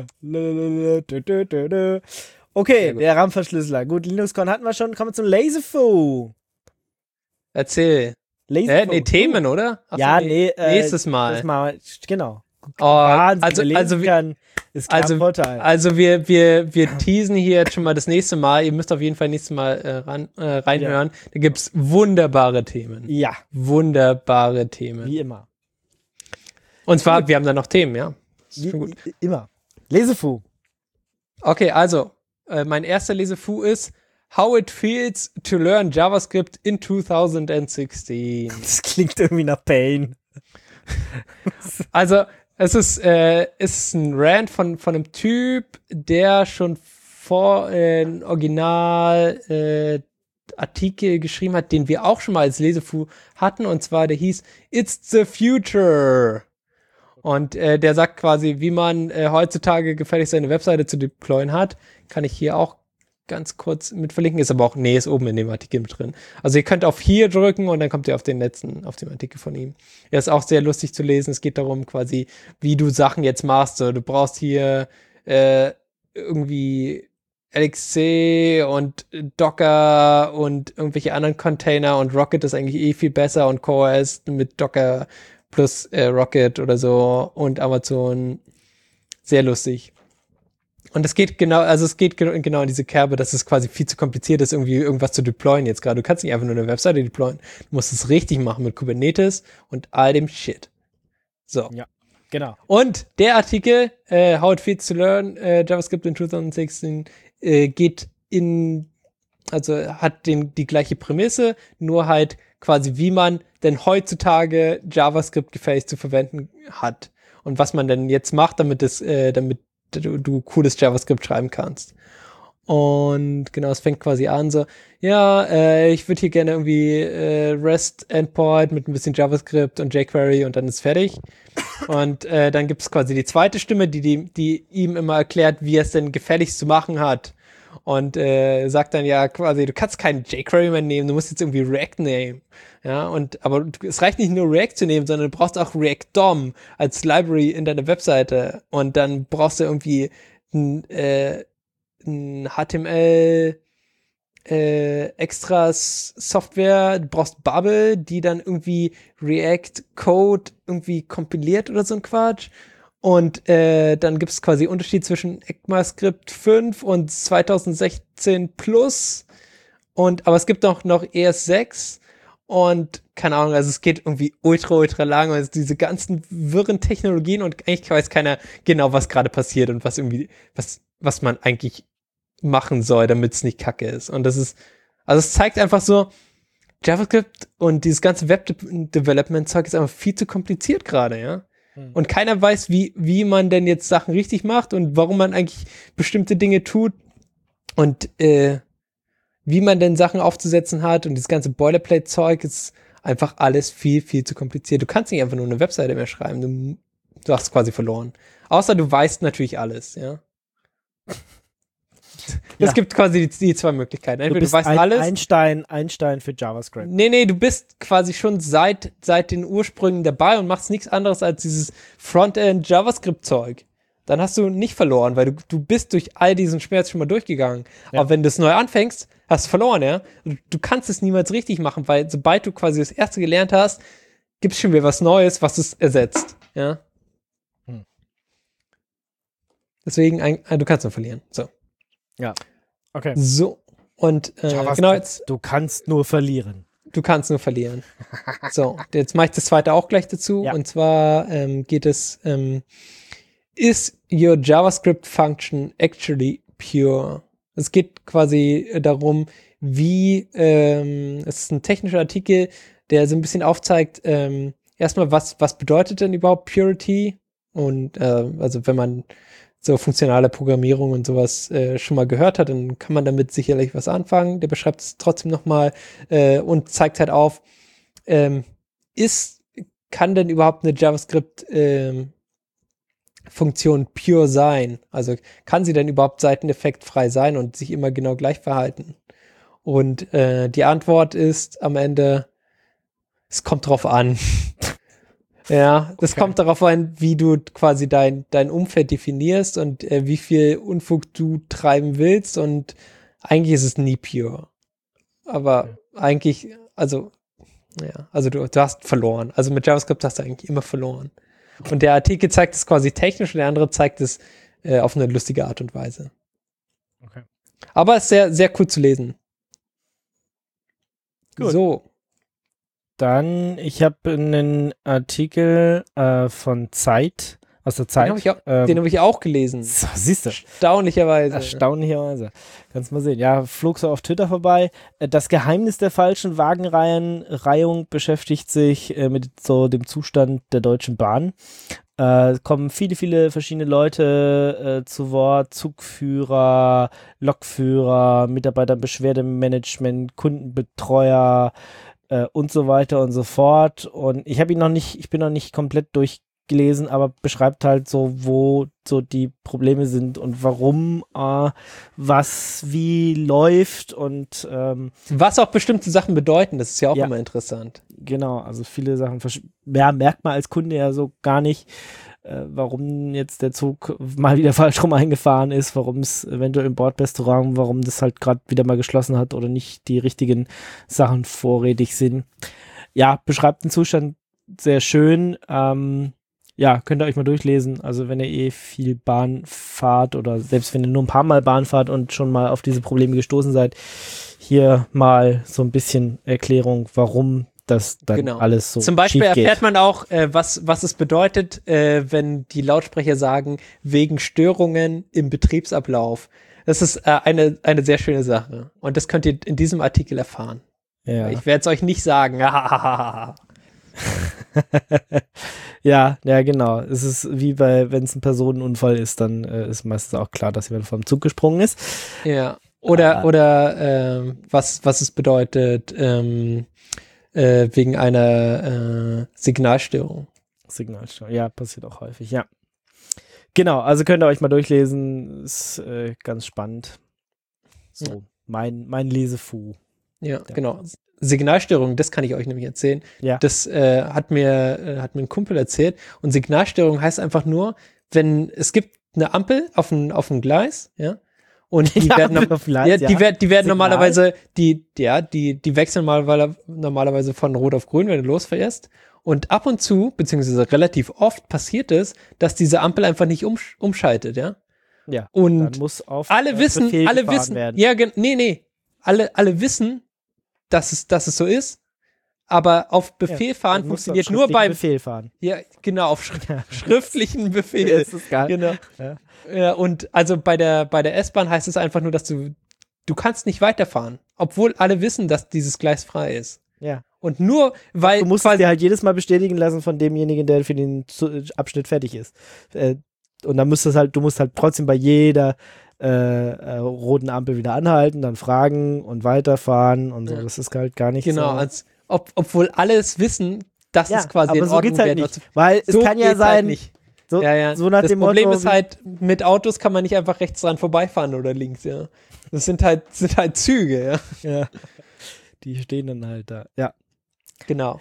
Okay, der RAM-Verschlüsseler. Gut, LinuxCon hatten wir schon. Kommen wir zum LaserFoo. Erzähl. LaserFoo. Äh, nee, Themen, oder? Achso, ja, nee. Äh, nächstes Mal. mal. Genau. Oh, also, also, kann, ist klar also, Vorteil. also wir, wir, wir teasen hier jetzt schon mal das nächste Mal. Ihr müsst auf jeden Fall nächstes Mal äh, ran, äh, reinhören. Ja. Da gibt's wunderbare Themen. Ja. Wunderbare Themen. Wie immer. Und zwar, wir haben da noch Themen, ja. Wie, gut. Immer. LaserFoo. Okay, also, äh, mein erster LaserFoo ist How it feels to learn JavaScript in twenty sixteen. Das klingt irgendwie nach Pain. Also, es ist, äh, ist ein Rant von, von einem Typ, der schon vor äh, ein Original äh, Artikel geschrieben hat, den wir auch schon mal als LaserFoo hatten, und zwar der hieß It's the Future. Und äh, der sagt quasi, wie man äh, heutzutage gefälligst seine Webseite zu deployen hat. Kann ich hier auch ganz kurz mit verlinken, ist aber auch, nee, ist oben in dem Artikel mit drin. Also ihr könnt auf hier drücken und dann kommt ihr auf den letzten, auf den Artikel von ihm. Er ist auch sehr lustig zu lesen. Es geht darum quasi, wie du Sachen jetzt machst. So, du brauchst hier äh, irgendwie L X C und Docker und irgendwelche anderen Container und Rocket ist eigentlich eh viel besser und CoreOS mit Docker plus äh, Rocket oder so und Amazon. Sehr lustig. Und es geht genau, also es geht ge- genau in diese Kerbe, dass es quasi viel zu kompliziert ist, irgendwie irgendwas zu deployen jetzt gerade. Du kannst nicht einfach nur eine Webseite deployen. Du musst es richtig machen mit Kubernetes und all dem Shit. So. Ja, genau. Und der Artikel, äh, How it feels to learn äh, JavaScript in zwanzig sechzehn, äh, geht in, also hat den, die gleiche Prämisse, nur halt quasi, wie man denn heutzutage JavaScript gefällig zu verwenden hat. Und was man denn jetzt macht, damit es, äh, damit du, du cooles JavaScript schreiben kannst. Und genau, es fängt quasi an so, ja, äh, ich würde hier gerne irgendwie äh, REST-Endpoint mit ein bisschen JavaScript und jQuery und dann ist fertig. Und äh, dann gibt es quasi die zweite Stimme, die, die, die ihm immer erklärt, wie er es denn gefälligst zu machen hat. Und äh, sagt dann ja quasi, du kannst keinen jQuery mehr nehmen, du musst jetzt irgendwie React nehmen. Ja, und aber es reicht nicht nur React zu nehmen, sondern du brauchst auch React D O M als Library in deiner Webseite. Und dann brauchst du irgendwie ein, äh, ein H T M L äh, Extras Software, du brauchst Bubble, die dann irgendwie React Code irgendwie kompiliert oder so ein Quatsch. Und äh, dann gibt es quasi Unterschied zwischen ECMAScript fünf und zwanzig sechzehn Plus. Und aber es gibt auch noch E S sechs und keine Ahnung, also es geht irgendwie ultra, ultra lang. Also diese ganzen wirren Technologien und eigentlich weiß keiner genau, was gerade passiert und was irgendwie, was, was man eigentlich machen soll, damit es nicht kacke ist. Und das ist, also es zeigt einfach so, JavaScript und dieses ganze Web-Development-Zeug ist einfach viel zu kompliziert gerade, ja. Und keiner weiß, wie, wie man denn jetzt Sachen richtig macht und warum man eigentlich bestimmte Dinge tut und äh, wie man denn Sachen aufzusetzen hat und das ganze Boilerplate-Zeug ist einfach alles viel, viel zu kompliziert. Du kannst nicht einfach nur eine Webseite mehr schreiben, du, du hast quasi verloren. Außer du weißt natürlich alles, ja. Es Ja. gibt quasi die, die zwei Möglichkeiten. Entweder Du du, bist weißt ein alles. Einstein, Einstein für JavaScript. Nee, nee, du bist quasi schon seit, seit den Ursprüngen dabei und machst nichts anderes als dieses Frontend-JavaScript-Zeug. Dann hast du nicht verloren, weil du, du bist durch all diesen Schmerz schon mal durchgegangen. Ja. Aber wenn du es neu anfängst, hast du verloren, ja. Du, du kannst es niemals richtig machen, weil sobald du quasi das erste gelernt hast, gibt es schon wieder was Neues, was es ersetzt, ja. Hm. Deswegen, ein, du kannst nur verlieren, so. Ja. Okay. So, und äh, JavaScript, genau jetzt, du kannst nur verlieren. du kannst nur verlieren. So, jetzt mache ich das zweite auch gleich dazu. Ja. Und zwar ähm, geht es, ähm, is your JavaScript function actually pure? Es geht quasi darum, wie, ähm, es ist ein technischer Artikel, der so ein bisschen aufzeigt, ähm, erstmal, was, was bedeutet denn überhaupt Purity? Und äh, also wenn man so funktionale Programmierung und sowas äh, schon mal gehört hat, dann kann man damit sicherlich was anfangen. Der beschreibt es trotzdem nochmal äh, und zeigt halt auf, ähm, ist, kann denn überhaupt eine JavaScript ähm, Funktion pure sein? Also kann sie denn überhaupt seiteneffektfrei sein und sich immer genau gleich verhalten? Und äh, die Antwort ist am Ende, es kommt drauf an. Ja, das Okay. kommt darauf an, wie du quasi dein, dein Umfeld definierst und äh, wie viel Unfug du treiben willst und eigentlich ist es nie pure. Aber eigentlich, also, ja, also du, du hast verloren. Also mit JavaScript hast du eigentlich immer verloren. Und der Artikel zeigt es quasi technisch und der andere zeigt es äh, auf eine lustige Art und Weise. Okay. Aber es ist sehr, sehr cool zu lesen. Gut. So. Dann, ich habe einen Artikel äh, von Zeit, aus der Zeit. Den habe ich, auch- ähm, den hab ich auch gelesen. so, siehst du. Erstaunlicherweise. Erstaunlicherweise. Kannst mal sehen. Ja, flog so auf Twitter vorbei. Äh, Das Geheimnis der falschen Wagenreihung beschäftigt sich äh, mit so dem Zustand der Deutschen Bahn. Äh, kommen viele, viele verschiedene Leute äh, zu Wort. Zugführer, Lokführer, Mitarbeiterbeschwerdemanagement, Kundenbetreuer äh, und so weiter und so fort. Und ich habe ihn noch nicht, ich bin noch nicht komplett durch gelesen, aber beschreibt halt so, wo so die Probleme sind und warum äh, was wie läuft und ähm, was auch bestimmte Sachen bedeuten, das ist ja auch ja. immer interessant. Genau, also viele Sachen versch- ja, merkt man als Kunde ja so gar nicht, äh, warum jetzt der Zug mal wieder falsch rum eingefahren ist, warum es eventuell im Bordrestaurant, warum das halt gerade wieder mal geschlossen hat oder nicht die richtigen Sachen vorrätig sind. Ja, beschreibt den Zustand sehr schön. Ähm, ja, könnt ihr euch mal durchlesen. Also wenn ihr eh viel Bahn fahrt oder selbst wenn ihr nur ein paar Mal Bahn fahrt und schon mal auf diese Probleme gestoßen seid, hier mal so ein bisschen Erklärung, warum das dann genau. alles so Zum Beispiel schief geht. erfährt man auch, äh, was, was es bedeutet, äh, wenn die Lautsprecher sagen, wegen Störungen im Betriebsablauf. Das ist äh, eine, eine sehr schöne Sache. Und das könnt ihr in diesem Artikel erfahren. Ja. Ich werde es euch nicht sagen. ja, ja, genau. Es ist wie bei, wenn es ein Personenunfall ist, dann äh, ist meistens auch klar, dass jemand vom Zug gesprungen ist. Ja. Oder, Ah. oder ähm, was, was es bedeutet, ähm, äh, wegen einer äh, Signalstörung. Signalstörung, ja, passiert auch häufig, ja. Genau, also könnt ihr euch mal durchlesen, ist äh, ganz spannend. So, Ja. mein, mein Lesefu. Ja, Ja. genau. Signalstörung, das kann ich euch nämlich erzählen. Ja. Das äh, hat mir äh, hat mir ein Kumpel erzählt. Und Signalstörung heißt einfach nur, wenn es gibt eine Ampel auf dem auf dem Gleis, ja, und die Ja, werden no- auf dem Gleis, ja, ja. die werden die werden Signal. normalerweise die ja die die wechseln mal normalerweise von Rot auf Grün, wenn du losfährst. Und ab und zu beziehungsweise relativ oft passiert es, dass diese Ampel einfach nicht umsch- umschaltet, ja. Ja, Und dann muss auf alle äh, wissen, Befehl alle gefahren wissen, werden. ja, gen- nee, nee, alle, alle wissen, dass es, dass es so ist, aber auf Befehl Ja, fahren dann musst du auf funktioniert nur schriftlichen beim, Befehl fahren. ja, genau, auf schri Ja. schriftlichen Befehl. Ja, das ist geil. Genau. Ja. Ja, und also bei der, bei der S-Bahn heißt es einfach nur, dass du, du kannst nicht weiterfahren, obwohl alle wissen, dass dieses Gleis frei ist. Ja. Und nur, weil Du musst es dir halt jedes Mal bestätigen lassen von demjenigen, der für den Zu- Abschnitt fertig ist. Äh, und dann musst du halt, du musst halt trotzdem bei jeder äh, äh, roten Ampel wieder anhalten, dann fragen und weiterfahren und so. Ja. Das ist halt gar nicht genau, so. als, ob, obwohl alle es wissen, dass Ja, es quasi aber in so Ordnung geht's halt wäre, nicht. Weil So es kann ja geht's sein, halt nicht. so, Ja, ja. so nach das dem Problem Motto, ist halt, mit Autos kann man nicht einfach rechts dran vorbeifahren oder links, ja. Das sind halt, sind halt Züge, ja. ja, die stehen dann halt da. Ja. Genau.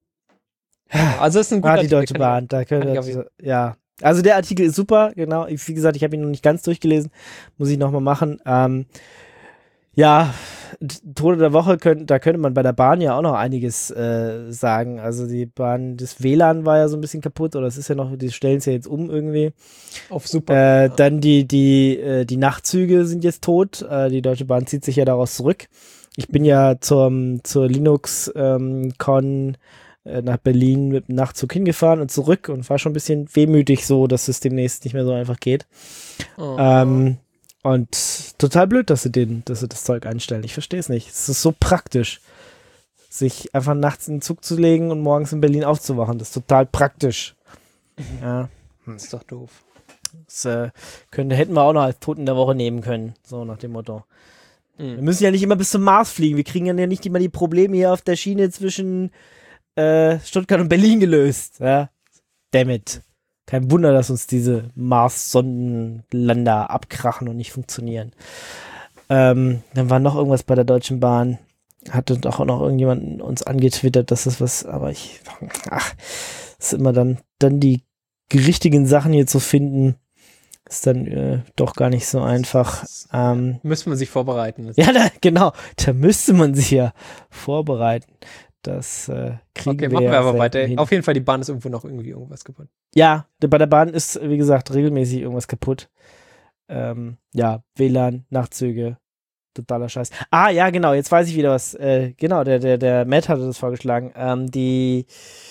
Also es ist ein guter Ah, die Artikel, Deutsche kann ich- Bahn, da kann ich können auf jeden- wir, ja. Also der Artikel ist super, genau. Ich, wie gesagt, ich habe ihn noch nicht ganz durchgelesen, muss ich nochmal machen. Ähm, ja, T- Tode der Woche, könnt, da könnte man bei der Bahn ja auch noch einiges äh, sagen. Also die Bahn, das W L A N war ja so ein bisschen kaputt, oder es ist ja noch, die stellen es ja jetzt um irgendwie. Auf super. Äh, ja. Dann die, die, äh, die Nachtzüge sind jetzt tot. Äh, die Deutsche Bahn zieht sich ja daraus zurück. Ich bin ja zum, zur Linux-Con äh, nach Berlin mit dem Nachtzug hingefahren und zurück und war schon ein bisschen wehmütig so, dass es demnächst nicht mehr so einfach geht. Oh. Ähm, und total blöd, dass sie, den, dass sie das Zeug einstellen. Ich verstehe es nicht. Es ist so praktisch, sich einfach nachts in den Zug zu legen und morgens in Berlin aufzuwachen. Das ist total praktisch. Ja. Das ist doch doof. Das äh, könnte, hätten wir auch noch als Toten der Woche nehmen können. So nach dem Motto. Wir Mhm. müssen ja nicht immer bis zum Mars fliegen. Wir kriegen ja nicht immer die Probleme hier auf der Schiene zwischen äh, Stuttgart und Berlin gelöst. Ja? Damn it. Kein Wunder, dass uns diese Mars-Sondenlander abkrachen und nicht funktionieren. Ähm, dann war noch irgendwas bei der Deutschen Bahn. Hatte doch auch noch irgendjemand uns angetwittert, dass das was, aber ich, ach, ist immer dann, dann die richtigen Sachen hier zu finden, ist dann äh, doch gar nicht so einfach. Ähm, Müssen wir sich vorbereiten. ja, da, genau, da müsste man sich ja vorbereiten. Das äh, kriegen Okay, wir machen ja wir aber selten weiter. hin. Auf jeden Fall, die Bahn ist irgendwo noch irgendwie irgendwas kaputt. Ja, bei der Bahn ist, wie gesagt, regelmäßig irgendwas kaputt. Ähm, ja, W L A N, Nachtzüge, totaler Scheiß. Ah, ja, genau, jetzt weiß ich wieder was. Äh, genau, der, der, der Matt hatte das vorgeschlagen. Ähm, die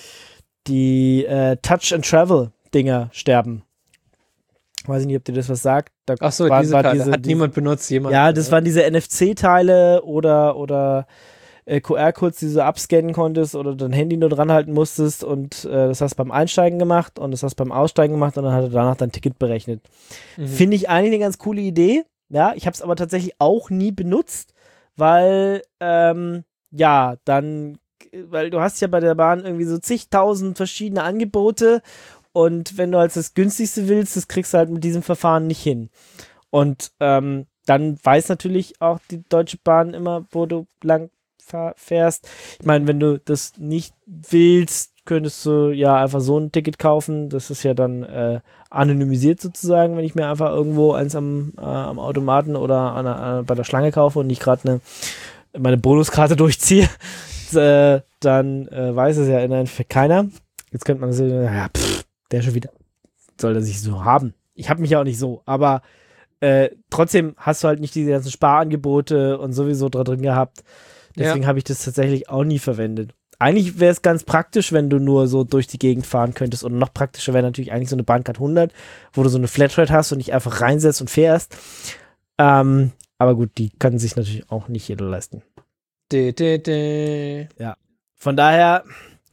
die äh, Touch-and-Travel-Dinger sterben. Weiß ich nicht, ob dir das was sagt. Da Ach so, war- diese war Karte diese- hat diese- niemand benutzt, jemand. Ja, das waren diese N F C-Teile oder, oder äh, Q R-Codes, die du so abscannen konntest oder dein Handy nur dran halten musstest und äh, das hast du beim Einsteigen gemacht und das hast du beim Aussteigen gemacht und dann hat er danach dein Ticket berechnet. Mhm. Finde ich eigentlich eine ganz coole Idee. Ja, ich habe es aber tatsächlich auch nie benutzt, weil, ähm, ja, dann, weil du hast ja bei der Bahn irgendwie so zigtausend verschiedene Angebote und wenn du als das günstigste willst, das kriegst du halt mit diesem Verfahren nicht hin. Und ähm, dann weiß natürlich auch die Deutsche Bahn immer, wo du lang fährst. Ich meine, wenn du das nicht willst, könntest du ja einfach so ein Ticket kaufen. Das ist ja dann äh, anonymisiert sozusagen, wenn ich mir einfach irgendwo eins am, äh, am Automaten oder an der, äh, bei der Schlange kaufe und nicht gerade eine meine Bonuskarte durchziehe, äh, dann äh, weiß es ja in Endeffekt keiner. Jetzt könnte man sagen, ja, pff, der schon wieder, soll der sich so haben. Ich habe mich ja auch nicht so, aber äh, trotzdem hast du halt nicht diese ganzen Sparangebote und sowieso da drin gehabt. Deswegen ja. habe ich das tatsächlich auch nie verwendet. Eigentlich wäre es ganz praktisch, wenn du nur so durch die Gegend fahren könntest. Und noch praktischer wäre natürlich eigentlich so eine Bahncard hundert, wo du so eine Flatrate hast und dich einfach reinsetzt und fährst. Ähm, aber gut, die kann sich natürlich auch nicht jeder leisten. De, de, de. Ja. Von daher,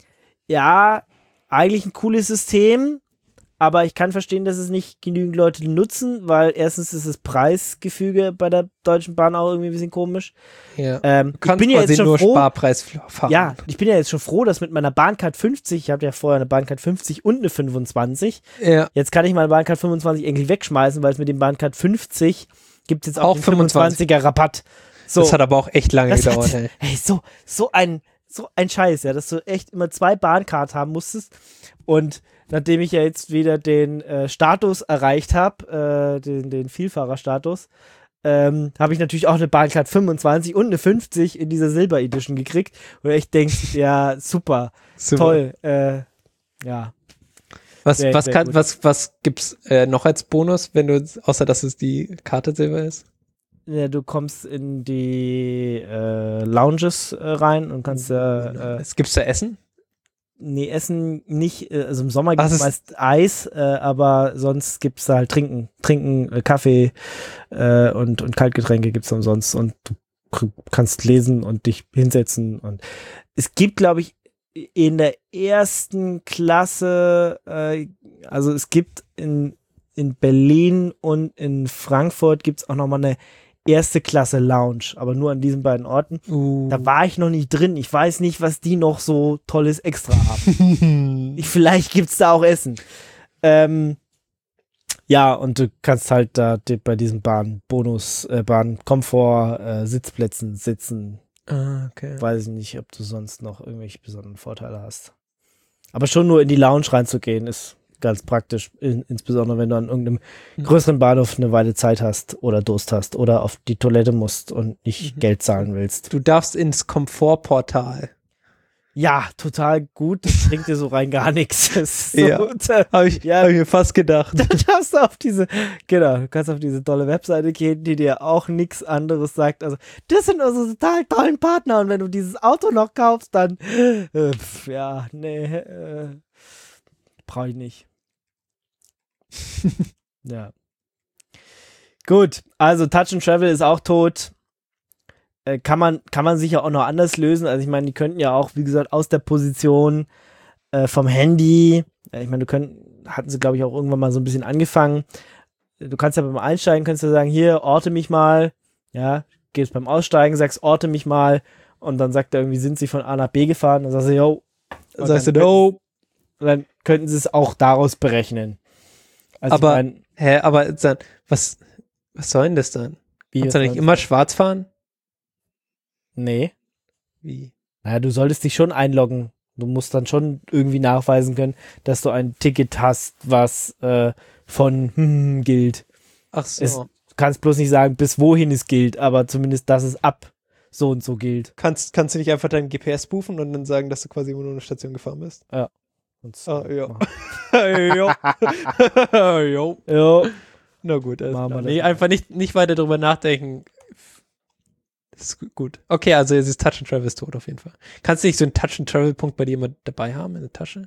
ja, eigentlich ein cooles System, aber ich kann verstehen, dass es nicht genügend Leute nutzen, weil erstens ist das Preisgefüge bei der Deutschen Bahn auch irgendwie ein bisschen komisch. Ja. Ähm, du kannst ich bin ja jetzt schon nur froh, Sparpreis fahren. Ja, ich bin ja jetzt schon froh, dass mit meiner Bahncard fünfzig, ich hatte ja vorher eine Bahncard fünfzig und eine fünfundzwanzig, ja. jetzt kann ich meine Bahncard fünfundzwanzig irgendwie wegschmeißen, weil es mit dem Bahncard fünfzig gibt es jetzt auch, auch einen fünfundzwanziger Rabatt. So. Das hat aber auch echt lange Das gedauert. Hat, ey. ey, so, so ein so ein Scheiß, ja, dass du echt immer zwei Bahncard haben musstest. Und nachdem ich ja jetzt wieder den äh, Status erreicht habe, äh, den, den Vielfahrerstatus, ähm, habe ich natürlich auch eine Bahncard fünfundzwanzig und eine fünfzig in dieser Silber Edition gekriegt. Und ich denke, ja, super, super. toll, äh, ja. Was, sehr, was, sehr kann, was, was gibt's äh, noch als Bonus, wenn du, außer dass es die Karte Silber ist? Ja, du kommst in die äh, Lounges äh, rein und kannst ja. Äh, Gibt's da Essen? Nee, Essen nicht. Äh, also im Sommer gibt Ach, es meist Eis, äh, aber sonst gibt es halt Trinken. Trinken, äh, Kaffee äh, und, und Kaltgetränke gibt es umsonst und du k- kannst lesen und dich hinsetzen. Und es gibt, glaube ich, in der ersten Klasse, äh, also es gibt in, in Berlin und in Frankfurt gibt es auch nochmal eine erste Klasse Lounge, aber nur an diesen beiden Orten. Uh. Da war ich noch nicht drin. Ich weiß nicht, was die noch so tolles extra haben. ich, vielleicht gibt's da auch Essen. Ähm, ja, und du kannst halt da die, bei diesem Bahn-Bonus, äh, Bahn-Komfort, äh, Sitzplätzen sitzen. Ah, okay. Weiß ich nicht, ob du sonst noch irgendwelche besonderen Vorteile hast. Aber schon nur in die Lounge reinzugehen, ist ganz praktisch, in, insbesondere wenn du an irgendeinem mhm. größeren Bahnhof eine Weile Zeit hast oder Durst hast oder auf die Toilette musst und nicht mhm. Geld zahlen willst. Du darfst ins Komfortportal. Ja, total gut. Das bringt dir so rein gar nichts. Das ist so ja, habe ich, ja, hab ich mir fast gedacht. Dann darfst du auf diese, genau, du kannst auf diese tolle Webseite gehen, die dir auch nichts anderes sagt. Also, das sind unsere total tollen Partner und wenn du dieses Auto noch kaufst, dann, äh, pf, ja, nee, äh, brauche ich nicht. ja. Gut, also Touch and Travel ist auch tot. Äh, kann man, kann man sicher auch noch anders lösen. Also ich meine, die könnten ja auch, wie gesagt, aus der Position äh, vom Handy, äh, ich meine, du könnt, hatten sie, glaube ich, auch irgendwann mal so ein bisschen angefangen. Du kannst ja beim Einsteigen, kannst du sagen, hier, orte mich mal, ja, gehst beim Aussteigen, sagst, orte mich mal und dann sagt er irgendwie, sind sie von A nach B gefahren? Dann sagst du, yo. Dann sagst du, no. Und dann könnten sie es auch daraus berechnen. Also aber, ich mein, hä, aber dann, was, was soll denn das dann? Wie Kannst du nicht immer schwarz fahren? Nee. Wie? Naja, du solltest dich schon einloggen. Du musst dann schon irgendwie nachweisen können, dass du ein Ticket hast, was äh, von hm, gilt. Ach so. Es, du kannst bloß nicht sagen, bis wohin es gilt, aber zumindest, dass es ab so und so gilt. Kannst, kannst du nicht einfach dein G P S buchen und dann sagen, dass du quasi immer nur eine Station gefahren bist? Ja. Ah, ja. jo. jo. Jo. Na gut, also wir nee, das. einfach nicht, nicht weiter drüber nachdenken. Das ist gut. Okay, also es ist Touch and Travel ist tot auf jeden Fall. Kannst du nicht so einen Touch and Travel Punkt bei dir immer dabei haben in der Tasche?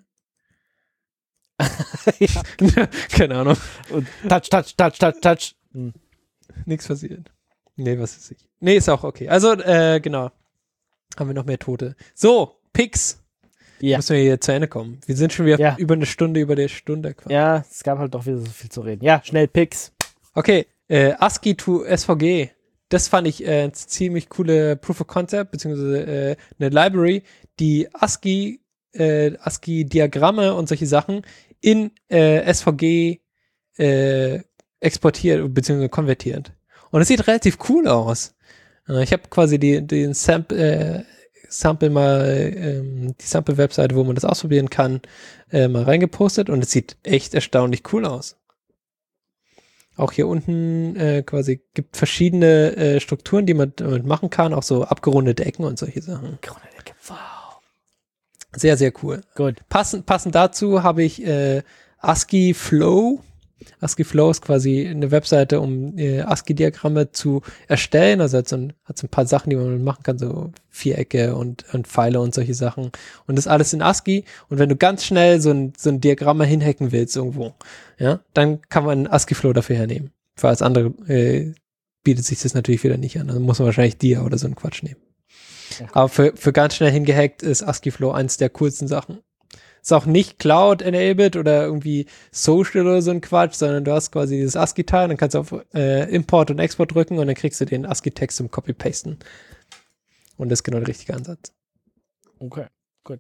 ja. Keine Ahnung. Und touch, touch, touch, touch, touch. Hm. Nichts passiert. Nee, was ist ich? Nee, ist auch okay. Also, äh, genau. Haben wir noch mehr Tote. So, Picks. Ja. Müssen wir hier zu Ende kommen. Wir sind schon wieder ja. über eine Stunde über der Stunde quasi. Ja, es gab halt doch wieder so viel zu reden. Ja, schnell Picks. Okay, äh, ASCII to S V G. Das fand ich äh, eine ziemlich coole Proof of Concept, beziehungsweise äh, eine Library, die ASCII, äh, ASCII-Diagramme und solche Sachen in äh, S V G äh, exportiert bzw. konvertiert. Und es sieht relativ cool aus. Äh, ich habe quasi die, den Sample, äh, Sample mal, ähm, die Sample-Webseite, wo man das ausprobieren kann, äh, mal reingepostet und es sieht echt erstaunlich cool aus. Auch hier unten äh, quasi gibt verschiedene äh, Strukturen, die man damit machen kann, auch so abgerundete Ecken und solche Sachen. Abgerundete Ecke, wow. Sehr, sehr cool. Gut. Passend, passend dazu habe ich äh, ASCII Flow. ASCII Flow ist quasi eine Webseite, um äh, ASCII-Diagramme zu erstellen. Also hat so, ein, hat so ein paar Sachen, die man machen kann, so Vierecke und, und Pfeile und solche Sachen. Und das alles in ASCII. Und wenn du ganz schnell so ein, so ein Diagramm mal hinhacken willst irgendwo, ja, dann kann man ASCII Flow dafür hernehmen. Für alles andere äh, bietet sich das natürlich wieder nicht an. Dann muss man wahrscheinlich Dia oder so einen Quatsch nehmen. Okay. Aber für, für ganz schnell hingehackt ist ASCII Flow eins der coolsten Sachen. Ist auch nicht Cloud-enabled oder irgendwie Social oder so ein Quatsch, sondern du hast quasi dieses ASCII-Teil, dann kannst du auf äh, Import und Export drücken und dann kriegst du den ASCII-Text zum Copy-Pasten. Und das ist genau der richtige Ansatz. Okay, gut.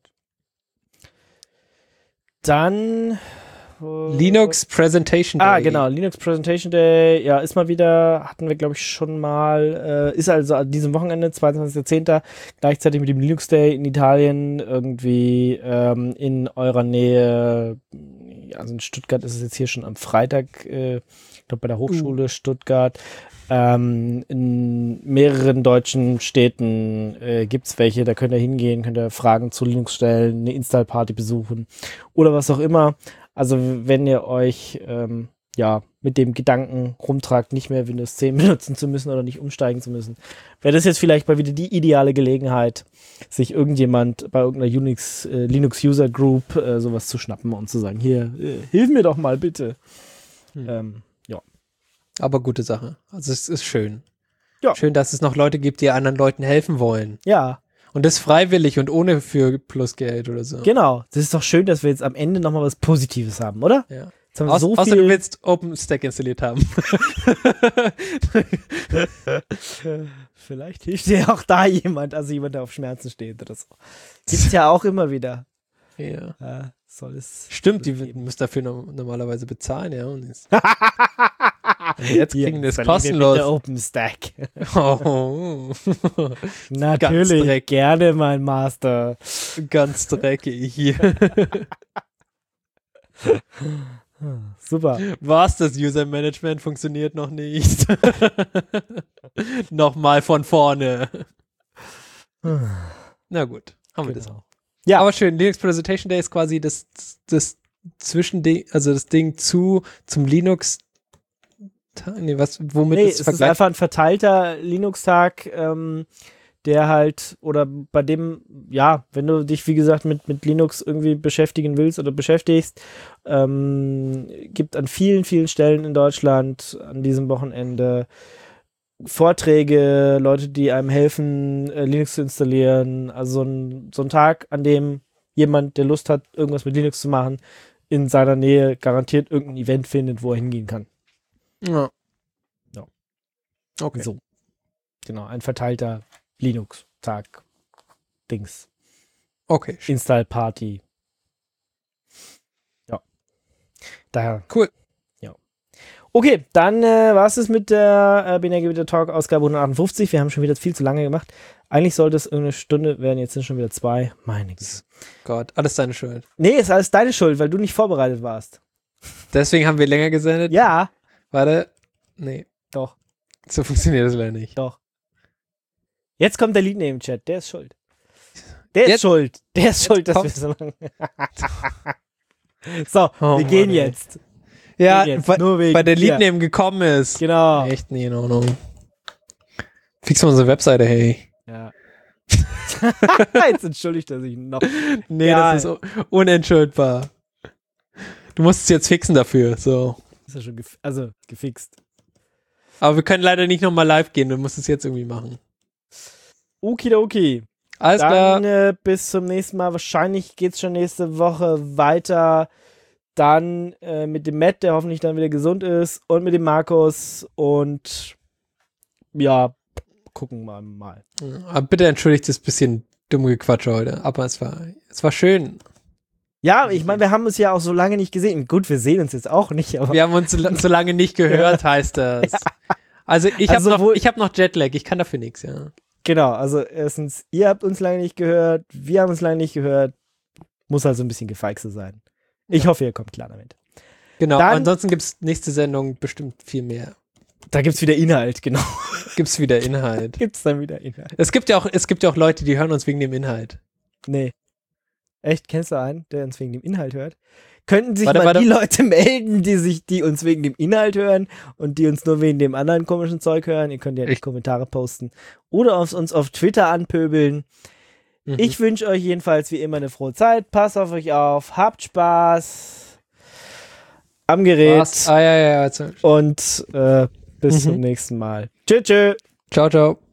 Dann äh, Linux Presentation Day. Ah, genau, Linux Presentation Day, ja, ist mal wieder, hatten wir, glaube ich, schon mal, äh, ist also an diesem Wochenende, zweiundzwanzigster zehnter gleichzeitig mit dem Linux Day in Italien, irgendwie ähm, in eurer Nähe, also in Stuttgart ist es jetzt hier schon am Freitag, äh, ich glaube bei der Hochschule uh. Stuttgart, ähm, in mehreren deutschen Städten äh, gibt's welche, da könnt ihr hingehen, könnt ihr Fragen zu Linux stellen, eine Install-Party besuchen oder was auch immer. Also wenn ihr euch ähm, ja mit dem Gedanken rumtragt, nicht mehr Windows zehn benutzen zu müssen oder nicht umsteigen zu müssen, wäre das jetzt vielleicht mal wieder die ideale Gelegenheit, sich irgendjemand bei irgendeiner Unix, äh, Linux User Group äh, sowas zu schnappen und zu sagen, hier, äh, hilf mir doch mal bitte. Hm. Ähm, ja. Aber gute Sache. Also es ist schön. Ja. Schön, dass es noch Leute gibt, die anderen Leuten helfen wollen. Ja. Und das freiwillig und ohne für Plusgeld oder so. Genau. Das ist doch schön, dass wir jetzt am Ende nochmal was Positives haben, oder? Ja. Jetzt haben wir Aus, so außer viel du willst OpenStack installiert haben. Vielleicht hilft dir auch da jemand, also jemand, der auf Schmerzen steht oder so. Gibt's ja auch immer wieder. Ja. Ja, soll es. Stimmt, die müssen dafür no- normalerweise bezahlen, ja. Und jetzt kriegen wir es kostenlos. Der OpenStack. Oh. Natürlich, gerne, mein Master. Ganz dreckig. Super. Was, das User Management funktioniert noch nicht. Nochmal von vorne. Na gut, haben wir Genau. das auch. Ja. Aber schön, Linux Presentation Day ist quasi das, das Zwischending, also das Ding zu, zum Linux. Nee, was, womit nee, ist es ist einfach ein verteilter Linux-Tag, ähm, der halt, oder bei dem, ja, wenn du dich, wie gesagt, mit, mit Linux irgendwie beschäftigen willst oder beschäftigst, ähm, gibt an vielen, vielen Stellen in Deutschland an diesem Wochenende Vorträge, Leute, die einem helfen, äh, Linux zu installieren. Also so ein, so ein Tag, an dem jemand, der Lust hat, irgendwas mit Linux zu machen, in seiner Nähe garantiert irgendein Event findet, wo er hingehen kann. Ja. Ja. Okay. So. Genau, ein verteilter Linux-Tag. Dings. Okay. Install-Party. Ja. Daher. Cool. Okay, dann äh, war es mit der äh, Binär Gewitter Talk Ausgabe hundertachtundfünfzig. Wir haben schon wieder viel zu lange gemacht. Eigentlich sollte es irgendeine Stunde werden, jetzt sind schon wieder zwei. Meine Güte. Gott, alles deine Schuld. Nee, ist alles deine Schuld, weil du nicht vorbereitet warst. Deswegen haben wir länger gesendet? Ja. Warte. Nee. Doch. So funktioniert das leider nicht. Doch. Jetzt kommt der Liedname im Chat, der ist schuld. Der ist jetzt, schuld. Der ist schuld, dass wir so lange. So, oh, wir gehen Mann, jetzt. Ja, jetzt. weil, Nur wegen weil der dir. Leadname gekommen ist. Genau. Echt nie in Ordnung. Fix mal unsere Webseite, hey. Ja. Jetzt entschuldigt er sich noch. Nee, Ja. das ist un- unentschuldbar. Du musst es jetzt fixen dafür, so. Ist ja schon gef- also gefixt. Aber wir können leider nicht nochmal live gehen, du musst es jetzt irgendwie machen. Okidoki. Alles Dann klar. äh, bis zum nächsten Mal. Wahrscheinlich geht's schon nächste Woche weiter. Dann äh, mit dem Matt, der hoffentlich dann wieder gesund ist. Und mit dem Markus. Und ja, gucken wir mal. Aber bitte entschuldigt das bisschen dumme Gequatsche heute. Aber es war, es war schön. Ja, ich meine, wir haben uns ja auch so lange nicht gesehen. Gut, wir sehen uns jetzt auch nicht, aber. Wir haben uns so, so lange nicht gehört, heißt das. Ja. Also ich also habe noch, ich hab noch Jetlag, ich kann dafür nichts, ja. Genau, also erstens, ihr habt uns lange nicht gehört, wir haben uns lange nicht gehört. Muss also ein bisschen gefeixe sein. Ich ja. hoffe, ihr kommt klar damit. Genau, Dann, ansonsten gibt es nächste Sendung bestimmt viel mehr. Da gibt es wieder Inhalt, genau. Gibt es wieder Inhalt. Gibt es dann wieder Inhalt. Es gibt ja auch, es gibt ja auch Leute, die hören uns wegen dem Inhalt. Nee. Echt? Kennst du einen, der uns wegen dem Inhalt hört? Könnten sich warte, mal warte. die Leute melden, die sich, die uns wegen dem Inhalt hören und die uns nur wegen dem anderen komischen Zeug hören? Ihr könnt ja nicht Kommentare posten oder auf uns auf Twitter anpöbeln. Mhm. Ich wünsche euch jedenfalls wie immer eine frohe Zeit. Passt auf euch auf, habt Spaß am Gerät. Was? Ah, ja, ja, ja. Und äh, bis mhm. zum nächsten Mal. Tschüss, tschüss. Ciao, ciao.